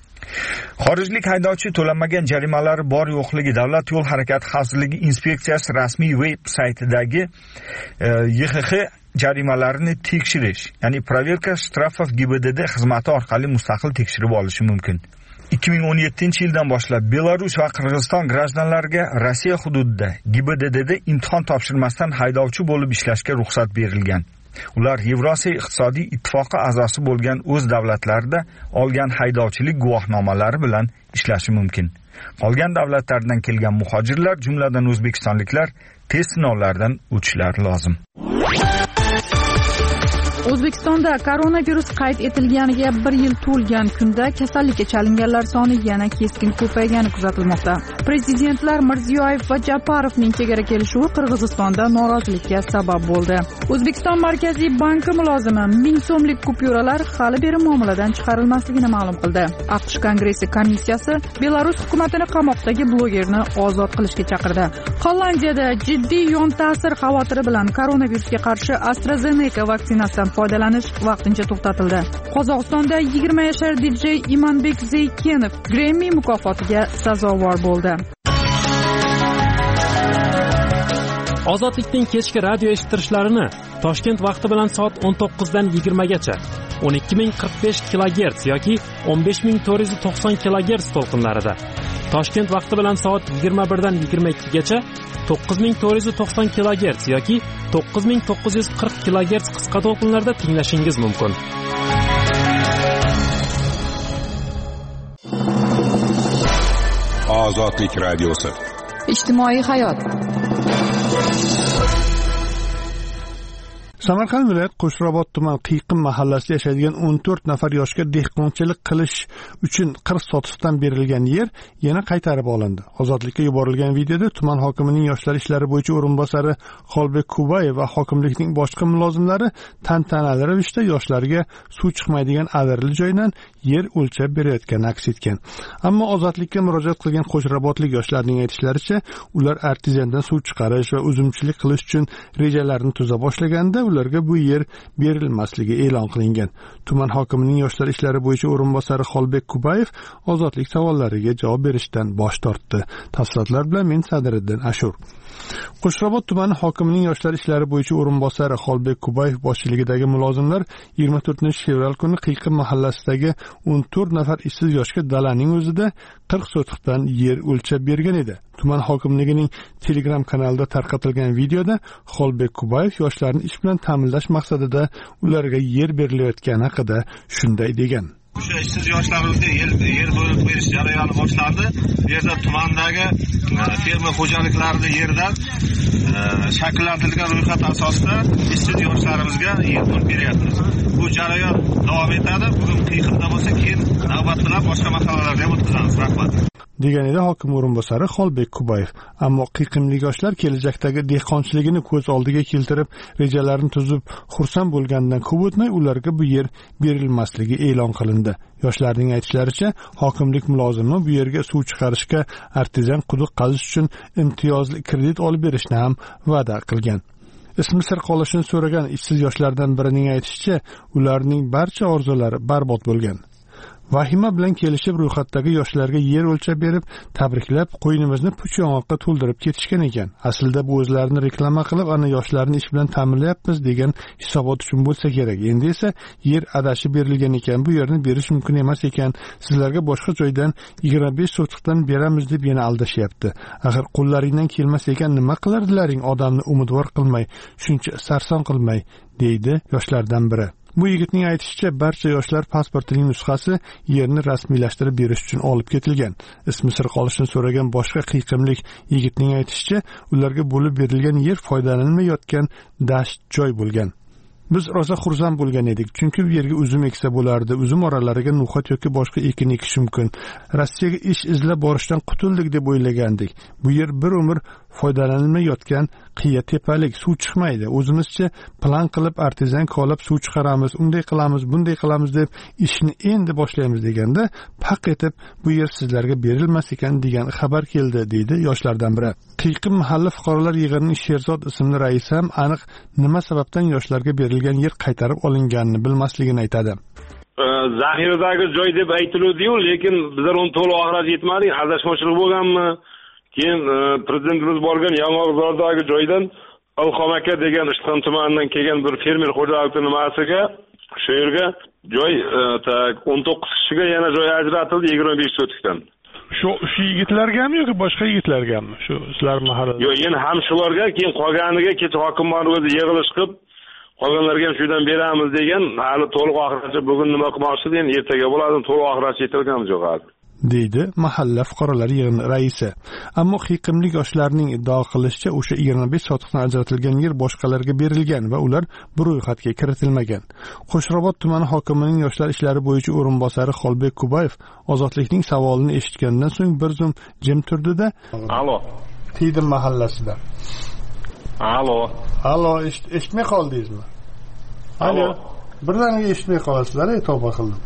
Xorijlik haydovchi to'lanmagan jarimalari bor yo'qligi Davlat yo'l harakati xavfsizligi inspeksiyasi rasmiy veb saytidagi YXX jarimalarini tekshirish, ya'ni Proverka shtrafov GIBDD xizmati orqali mustaqil tekshirib olishi mumkin. 2017-yildan boshlab Belarus va Qirg'iziston grajdanlariga Rossiya hududida GIBDDda imtihon topshirmasdan haydovchi bo'lib ishlashga ruxsat berilgan. Ular Yevrosiyo iqtisodiy ittifoqi a'zosi bo'lgan o'z davlatlarida olgan haydovchilik guvohnomalari bilan ishlashi mumkin. Qolgan davlatlardan kelgan muhojirlar, jumladan o'zbekistonliklar, test sinovlaridan o'tishlari lozim. O'zbekistonda koronavirus qayd etilganiga 1 yil to'lgan kunda kasallikka chalinganlar soni yana keskin ko'paygani kuzatilmoqda. Prezidentlar Mirziyoyev va Japarovning chegara kelishuvi Qirg'izistonda norozilikka sabab bo'ldi. O'zbekiston Markaziy banki mulozimi 1000 so'mlik kupyuralar hali beri muomaladan chiqarilmasligini ma'lum qildi. AQSh Kongressi komissiyasi Belarus hukumatini qamoqdagi blogerni ozod qilishga chaqirdi. Hollandiyada jiddiy yon ta'sir xavotiri bilan koronavirusga qarshi AstraZeneca vaksinasidan foydalanish vaqtincha to'xtatildi. Qozog'istonda 20 yashar DJ Imanbek Zeykenov Grammy mukofotiga sazovor bo'ldi. Ozodlikning kechki radio eshittirishlarini Toshkent vaqti bilan soat 19 dan 20 gacha 12045 kHz yoki 15490 kHz to'lqinlarida, Toshkent vaqti bilan soat 21 dan 22 gacha 9490 kHz yoki 9940 kHz qisqa to'lqinlarda tinglashingiz mumkin. Ozodlik radiosi. Ijtimoiy hayot. Samarqand viloyat Qo'shrabot tuman Qiyiqim mahallasida yashaydigan 14 nafar yoshga dehqonchilik qilish uchun qirq sotisdan berilgan yer yana qaytarib olindi. Ozodlikka yuborilgan videoda tuman hokimining yoshlar ishlari bo'yicha o'rinbosari Xolbek Kubayev va hokimlikning boshqa mulozimlari tantanali ravishda yoshlarga suv chiqmaydigan adirli joydan yer o'lchab berayotgani aks etgan. Ammo Ozodlikka murojaat qilgan Qo'shrabotlik yoshlarning aytishlaricha, ular artizandan suv chiqarish va uzumchilik qilish uchun rejalarini tuza boshlaganda ularga bu yer berilmasligi e'lon qilingan. Tuman hokimining yoshlar ishlari bo'yicha o'rinbosari Xolbek Kubayev Ozodlik savollariga javob berishdan bosh tortdi. Tafsilotlar bilan men Sadiriddin Ashur. Qo'shrabot tumani hokimining yoshlar ishlari bo'yicha o'rinbosari Xolbek Kubayev boshchiligidagi mulozimlar 24-fevral kuni Qiyiqim mahallasidagi 14 nafar ishsiz yoshga dalaning o'zida 40 sotiqdan yer o'lchab bergan edi. Tuman hokimligining Telegram kanalida tarqatilgan videoda Xolbek Kubayev yoshlarni ish bilan ta'minlash maqsadida ularga yer berilayotgani haqida shunday degan: O'sha ishsiz yoshlarimizga yer bo'lib berish jarayoni boshlandi. Bu yerda tumandagi fermer xo'jaliklarini yerdan shakllantirilgan ro'yxat asosida ishsiz yoshlarimizga yer bo'lib beryapmiz. Bu jarayon davom etadi. Bugun qiyiqda bo'lsa, keyin navbat bilan boshqa masalalarga o'tkazamiz. Rahmat. degan edi hokim o'rinbosari Xolbek Kubayev. Ammo qiyiqimli yoshlar kelajakdagi dehqonchiligini ko'z oldiga keltirib, rejalarini tuzib, xursand bo'lganidan ko'p o'tmay ularga bu yer berilmasligi e'lon qilindi. Yoshlarning aytishlaricha, hokimlik mulozimi bu yerga suv chiqarishga, artezan quduq qazish uchun imtiyozli kredit olib berishni ham va'da qilgan. Ismi sir qolishini so'ragan ishsiz yoshlardan birining aytishicha, ularning barcha orzulari barbod bo'lgan. Vahima bilan kelishib ro'yxatdagi yoshlarga yer o'lchab berib, tabriklab, qo'ynimizni puch yong'oqqa to'ldirib ketishgan ekan. Aslida bu o'zlarini reklama qilib, ana yoshlarni ish bilan ta'minlayapmiz degan hisobot uchun bo'lsa kerak. Endi esa yer adashib berilgan ekan, bu yerni berish mumkin emas ekan. Sizlarga boshqa joydan 25 sotiqdan beramiz deb yana aldashyapti. Axir qo'llaringdan kelmas ekan nima qilardilaring, odamni umidvor qilmay, shuncha sarson qilmay, deydi yoshlardan biri. Bu yigitning aytishicha, barcha yoshlar pasportining nusxasi yerni rasmiylashtirib berish uchun olib ketilgan. Ismi sir qolishini so'ragan boshqa qiyiqimlik yigitning aytishicha, ularga bo'lib berilgan yer foydalanilmayotgan dasht joy bo'lgan. Biz rosa xursand bo'lgan edik, chunki bu yerga uzum eksa bo'lardi. Uzum oralariga no'xat yoki boshqa ekin ekish mumkin. Rossiyaga ish izlab borishdan qutuldik deb o'ylagandik. Bu yer bir umr foydalanilmayotgan qiya tepalik, suv chiqmaydi. O'zimizcha plan qilib artezan kolab suv chiqaramiz, unday qilamiz, bunday qilamiz deb ishni endi boshlaymiz deganda, paq etib bu yer sizlarga berilmas ekan degan xabar keldi, deydi yoshlardan biri. Qiyiqim mahalla fuqarolar yig'inining Sherzod ismli raisi ham aniq nima sababdan yoshlarga berilgan yer qaytarib olinganini bilmasligini aytadi. Zaxiradagi joy deb aytiladi-yu, lekin bizlar uni to'liq oxirati yetmadik, adashmoqchilik bo'lganmi? Keyin prezidentimiz borgan Yong'oqzordagi joydan Ilhom aka degan Ishton tumanidan kelgan bir fermer xo'jaligi nimasiga shu yerga joy 19 kishiga yana joy ajratildi 25 sotikdan. Shu yigitlargami yoki boshqa yigitlargami? Shu sizlar mahallada. Yo'q, endi ham shularga, keyin qolganiga kecha hokimlar o'zi yig'ilish qilib, qolganlarga ham shundan beramiz degan, hali to'liq oxirgacha bugun nima qilmoqchi degan, ertaga bo'ladi, to'liq oxirgacha yetilganimiz yo'q hali. deydi mahalla fuqarolar yig'ini raisi. Ammo qiyiqimlik yoshlarning iddao qilishicha, o'sha 25 sotiqdan ajratilgan yer boshqalarga berilgan va ular bu ro'yxatga kiritilmagan. Qo'shrobod tumani hokimining yoshlar ishlari bo'yicha o'rinbosari Xolbek Kubayev ozodlikning savolini eshitgandan so'ng bir zum jim turdi-da, "Alo, Tiydim mahallasida. Alo, eshitmay qoldingizmi? Alo. Birdaniga eshitmay qolasizlar, tavba qildim."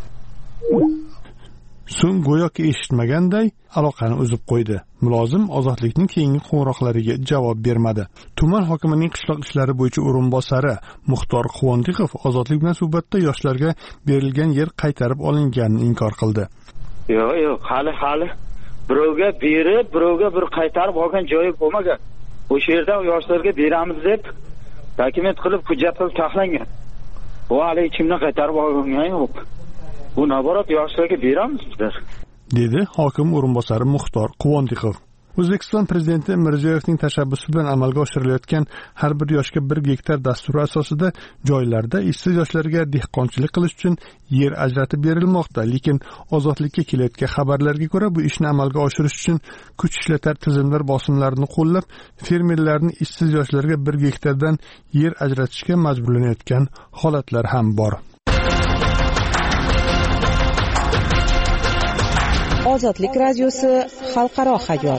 So'ng go'yoki eshitmaganday aloqani uzib qo'ydi. Mulozim ozodlikning keyingi qo'ng'iroqlariga javob bermadi. Tuman hokimining qishloq ishlari bo'yicha o'rinbosari Muxtor Quvondiqov ozodlik bilan suhbatda yoshlarga berilgan yer qaytarib olinganini inkor qildi. Yo'q, hali birovga berib, birovga bir qaytarib olgan joyi bo'lmagan. O'sha yerdan yoshlarga beramiz deb dokument qilib, hujjat qilib taxlangan. Bu hali kimdan qaytarib olgan yo'q. Bu naborat yoshlarga beramiz bizlar, dedi hokim o'rinbosari Muxtor Quvondiqov. O'zbekiston prezidenti Mirziyoyevning tashabbusi bilan amalga oshirilayotgan har bir yoshga 1 gektar dasturi asosida joylarda ishsiz yoshlarga dehqonchilik qilish uchun yer ajratib berilmoqda, lekin ozodlikka kelayotgan xabarlarga ko'ra bu ishni amalga oshirish uchun kuch ishlatar tizimlar bosimlarini qo'llab, fermerlarni ishsiz yoshlarga 1 gektardan yer ajratishga majburlanayotgan holatlar ham bor. Ozodlik radiosi xalqaro hayot.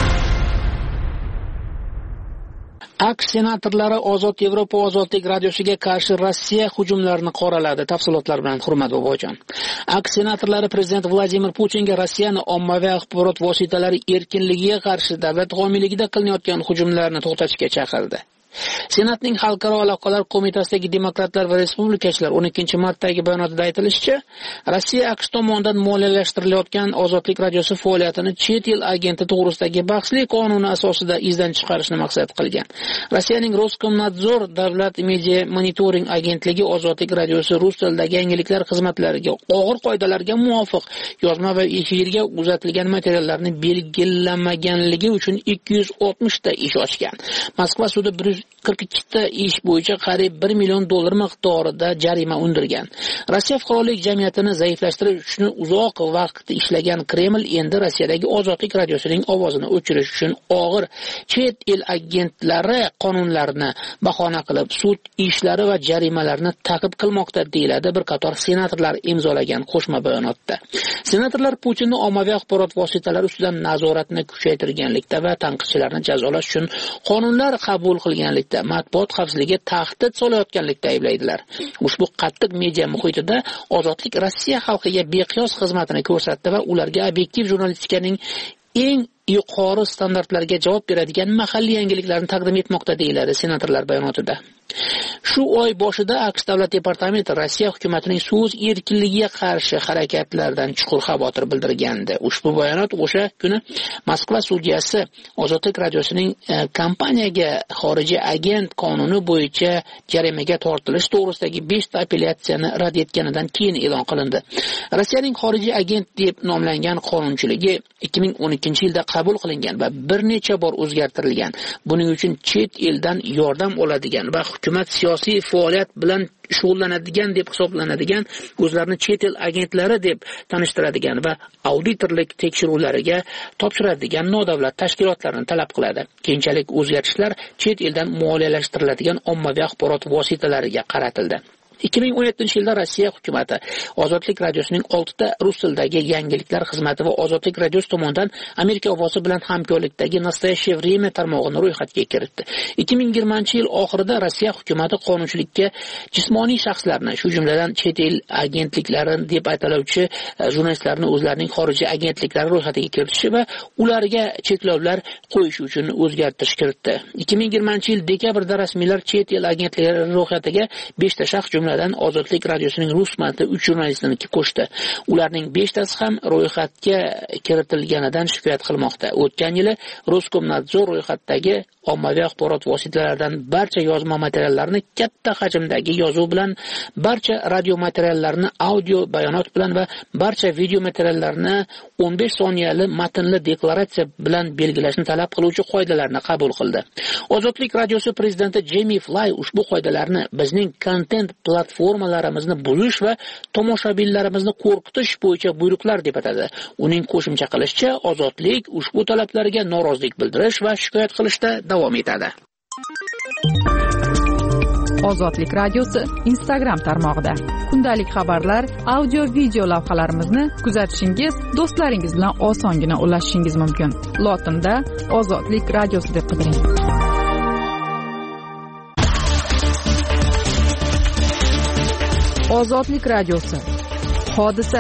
AQSh senatorlari Ozod Yevropa ozodlik radiosiga qarshi Rossiya hujumlarini qoraladi. Tafsilotlar bilan Hurmat Bobojon. AQSh senatorlari prezident Vladimir Putinga Rossiyani ommaviy axborot vositalari erkinligiga qarshi davlat homiyligida qilinayotgan hujumlarni to'xtatishga chaqirdi. Senatning Xalqaro aloqalar qo'mitasidagi demokratlar va respublikachilar 12-martdagi bayonotida aytilishicha, Rossiya AQSh tomonidan moliyalashtirilgan Ozodlik radiosi faoliyatini chet el agenti to'g'risidagi bahsli qonuni asosida izdan chiqarishni maqsad qilgan. Rossiyaning Roskomnadzor davlat media monitoring agentligi Ozodlik radiosi rus tilidagi yangiliklar xizmatlariga og'ir qoidalarga muvofiq yozma va efirga uzatilgan materiallarni belgilamaganligi uchun 260 ta ish ochgan. Moskva sudi 42 ta ish bo'yicha qariyb $1 million miqdorida jarima undirgan. Rossiya fuqarolik jamiyatini zaiflashtirish uchun uzoq vaqt ishlagan Kreml endi Rossiyadagi Ozodlik radiosining ovozini o'chirish uchun og'ir chet el agentlari qonunlarini bahona qilib sud ishlari va jarimalarni ta'qib qilmoqda, deyiladi bir qator senatorlar imzolagan qo'shma bayonotda. Senatorlar Putinni ommaviy axborot vositalari ustidan nazoratni kuchaytirganlikda va tanqidchilarni jazolash uchun qonunlar qabul qilganlikda, matbuot xavfsizligiga tahdid solayotganlikda ayblaydilar. Ushbu qattiq media muhitida Ozodlik Rossiya xalqiga beqiyos xizmatini ko'rsatdi va ularga obyektiv jurnalistikaning eng yuqori standartlarga javob beradigan mahalliy yangiliklarni taqdim etmoqda, deyiladi senatorlar bayonotida. Shu oy boshida AQSh davlat departamenti Rossiya hukumatining so'z erkinligiga qarshi harakatlaridan chuqur xavotir bildirgandi. Ushbu bayonot o'sha kuni Moskva sudyasi Ozodlik radiosining kompaniyaga xorijiy agent qonuni bo'yicha jarimaga tortilish to'g'risidagi 5 ta apellyatsiyani rad etganidan keyin e'lon qilindi. Rossiyaning xorijiy agent deb nomlangan qonunchiligi 2012-yilda qabul qilingan va bir necha bor o'zgartirilgan. Buning uchun chet eldan yordam oladigan va hukumat siyosiy faoliyat bilan shug'ullanadigan deb hisoblanadigan, o'zlarini chet el agentlari deb tanishtiradigan va auditorlik tekshiruvlariga topshiradigan nodavlat tashkilotlarni talab qiladi. Keyinchalik o'zgartishlar chet eldan moliyalashtiriladigan ommaviy axborot vositalariga qaratildi. 2017-yilda Rossiya hukumati Ozodlik radiosining 6 ta rus tilidagi yangiliklar xizmati va Ozodlik radiosi tomonidan Amerika ovozi bilan hamkorlikdagi Nastoyaщее время tarmog'ini ro'yxatga kiritdi. 2020-yil oxirida Rossiya hukumati qonunchilikka jismoniy shaxslarni, shu jumladan chet el agentliklari deb aytiluvchi jurnalistlarni o'zlarining xorijiy agentliklari ro'yxatiga kiritishi va ularga cheklovlar qo'yish uchun o'zgartirish kiritdi. 2020-yil dekabrda rasmiylar chet el agentlari ro'yxatiga 5 ta shaxs jumladan Ozodlik radiosining rus matnli 3 jurnalistini qo'shdi. Ularning 5 tasi ham ro'yxatga kiritilganidan shikoyat qilmoqda. O'tgan yili Roskomnadzor ro'yxatdagi ommaviy axborot vositalaridan barcha yozma materiallarni katta hajmdagi yozuv bilan, barcha radio materiallarini audio bayonot bilan va barcha video materiallarni 15 soniyali matnli deklaratsiya bilan belgilashni talab qiluvchi qoidalarni qabul qildi. Ozodlik radiosi prezidenti Jimmy Fly ushbu qoidalarni bizning kontent platformalarimizni buzish va tomoshabinlarimizni qo'rqitish bo'yicha buyruqlar deb atadi. Uning qo'shimcha qilishicha, Ozodlik ushbu talablarga norozilik bildirish va shikoyat qilishda davom etadi. Ozodlik radiosi Instagram tarmog'ida kundalik xabarlar, audio video lavhalarimizni kuzatishingiz, do'stlaringiz bilan osongina ulashishingiz mumkin. Lotinda Ozodlik radiosi deb qidiring. Ozodlik radiosi. Hodisa.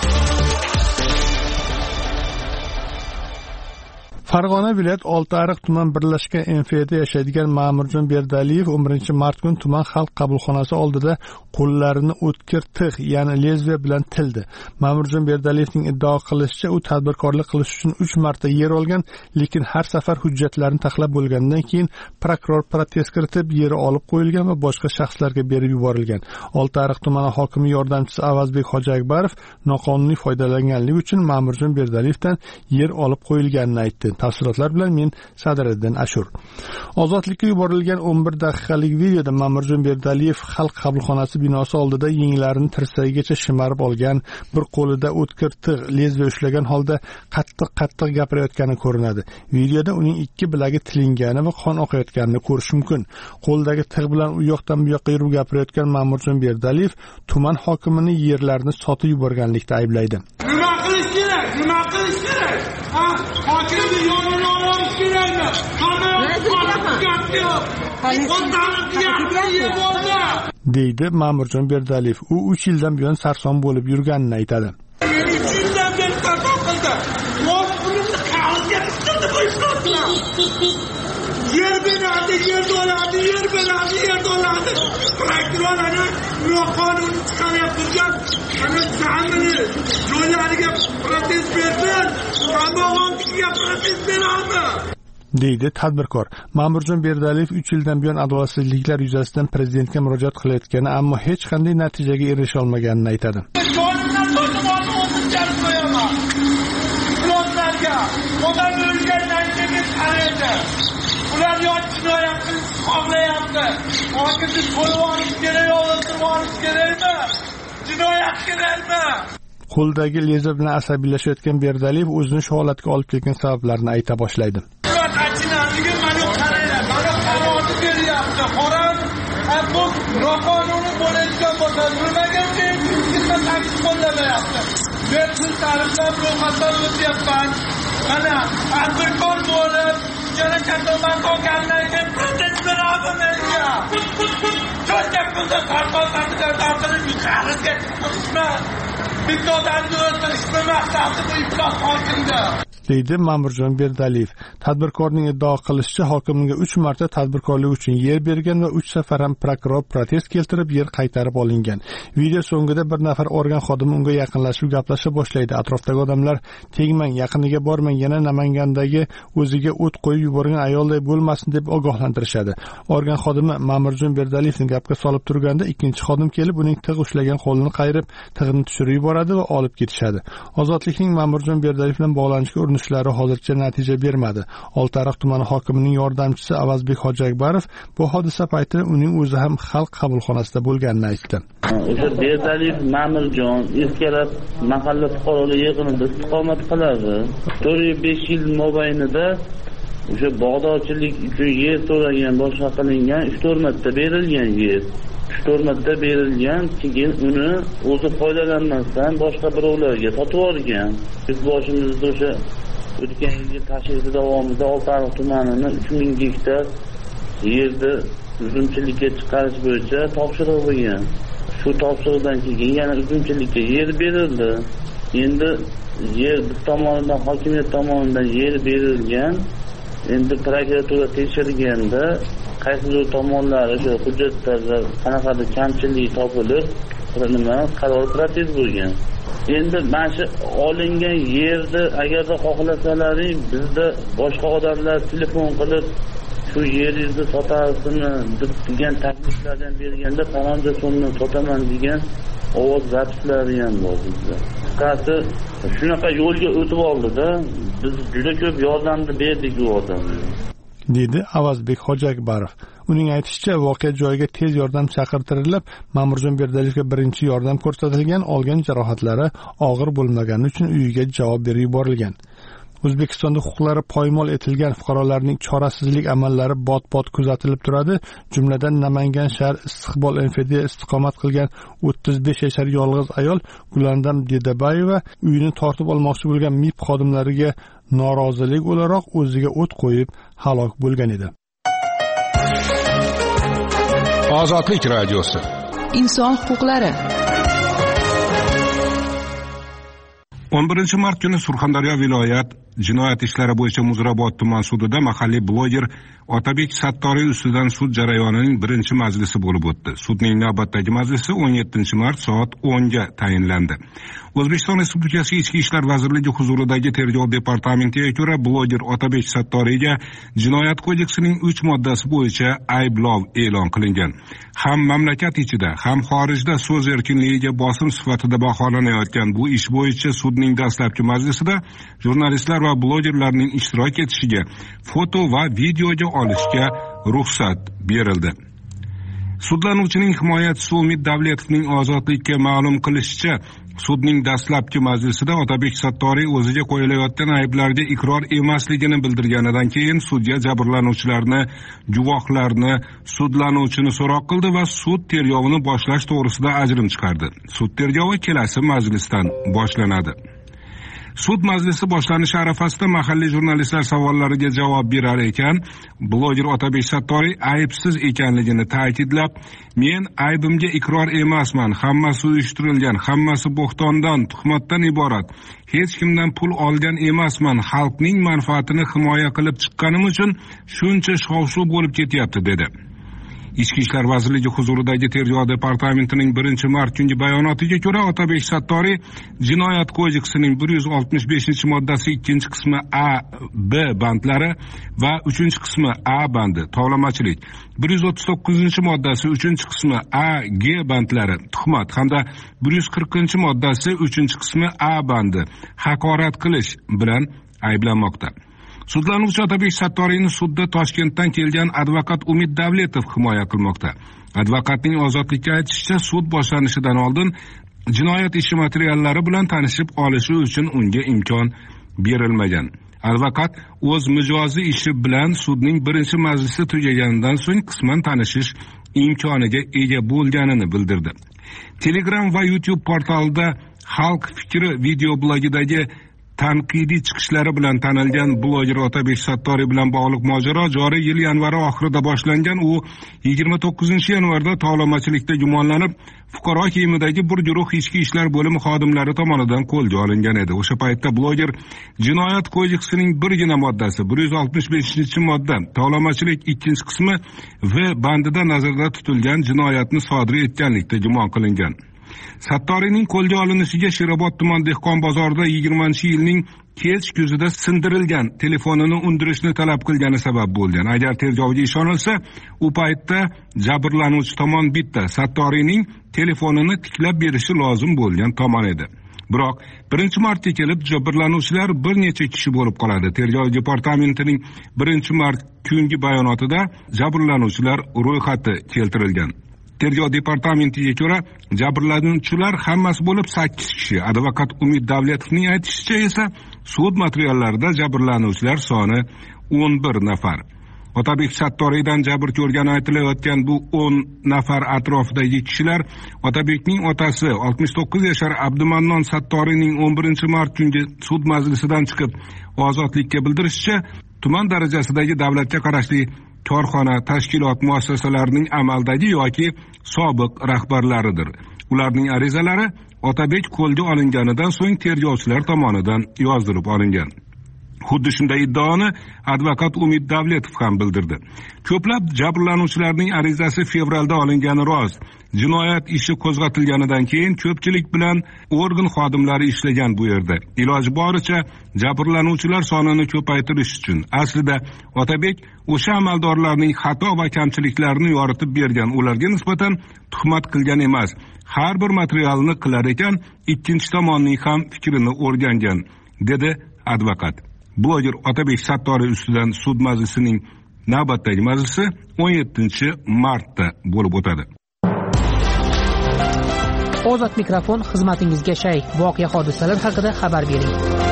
Farg'ona viloyat Oltiariq tuman birlashgan MFda yashaydigan Ma'murjon Berdaliyev 11-mart kuni tuman xalq qabulxonasi oldida qo'llarini o'tkir tig', ya'ni lezbiya bilan tildi. Ma'murjon Berdaliyevning iddao qilishicha, u tadbirkorlik qilish uchun 3 marta yer olgan, lekin har safar hujjatlarini taxlab bo'lgandan keyin prokuror protest kiritib, yeri olib qo'yilgan va boshqa shaxslarga berib yuborilgan. Oltiariq tumani hokimi yordamchisi Avazbek Hojiakbarov noqonuniy foydalanganligi uchun Ma'murjon Berdaliyevdan yer olib qo'yilganini aytdi. Tafsilotlar bilan men Sadiriddin Ashur. Ozodlikka yuborilgan 11 daqiqalik videoda Ma'murjon Berdaliyev xalq qabulxonasi binosi oldida yenglarini tirsagigacha shimarib olgan, bir qo'lida o'tkir tig', lezbiya ushlagan holda qattiq gapirayotgani ko'rinadi. Videoda uning ikki bilagi tilingani va qon oqayotganini ko'rish mumkin. Qo'ldagi tig' bilan u yoqdan bu yoqqa yurib gapirayotgan Ma'murjon Berdaliyev tuman hokimini yerlarini sotib yuborganlikda ayblaydi. Nima qilish kerak? Hokimni yonini olish kerakmi? deydi Ma'murjon Berdaliyev. U 3 yildan buyon sarson bo'lib yurganini aytadi. Yer beradi. Prokurorlarni noqonuniy chiqarib turgan ana zamini joylariga protest bersin, qamoqxonaga protest beradi, deydi tadbirkor. Ma'murjon Berdaliyev 3 yildan buyon adolatsizliklar yuzasidan prezidentga murojaat qilayotgani, ammo hech qanday natijaga erisha olmaganini aytadi. ular yosh jinoyatni xohlayapti. Hokimni qo'yib olish kerak, o'ldirib olish kerakmi? Jinoyat kerakmi? Qo'ldagi lezer bilan asabiylashayotgan Berdaliyev o'zini shu holatga olib kelgan sabablarini ayta boshlaydi. Noqonuniy bo'layotgan bo'lsa, nimaga kimga taqiq qo'llamayapti? Men pul tariflab ro'yxatdan o'tyapman. Mana tadbirkor bo'lib, yana kattaman qolgandan keyin protest beradi menga. Cho'chqa pulda sarfozlarga tarqalib qarzga chiqishma. Bitta odamni o'ldirishni maqsadi bu iflos hokimda. deydi Ma'murjon Berdaliyev. Tadbirkorning iddao qilishicha, hokimga 3 marta tadbirkorlik uchun yer bergan va 3 safar ham prokuror protest keltirib yer qaytarib olingan. Video so'ngida bir nafar organ xodimi unga yaqinlashib gaplasha boshlaydi. Atrofdagi odamlar tegmang, yaqiniga bormang, yana Namangandagi o'ziga o't qo'yib yuborgan ayolday bo'lmasin deb ogohlantirishadi. Organ xodimi Ma'murjon Berdaliyevni gapga solib turganda ikkinchi xodim kelib uning tig' ushlagan qo'lini qayirib, tig'ini tushirib yuboradi va olib ketishadi. Ozodlikning Ma'murjon Berdaliyev bilan bog'lanishga urinishlari hozircha natija bermadi. Oltiariq tumani hokimining yordamchisi Avazbek Hojiakbarov bu hodisa paytida uning o'zi ham xalq qabulxonasida bo'lganini aytdi. O'sha Berdaliyev Ma'murjon erkalab mahalla fuqarolar yig'inida istiqomat qiladi. 4-5 yil mobaynida o'sha bog'dorchilik uchun yer so'ragan, boshqa qilingan 3-4 marta berilgan yer. 3-4 marta berilgan, keyin uni o'zi foydalanmasdan boshqa birovlarga sotib olgan. Biz boshimizda o'sha o'tgan yil tashrif davomida Oltiariq tumanini 3000 gektar yerni uzumchilikka chiqarish bo'yicha topshiriq bo'lgan. Shu topshiriqdan keyin yana uzumchilikka yer berildi. Endi yer biz tomonidan, hokimiyat tomonidan yer berilgan. Endi prokuratura tekshirganda qaysidir tomonlari o'sha hujjatlarda qanaqadir kamchilik topilib, nima qaror protest bo'lgan. Endi mana shu olingan yerni agarda xohlasalaring, bizda boshqa odamlar telefon qilib shu yeringizni sotasizmi degan takliflardan berganda faloncha so'mni sotaman degan ovoz zapislari ham bor bizda. Qisqasi shunaqa yo'lga o'tib oldi-da, biz juda ko'p yordamni berdik u odamga, dedi Avazbek Hojiakbarov. Uning aytishicha, voqea joyiga tez yordam chaqirtirilib, Ma'murjon Berdaliyevga birinchi yordam ko'rsatilgan, olgan jarohatlari og'ir bo'lmagani uchun uyiga javob berib yuborilgan. O'zbekistonda huquqlari poymol etilgan fuqarolarning chorasizlik amallari bot-bot kuzatilib turadi. Jumladan Namangan shahar Istiqbol MFD istiqomat qilgan 35 yashar yolg'iz ayol Gulandam Dedabayeva uyini tortib olmoqchi bo'lgan MIB xodimlariga norozilik o'laroq o'ziga o't qo'yib halok bo'lgan edi. Ozodlik radiosi. Inson huquqlari. 11 mart kuni Surxondaryo viloyat jinoyat ishlari bo'yicha Muzrabot tuman sudida mahalliy bloger Otabek Sattoriy ustidan sud jarayonining birinchi majlisi bo'lib o'tdi. Sudning navbatdagi majlisi 17 mart soat 10 ga tayinlandi. O'zbekiston Respublikasi Ichki ishlar vazirligi huzuridagi tergov departamentiga ko'ra, bloger Otabek Sattoriyga Jinoyat kodeksining 3 moddasi bo'yicha ayblov e'lon qilingan. Ham mamlakat ichida, ham xorijda so'z erkinligiga bosim sifatida baholanayotgan bu ish bo'yicha sudning dastlabki majlisida jurnalistlar va blogerlarning ishtirok etishiga, foto va videoga olishga ruxsat berildi. Sudlanuvchining himoyachisi Umid Davletovning ozodlikka ma'lum qilishicha, sudning dastlabki majlisida Otabek Sattoriy o'ziga qo'yilayotgan ayblarga iqror emasligini bildirganidan keyin sudya jabrlanuvchilarni, guvohlarni, sudlanuvchini so'roq qildi va sud tergovini boshlash to'g'risida ajrim chiqardi. Sud tergovi kelasi majlisdan boshlanadi. Sud majlisi boshlanishi arafasida mahalliy jurnalistlar savollariga javob berar ekan, bloger Otabek Sattoriy aybsiz ekanligini ta'kidlab, men aybimga iqror emasman, hammasi uyushtirilgan, hammasi bo'xtondan, tuhmatdan iborat. Hech kimdan pul olgan emasman, xalqning manfaatini himoya qilib chiqqanim uchun shuncha shov-shuv bo'lib ketyapti, dedi. Ichki ishlar vazirligi huzuridagi tergov departamentining 1 mart kungi bayonotiga ko'ra, Otabek Sattoriy Jinoyat kodeksining 165-moddasi 2-qismi A, B bandlari va 3-qismi A bandi tovlamachilik, 139-moddasi 3-qismi A, G bandlari tuhmat hamda 140-moddasi 3-qismi A bandi haqorat qilish bilan ayblanmoqda. Sudlanuvchi Otabek Sattoriyni sudda Toshkentdan kelgan advokat Umid Davletov himoya qilmoqda. Advokatning ozodlikka aytishicha, sud boshlanishidan oldin jinoyat ishi materiallari bilan tanishib olishi uchun unga imkon berilmagan. Advokat o'z mijozi ishi bilan sudning birinchi majlisi tugaganidan so'ng qisman tanishish imkoniga ega bo'lganini bildirdi. Telegram va YouTube portalida Xalq fikri video blogidagi tanqidiy chiqishlari bilan tanilgan bloger Otabek Sattoriy bilan bog'liq mojaro joriy yil yanvar oxirida boshlangan. U 29-yanvarda tovlamachilikda gumonlanib, fuqaro kiyimidagi bir guruh ichki ishlar bo'limi xodimlari tomonidan qo'lga olingan edi. O'sha paytda bloger Jinoyat kodeksining birgina moddasi 165-modda tovlamachilik 2-qismi v bandida nazarda tutilgan jinoyatni sodir etganlikda gumon qilingan. Sattoriyning qo'lga olinishiga Sherobod tuman dehqon bozorida 20-yilning kech kuzida sindirilgan telefonini undirishni talab qilgani sabab bo'lgan. Agar tergovga ishonilsa, u paytda jabrlanuvchi tomon bitta Sattoriyning telefonini tiklab berishi lozim bo'lgan tomon edi. Biroq birinchi martga kelib jabrlanuvchilar bir necha kishi bo'lib qoladi. Tergov departamentining 1-mart kungi bayonotida jabrlanuvchilar ro'yxati keltirilgan. Tergov departamentiga ko'ra, jabrlanuvchilar hammasi bo'lib 8 kishi. Advokat Umid Davletovning aytishicha esa, sud materiallarida jabrlanuvchilar soni 11 nafar. Otabek Sattoriydan jabr ko'rgani aytilayotgan bu 10 nafar atrofidagi kishilar Otabekning otasi 69 yashar Abdumannon Sattoriyning 11-mart kungi sud majlisidan chiqib ozodlikka bildirishicha, tuman darajasidagi davlatga qarashli korxona, tashkilot muassasalarining amaldagi yoki sobiq rahbarlaridir. Ularning arizalari Otabek qo'lga olinganidan so'ng tergovchilar tomonidan yozdirib olingan. Xuddi shunday iddaoni advokat Umid Davletov ham bildirdi. Ko'plab jabrlanuvchilarning arizasi fevralda olingani rost. Jinoyat ishi qo'zg'atilganidan keyin ko'pchilik bilan organ xodimlari ishlagan bu yerda. Iloji boricha jabrlanuvchilar sonini ko'paytirish uchun. Aslida Otabek o'sha amaldorlarning xato va kamchiliklarini yoritib bergan, ularga nisbatan tuhmat qilgan emas. Har bir materialni qilar ekan, ikkinchi tomonning ham fikrini o'rgangan, dedi advokat. Bloger Otabek Sattoriy ustidan sud majlisining navbatdagi majlisi 17-martda bo'lib o'tadi. Ozod mikrofon xizmatingizga shay. Voqea hodisalar haqida xabar bering.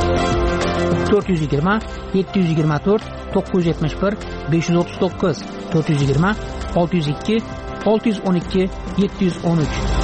420 724 971 539 420 602 612 713.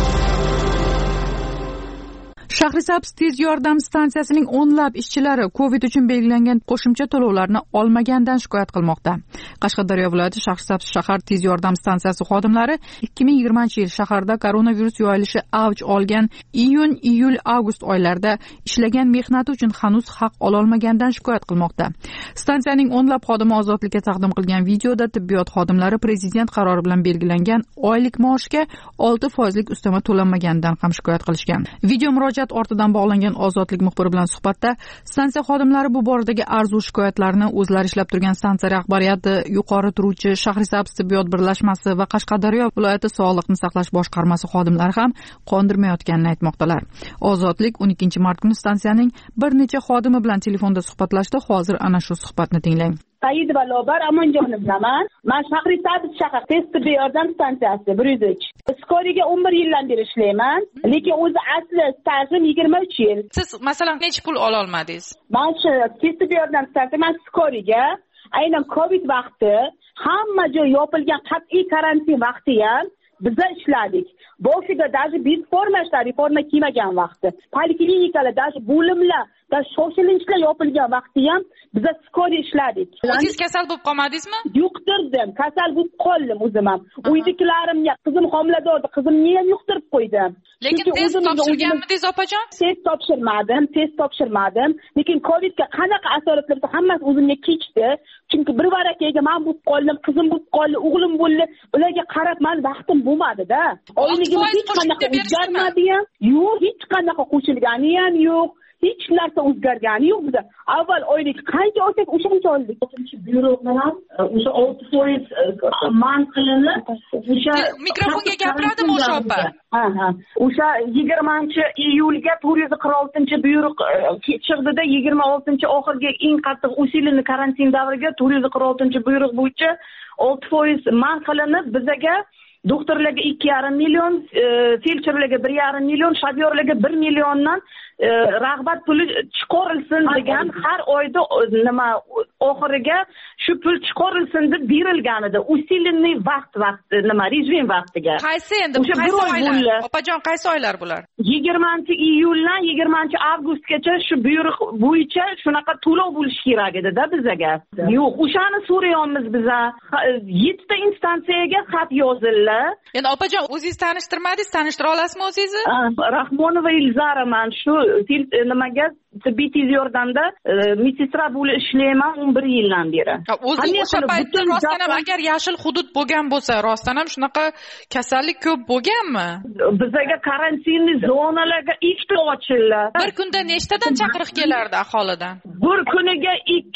Shahrisabz tez yordam stansiyasining o'nlab ishchilari COVID uchun belgilangan qo'shimcha to'lovlarni olmagandan shikoyat qilmoqda. Qashqadaryo viloyati Shahrisabz shahar tez yordam stansiyasi xodimlari 2020-yil shaharda koronavirus yoyilishi avj olgan iyun, iyul, avgust oylarida ishlagan mehnati uchun hanuz haq ololmagandan shikoyat qilmoqda. Stansiyaning o'nlab xodimi ozodlikka taqdim qilgan videoda tibbiyot xodimlari prezident qarori bilan belgilangan oylik maoshga 6% ustama to'lanmaganidan ham shikoyat qilishgan. Video murojaat ortidan bog'langan Ozodlik muxbiri bilan suhbatda stansiya xodimlari bu boradagi arzu shikoyatlarni o'zlari ishlab turgan stansiya rahbariyati, yuqori turuvchi Shahrisabz tibbiyot birlashmasi va Qashqadaryo viloyati sog'liqni saqlash boshqarmasi xodimlari ham qondirmayotganini aytmoqdalar. Ozodlik 12-mart kuni stansiyaning bir necha xodimi bilan telefonda suhbatlashdi. Hozir ana shu suhbatni tinglang. Saidova Lobar Amonjonni bilaman. Men Shahrisabz shahar tez tibbiy yordam stansiyasi 103. Skoriga 11 yildan beri ishlayman, lekin o'zi asli stajim 23 yil. Siz masalan necha pul ola olmadingiz? Men shu tez tibbiy yordam stansiyasi skoriga aynan Covid vaqti hamma joy yopilgan qat'iy karantin vaqti ham biza ishladik. Boshida даже biz forma kiymagan vaqti. Poliklinikalar, даже bo'limlar, даже shoshilinchlar yopilgan vaqti ham biza skori ishladik. O'zingiz kasal bo'lib qolmadingizmi? Yuqtirdim, kasal bo'lib qoldim o'zim ham. Uydagilarimga, qizim homilador, qizimni ham yuqtirib qo'ydim. Lekin test topshirganmidingiz opajon? Test topshirmadim. Lekin Covidga qanaqa asoratlar hammasi o'zimga kechdi. Chunki bir varakaga men bo'lib qoldim, qizim bo'lib qoldi, o'g'lim bo'ldi. Ularga qarab men vaqtim bo'lmadi-da. Oyligim hech qanaqa o'zgarmadi ham. Yo'q, hech qanaqa qo'shilgani ham yo'q. hech narsa o'zgargani yo'q bizda. Avval oylik qancha olsak o'shancha oldik. Buyruq bilan o'sha 6% man qilinib, o'sha mikrofonga gapiradimi o'sha opa? O'sha 20-iyulga 446 buyruq chiqdida 26 eng qattiq usilini karantin davriga 446 buyruq bo'yicha 6% man qilinib bizaga doktorlarga 2,5 million, feldsherlarga 1,5 million, shofyorlarga 1 milliondan rag'bat puli chiqarilsin degan har oyda nima oxiriga shu pul chiqarilsin deb berilgan edi. Usilinni vaqt nima rejim vaqtiga. Qaysi endi qaysi oylar? Opajon, qaysi oylar bular? 20-iyuldan 20-avgustgacha shu buyruq bo'yicha shunaqa to'lov bo'lishi kerak edi-da bizaga. Yo'q, o'shani so'rayapmiz biza. 7 ta instansiyaga xat yozildi. Endi opajon, o'zingiz tanishtirmadingiz, tanishtira olasizmi o'zingizni? Rahmonova Ilzaraman, shu nimaga tibbiy tez yordamda meditsina bo'lib ishlayman 11 yildan beri. O'zingiz o'sha paytda rostdan ham agar yashil hudud bo'lgan bo'lsa, rostdan ham shunaqa kasallik ko'p bo'lganmi? Bizaga karantinli zonalarga ikkita ochildi. Bir kunda nechtadan chaqiriq kelardi aholidan? Bir kuniga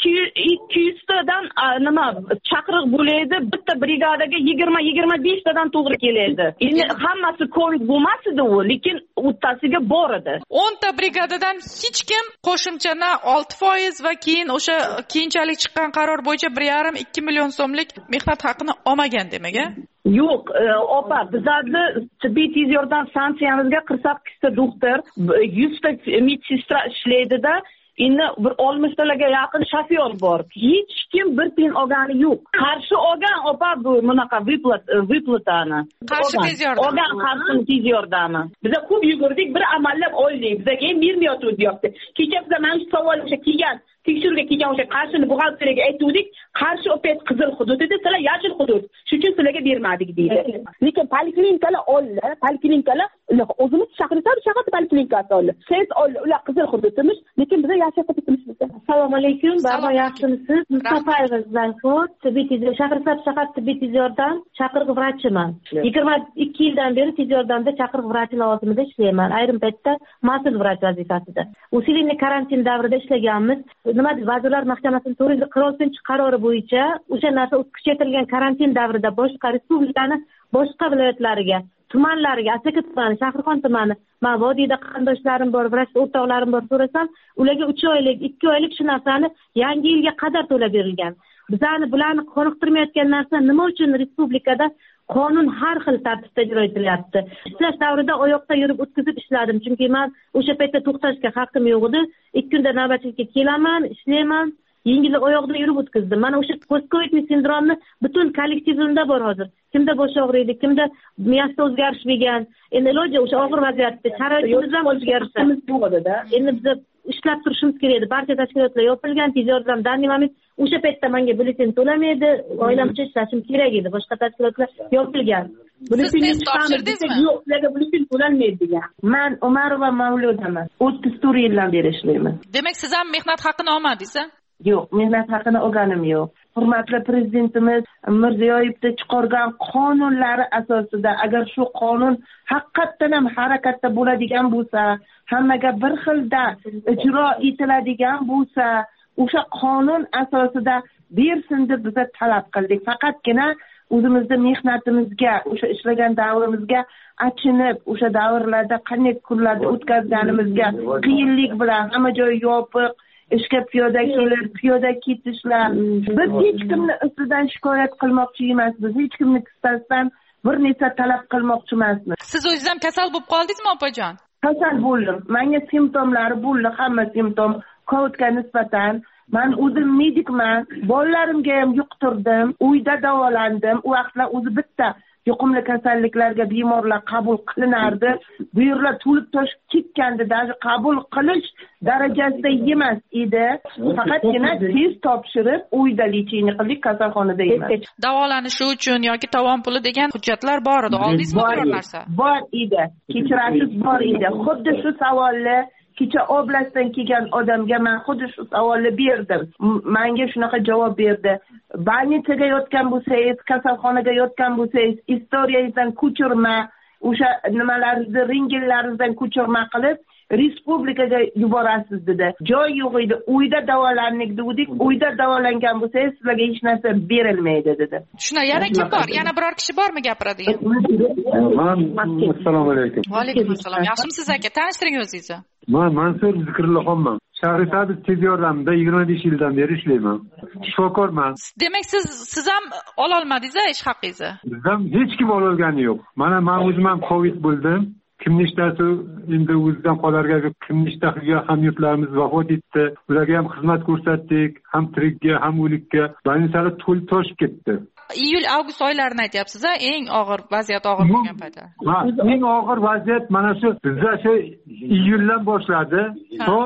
200 tadan nima chaqiriq bo'laydi. Bitta brigadaga 20-25 tadan to'g'ri kelardi. Endi hammasi COVID bo'lmasdi u, lekin o'ttasiga bor edi. 10 ta brigadadan hech kim qo'shimchani 6% va keyin o'sha keyinchalik chiqqan qaror bo'yicha 1,5-2 million so'mlik mehnat haqini olmagan demak-a? Yo'q, opa, bizlarda tibbiy tez yordam stansiyamizga 48 ta doktor, 100 ta meditsina ishlaydi-da, endi bir 60 talarga yaqin shofyor bor. Hech kim bir tiyin olgani yo'q. Qarshi olgan opa bu bunaqa vyplatani. Qarshi tez yordam. Olgan qarshi tez yordami. Biz ko'p yugurdik, bir amallab oldik. Bizga ham bermayotdi deyapti. Kecha biz mana shu savolga kelgan, tekshiruvga kelgan o'sha qarshini buxgalteriyaga aytdik, qarshi opet qizil hudud edi, sizlar yashil hudud. Shuning uchun sizlarga bermadik deydi. Lekin poliklinikalar oldi, poliklinikalar o'zimiz shahar poliklinikasi oldi. Siz ular qizil hududimiz, lekin biz yashil hududimiz. Assalomu alaykum, barcha yaxshimisiz? Mustafayeva Zanfot, shahar tibbiy tez yordam chaqiriq vrachiman. 22 yildan beri tez yordamda chaqiriq vrachi lavozimida ishlayman. Ayrim paytda mas'ul vrach vazifasida. Usilinli karantin davrida ishlaganmiz. Nima Vazirlar Mahkamasining 446-qarori bo'yicha o'sha narsa kuchaytirilgan karantin davrida boshqa respublikani boshqa viloyatlariga, tumanlariga, Asaka tumani, Shahrixon tumani, men vodiyda qarindoshlarim bor, vrach o'rtoqlarim bor so'rasam, ularga 3 oylik, 2 oylik shu narsani yangi yilga qadar to'lab berilgan. Bizlarni bularni qoniqtirmayotgan narsa nima uchun respublikada qonun har xil tartibda ijro etilyapti. Ishlash davrida oyoqda yurib o'tkazib ishladim, chunki men o'sha paytda to'xtashga haqqim yo'q edi. 2 kunda navbatchilikka kelaman, ishlayman, yengil oyoqda yurib o'tkazdim. Mana o'sha post-covidni sindromni butun kollektivimda bor hozir. Kimda bosh og'riydi, kimda miyasida o'zgarish bo'lgan. Endi iloji o'sha og'ir vaziyatda sharoitimiz ham o'zgarishdi. Endi biz ishlab turishimiz kerak edi. Barcha tashkilotlar yopilgan, tez yordam danli moment o'sha paytda menga byulleten to'lamaydi, oilamcha ishlashim kerak edi. Boshqa tashkilotlar yopilgan. Byulleten topshirdingizmi? Yo'q, ularga byulleten to'lanmaydi degan. Men Umarova Mavludaman. 34 yildan beri ishlayman. Demak, siz ham mehnat haqini olmadingiz-a? Yo'q, mehnat haqini olganim yo'q. Hurmatli prezidentimiz Mirziyoyevni chiqargan qonunlari asosida agar shu qonun haqiqatdan ham harakatda bo'ladigan bo'lsa, hammaga bir xilda ijro etiladigan bo'lsa, o'sha qonun asosida bersin deb biz talab qildik. Faqatgina o'zimizning mehnatimizga, o'sha ishlagan davrimizga achinib, o'sha davrlarda qanday kunlarda o'tkazganimizga qiyinlik bilan hamma joy yopiq, ishga piyoda kelib, piyoda ketishlar. Biz hech kimni ustidan shikoyat qilmoqchi emasmiz. Hech kimni kisasidan bir necha talab qilmoqchi emasmiz. Siz o'zingiz ham kasal bo'lib qoldingizmi, opajon? Kasal bo'ldim. Menga simptomlari bo'ldi, hamma simptom COVIDga nisbatan. Men o'zim medikman, bolalarimga ham yuqtirdim, uyda davolandim. U vaqtlar o'zi bitta yuqumli kasalliklarga bemorlar qabul qilinardi. Bu yerlar to'lib toshib ketgandi, даже qabul qilish darajasida emas edi. Faqatgina test topshirib, uyda lecheniya qildik, kasalxonada emas. Davolanishi uchun yoki tovon puli degan hujjatlar bor edi. Oldingizmi biror narsa? Bor edi. Kechirasiz bor edi. Xuddi shu savolni kecha oblastdan kelgan odamga men xuddi shu savolni berdim. Menga shunaqa javob berdi. Больницаga yotgan bo'lsangiz, kasalxonaga yotgan bo'lsangiz, istoriyangizdan ko'chirma, o'sha nimalaringizni, rengenlaringizdan ko'chirma qilib, respublikaga yuborasiz dedi. Joy yo'q edi, uyda davolandik dedik. Uyda davolangan bo'lsangiz sizlarga hech narsa berilmaydi dedi. Shuna yana kim bor? Yana biror kishi bormi gapiradigan? Assalomu alaykum. Va alaykum assalom. Yaxshimisiz aka? Tanishtiring o'zingizni. Men Mansur Zikrullohman. Shahrisabz tez yordamida 25 yildan beri ishlayman. Shifokorman. Demak siz ham ola olmadingiz ish haqqingizni? Bizdan hech kim ololgani yo'q. Mana men o'zim ham Covid bo'ldim. Kimnishtasi endi o'zidan qolarga kimnishtasiga hamyurtlarimiz vafot etdi. Ularga ham xizmat ko'rsatdik, ham tirikka, ham o'likka. Больницаlar to'lib toshib ketdi. Iyul avgust oylarini aytyapsiz-a, eng og'ir vaziyat og'ir bo'lgan paytlar. Ha, eng og'ir vaziyat mana shu bizda shu iyuldan boshladi. To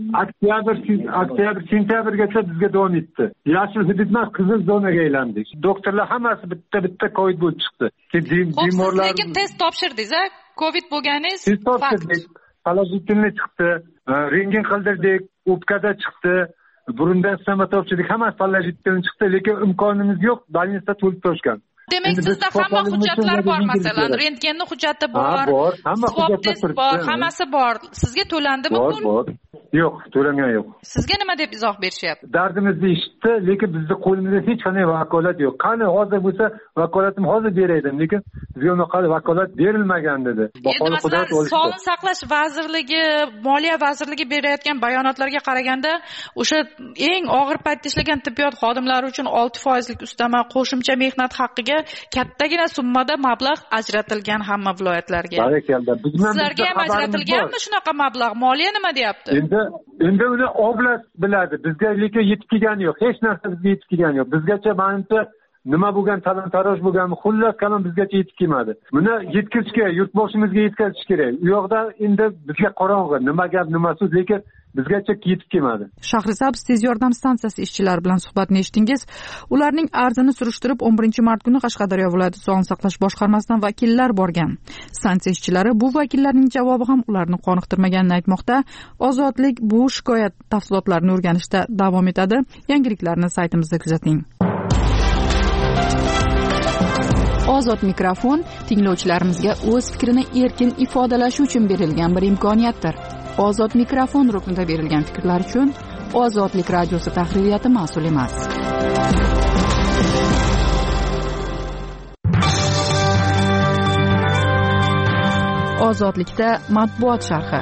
oktyabr, sentyabrgacha bizga davom etdi. Yashil hududdan qizil zonaga aylandik. Doktorlar hammasi bitta Covid bo'lib chiqdi. Bemorlar lekin test topshirdingiz-a? Covid bo'lganingiz? Test topshirdik. Pozitivni chiqdi. Rentgen qildirdik, o'pkada chiqdi. Burunda stomatologik hammasi pollajitivni chiqdi, lekin imkonimiz yo'q, больница to'lib toshgan. Demak sizda hamma hujjatlar bor, masalan, rentgenni hujjati bor, bor, hamma hujjatlar bor, hammasi bor. Sizga to'landimi pul? Bor. Yo'q, to'langan yo'q. Sizga nima deb izoh berishyapti? Dardimizni eshitdi, lekin bizda qo'limizda hech qanday vakolat yo'q. Qani hozir bo'lsa, vakolatim hozir beraydim, lekin bizga unaqa vakolat berilmagan dedi. Endi masalan, Sog'liqni saqlash vazirligi, Moliya vazirligi berayotgan bayonotlarga qaraganda, o'sha eng og'ir paytda ishlagan tibbiyot xodimlari uchun 6% ustama qo'shimcha mehnat haqqiga kattagina summada mablag' ajratilgan hamma viloyatlarga. Barakalloh. Sizlarga ham ajratilganmi shunaqa mablag'? Moliya nima deyapti? Endi uni oblast biladi. Bizga lekin yetib kelgani yo'q. Hech narsa bizga yetib kelgani yo'q. Bizgacha menimcha nima bo'lgan, talon-taroj bo'lgan, xullas kalom bizgacha yetib kelmadi. Buni yetkazishga, yurtboshimizga yetkazish kerak. U yoqda endi bizga qorong'i, nima gap, nima so'z, lekin bizgacha yetib kelmadi. Shahrisabz tez yordam stansiyasi ishchilari bilan suhbatni eshitdingiz. Ularning arzini surishtirib 11 mart kuni Qashqadaryo viloyati Sog'liqni saqlash boshqarmasidan vakillar borgan. Stansiya ishchilari bu vakillarning javobi ham ularni qoniqtirmaganini aytmoqda. Ozodlik bu shikoyat tafsilotlarini o'rganishda davom etadi. Yangiliklarni saytimizda kuzating. Ozod mikrofon tinglovchilarimizga o'z fikrini erkin ifodalashi uchun berilgan bir imkoniyatdir. Ozod mikrofon ruknida berilgan fikrlar uchun Ozodlik radiosi tahririyati mas'ul emas. Ozodlikda matbuot sharhi.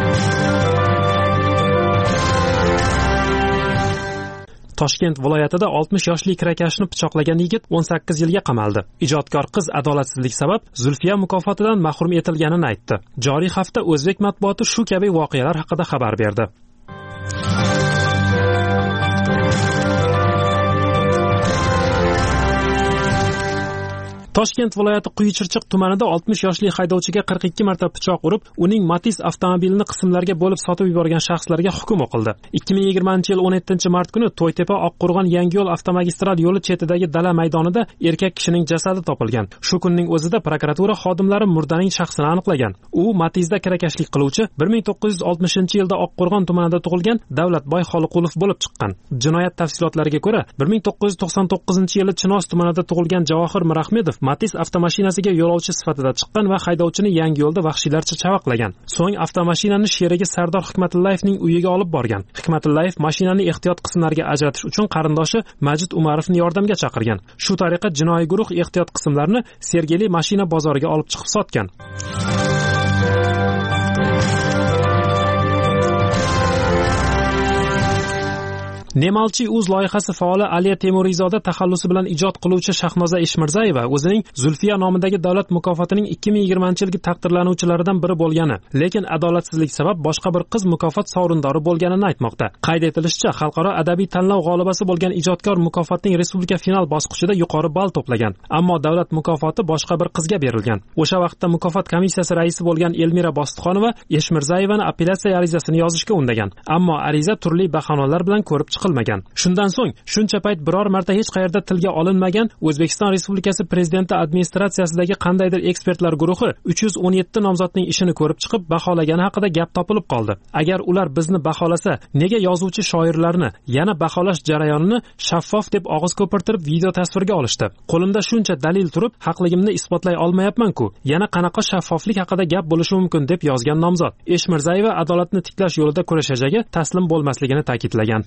Toshkent viloyatida 60 yoshli kirakashni pichoqlagan yigit 18 yilga qamaldi. Ijodkor qiz adolatsizlik sabab Zulfiya mukofotidan mahrum etilganini aytdi. Joriy hafta o'zbek matbuoti shu kabi voqealar haqida xabar berdi. Toshkent viloyati Quyichirchiq tumanida 60 yoshli haydovchiga 42 marta pichoq urib, uning Matiz avtomobilini qismlarga bo'lib sotib yuborgan shaxslarga hukm o'qildi. 2020-yil 17-mart kuni To'ytepa Oqqo'rg'on Yangiyo'l avtomagistral yo'li chetidagi dala maydonida erkak kishining jasadi topilgan. Shu kunning o'zida prokuratura xodimlari murdaning shaxsini aniqlagan. U Matizda kirakashlik qiluvchi 1960-yilda Oqqo'rg'on tumanida tug'ilgan Davlatboy Xoliqulov bo'lib chiqqan. Jinoyat tafsilotlariga ko'ra, 1999-yili Chinoz tumanida tug'ilgan Javohir Mirahmedov Matiz avtomashinasiga yo'lovchi sifatida chiqqan va haydovchini Yangiyo'lda vahshiylarcha chavaqlagan. So'ng avtomashinani sherigi Sardor Hikmatullayevning uyiga olib borgan. Hikmatullayev mashinani ehtiyot qismlariga ajratish uchun qarindoshi Majid Umarovni yordamga chaqirgan. Shu tariqa jinoiy guruh ehtiyot qismlarini Sergeli mashina bozoriga olib chiqib sotgan. Nemalchi uz loyihasi faoli Aliya Temurizoda taxallusi bilan ijod qiluvchi Shahnoza Eshmirzayeva o'zining Zulfiya nomidagi davlat mukofotining 2020-yilgi taqdirlanuvchilaridan biri bo'lgani, lekin adolatsizlik sabab boshqa bir qiz mukofot sovrindori bo'lganini aytmoqda. Qayd etilishicha, xalqaro adabiy tanlov g'olibasi bo'lgan ijodkor mukofotning respublika final bosqichida yuqori ball to'plagan, ammo davlat mukofoti boshqa bir qizga berilgan. O'sha vaqtda mukofot komissiyasi raisi bo'lgan Elmira Bostixonova Eshmirzayevani apellyatsiya arizasini yozishga undagan, ammo ariza turli bahonalar bilan ko'rib chiqilmagan. Shundan so'ng shuncha payt biror marta hech qayerda tilga olinmagan O'zbekiston Respublikasi Prezidenti administratsiyasidagi qandaydir ekspertlar guruhi 317 nomzodning ishini ko'rib chiqib baholagani haqida gap topilib qoldi. Agar ular bizni baholasa, nega yozuvchi shoirlarni yana baholash jarayonini shaffof deb og'iz ko'pirtirib video tasvirga olishdi? Qo'limda shuncha dalil turib, haqligimni isbotlay olmayapman-ku. Yana qanaqa shaffoflik haqida gap bo'lishi mumkin deb yozgan nomzod. Eshmirzayeva adolatni tiklash yo'lida kurashajagi taslim bo'lmasligini ta'kidlagan.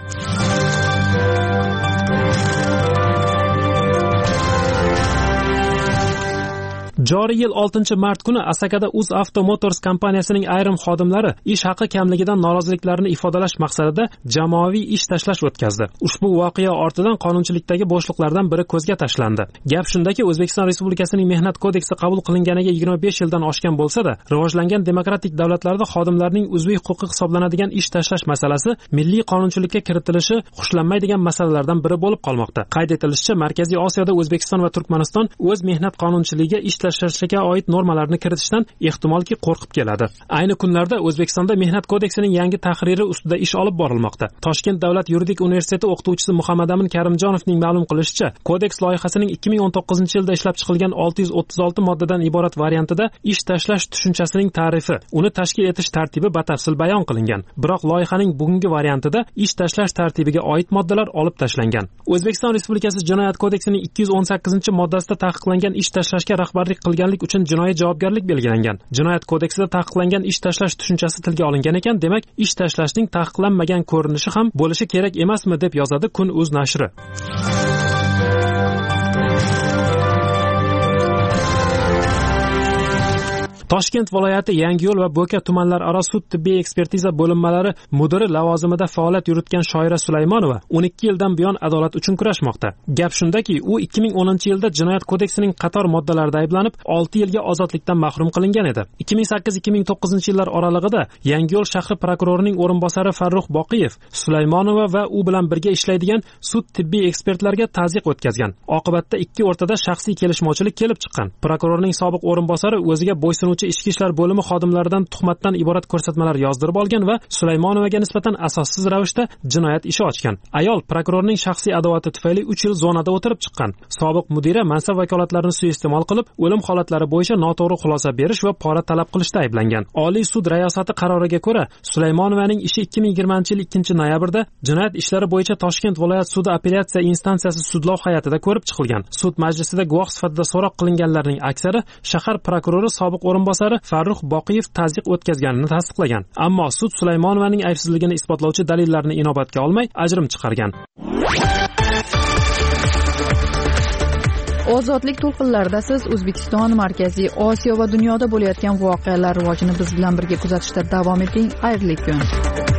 Joriy yil 6-mart kuni Asakada UzAuto Motors kompaniyasining ayrim xodimlari ish haqi kamligidan noroziliklarini ifodalash maqsadida jamoaviy ish tashlash o'tkazdi. Ushbu voqea ortidan qonunchilikdagi bo'shliqlardan biri ko'zga tashlandi. Gap shundaki, O'zbekiston Respublikasining Mehnat kodeksi qabul qilinganiga 25 yildan oshgan bo'lsa-da, rivojlangan demokratik davlatlarda xodimlarning uzviy huquqi hisoblanadigan ish tashlash masalasi milliy qonunchilikka kiritilishi xushlanmaydigan masalalardan biri bo'lib qolmoqda. Qayd etilishicha, Markaziy Osiyoda O'zbekiston va Turkmaniston o'z mehnat qonunchiligiga ish tashlashga oid normalarni kiritishdan ehtimolki qo'rqib keladi. Ayni kunlarda O'zbekistonda Mehnat kodeksining yangi tahriri ustida ish olib borilmoqda. Toshkent davlat yuridik universiteti o'qituvchisi Muhammadamin Karimjonovning ma'lum qilishicha, kodeks loyihasining 2019-yilda ishlab chiqilgan 636 moddadan iborat variantida ish tashlash tushunchasining ta'rifi, uni tashkil etish tartibi batafsil bayon qilingan. Biroq loyihaning bugungi variantida ish tashlash tartibiga oid moddalar olib tashlangan. O'zbekiston Respublikasi Jinoyat kodeksining 218-moddasida taqiqlangan ish tashlashga rahbarlik qilganlik uchun jinoiy javobgarlik belgilangan. Jinoyat kodeksida taqiqlangan ish tashlash tushunchasi tilga olingan ekan, demak, ish tashlashning taqiqlanmagan ko'rinishi ham bo'lishi kerak emasmi deb yozadi Kun.uz nashri. Toshkent viloyati Yangiyo'l va Bo'ka tumanlararo sud tibbiy ekspertiza bo'linmalari mudiri lavozimida faoliyat yuritgan Shoira Sulaymonova 12 yildan buyon adolat uchun kurashmoqda. Gap shundaki, u 2010-yilda Jinoyat kodeksining qator moddalarida ayblanib, 6 yilga ozodlikdan mahrum qilingan edi. 2008-2009-yillar oralig'ida Yangiyo'l shahri prokurorining o'rinbosari Farruh Boqiyev Sulaymonova va u bilan birga ishlaydigan sud tibbiy ekspertlarga tazyiq o'tkazgan. Oqibatda ikki o'rtada shaxsiy kelishmovchilik kelib chiqqan. Prokurorning sobiq o'rinbosari o'ziga bo'ysunuvchi ichki ishlar bo'limi xodimlaridan tuhmatdan iborat ko'rsatmalar yozdirib olgan va Sulaymonovaga nisbatan asossiz ravishda jinoyat ishi ochgan. Ayol prokurorning shaxsiy adovati tufayli 3 yil zonada o'tirib chiqqan. Sobiq mudira mansab vakolatlarini suiiste'mol qilib, o'lim holatlari bo'yicha noto'g'ri xulosa berish va pora talab qilishda ayblangan. Oliy sud rayosati qaroriga ko'ra, Sulaymonovaning ishi 2020-yil 2-noyabrda jinoyat ishlari bo'yicha Toshkent viloyat sudi apellyatsiya instansiyasi sudlov hay'atida ko'rib chiqilgan. Sud majlisida guvoh sifatida so'roq qilinganlarning aksari shahar prokurori sobiq o'rinbosari Farruh Boqiyev tazyiq o'tkazganini tasdiqlagan. Ammo sud Sulaymonovaning aybsizligini isbotlovchi dalillarni inobatga olmay ajrim chiqargan. Ozodlik to'lqinlarida siz O'zbekiston, Markaziy Osiyo va dunyoda bo'layotgan voqealar rivojini biz bilan birga kuzatishda davom eting. Xayrli kun.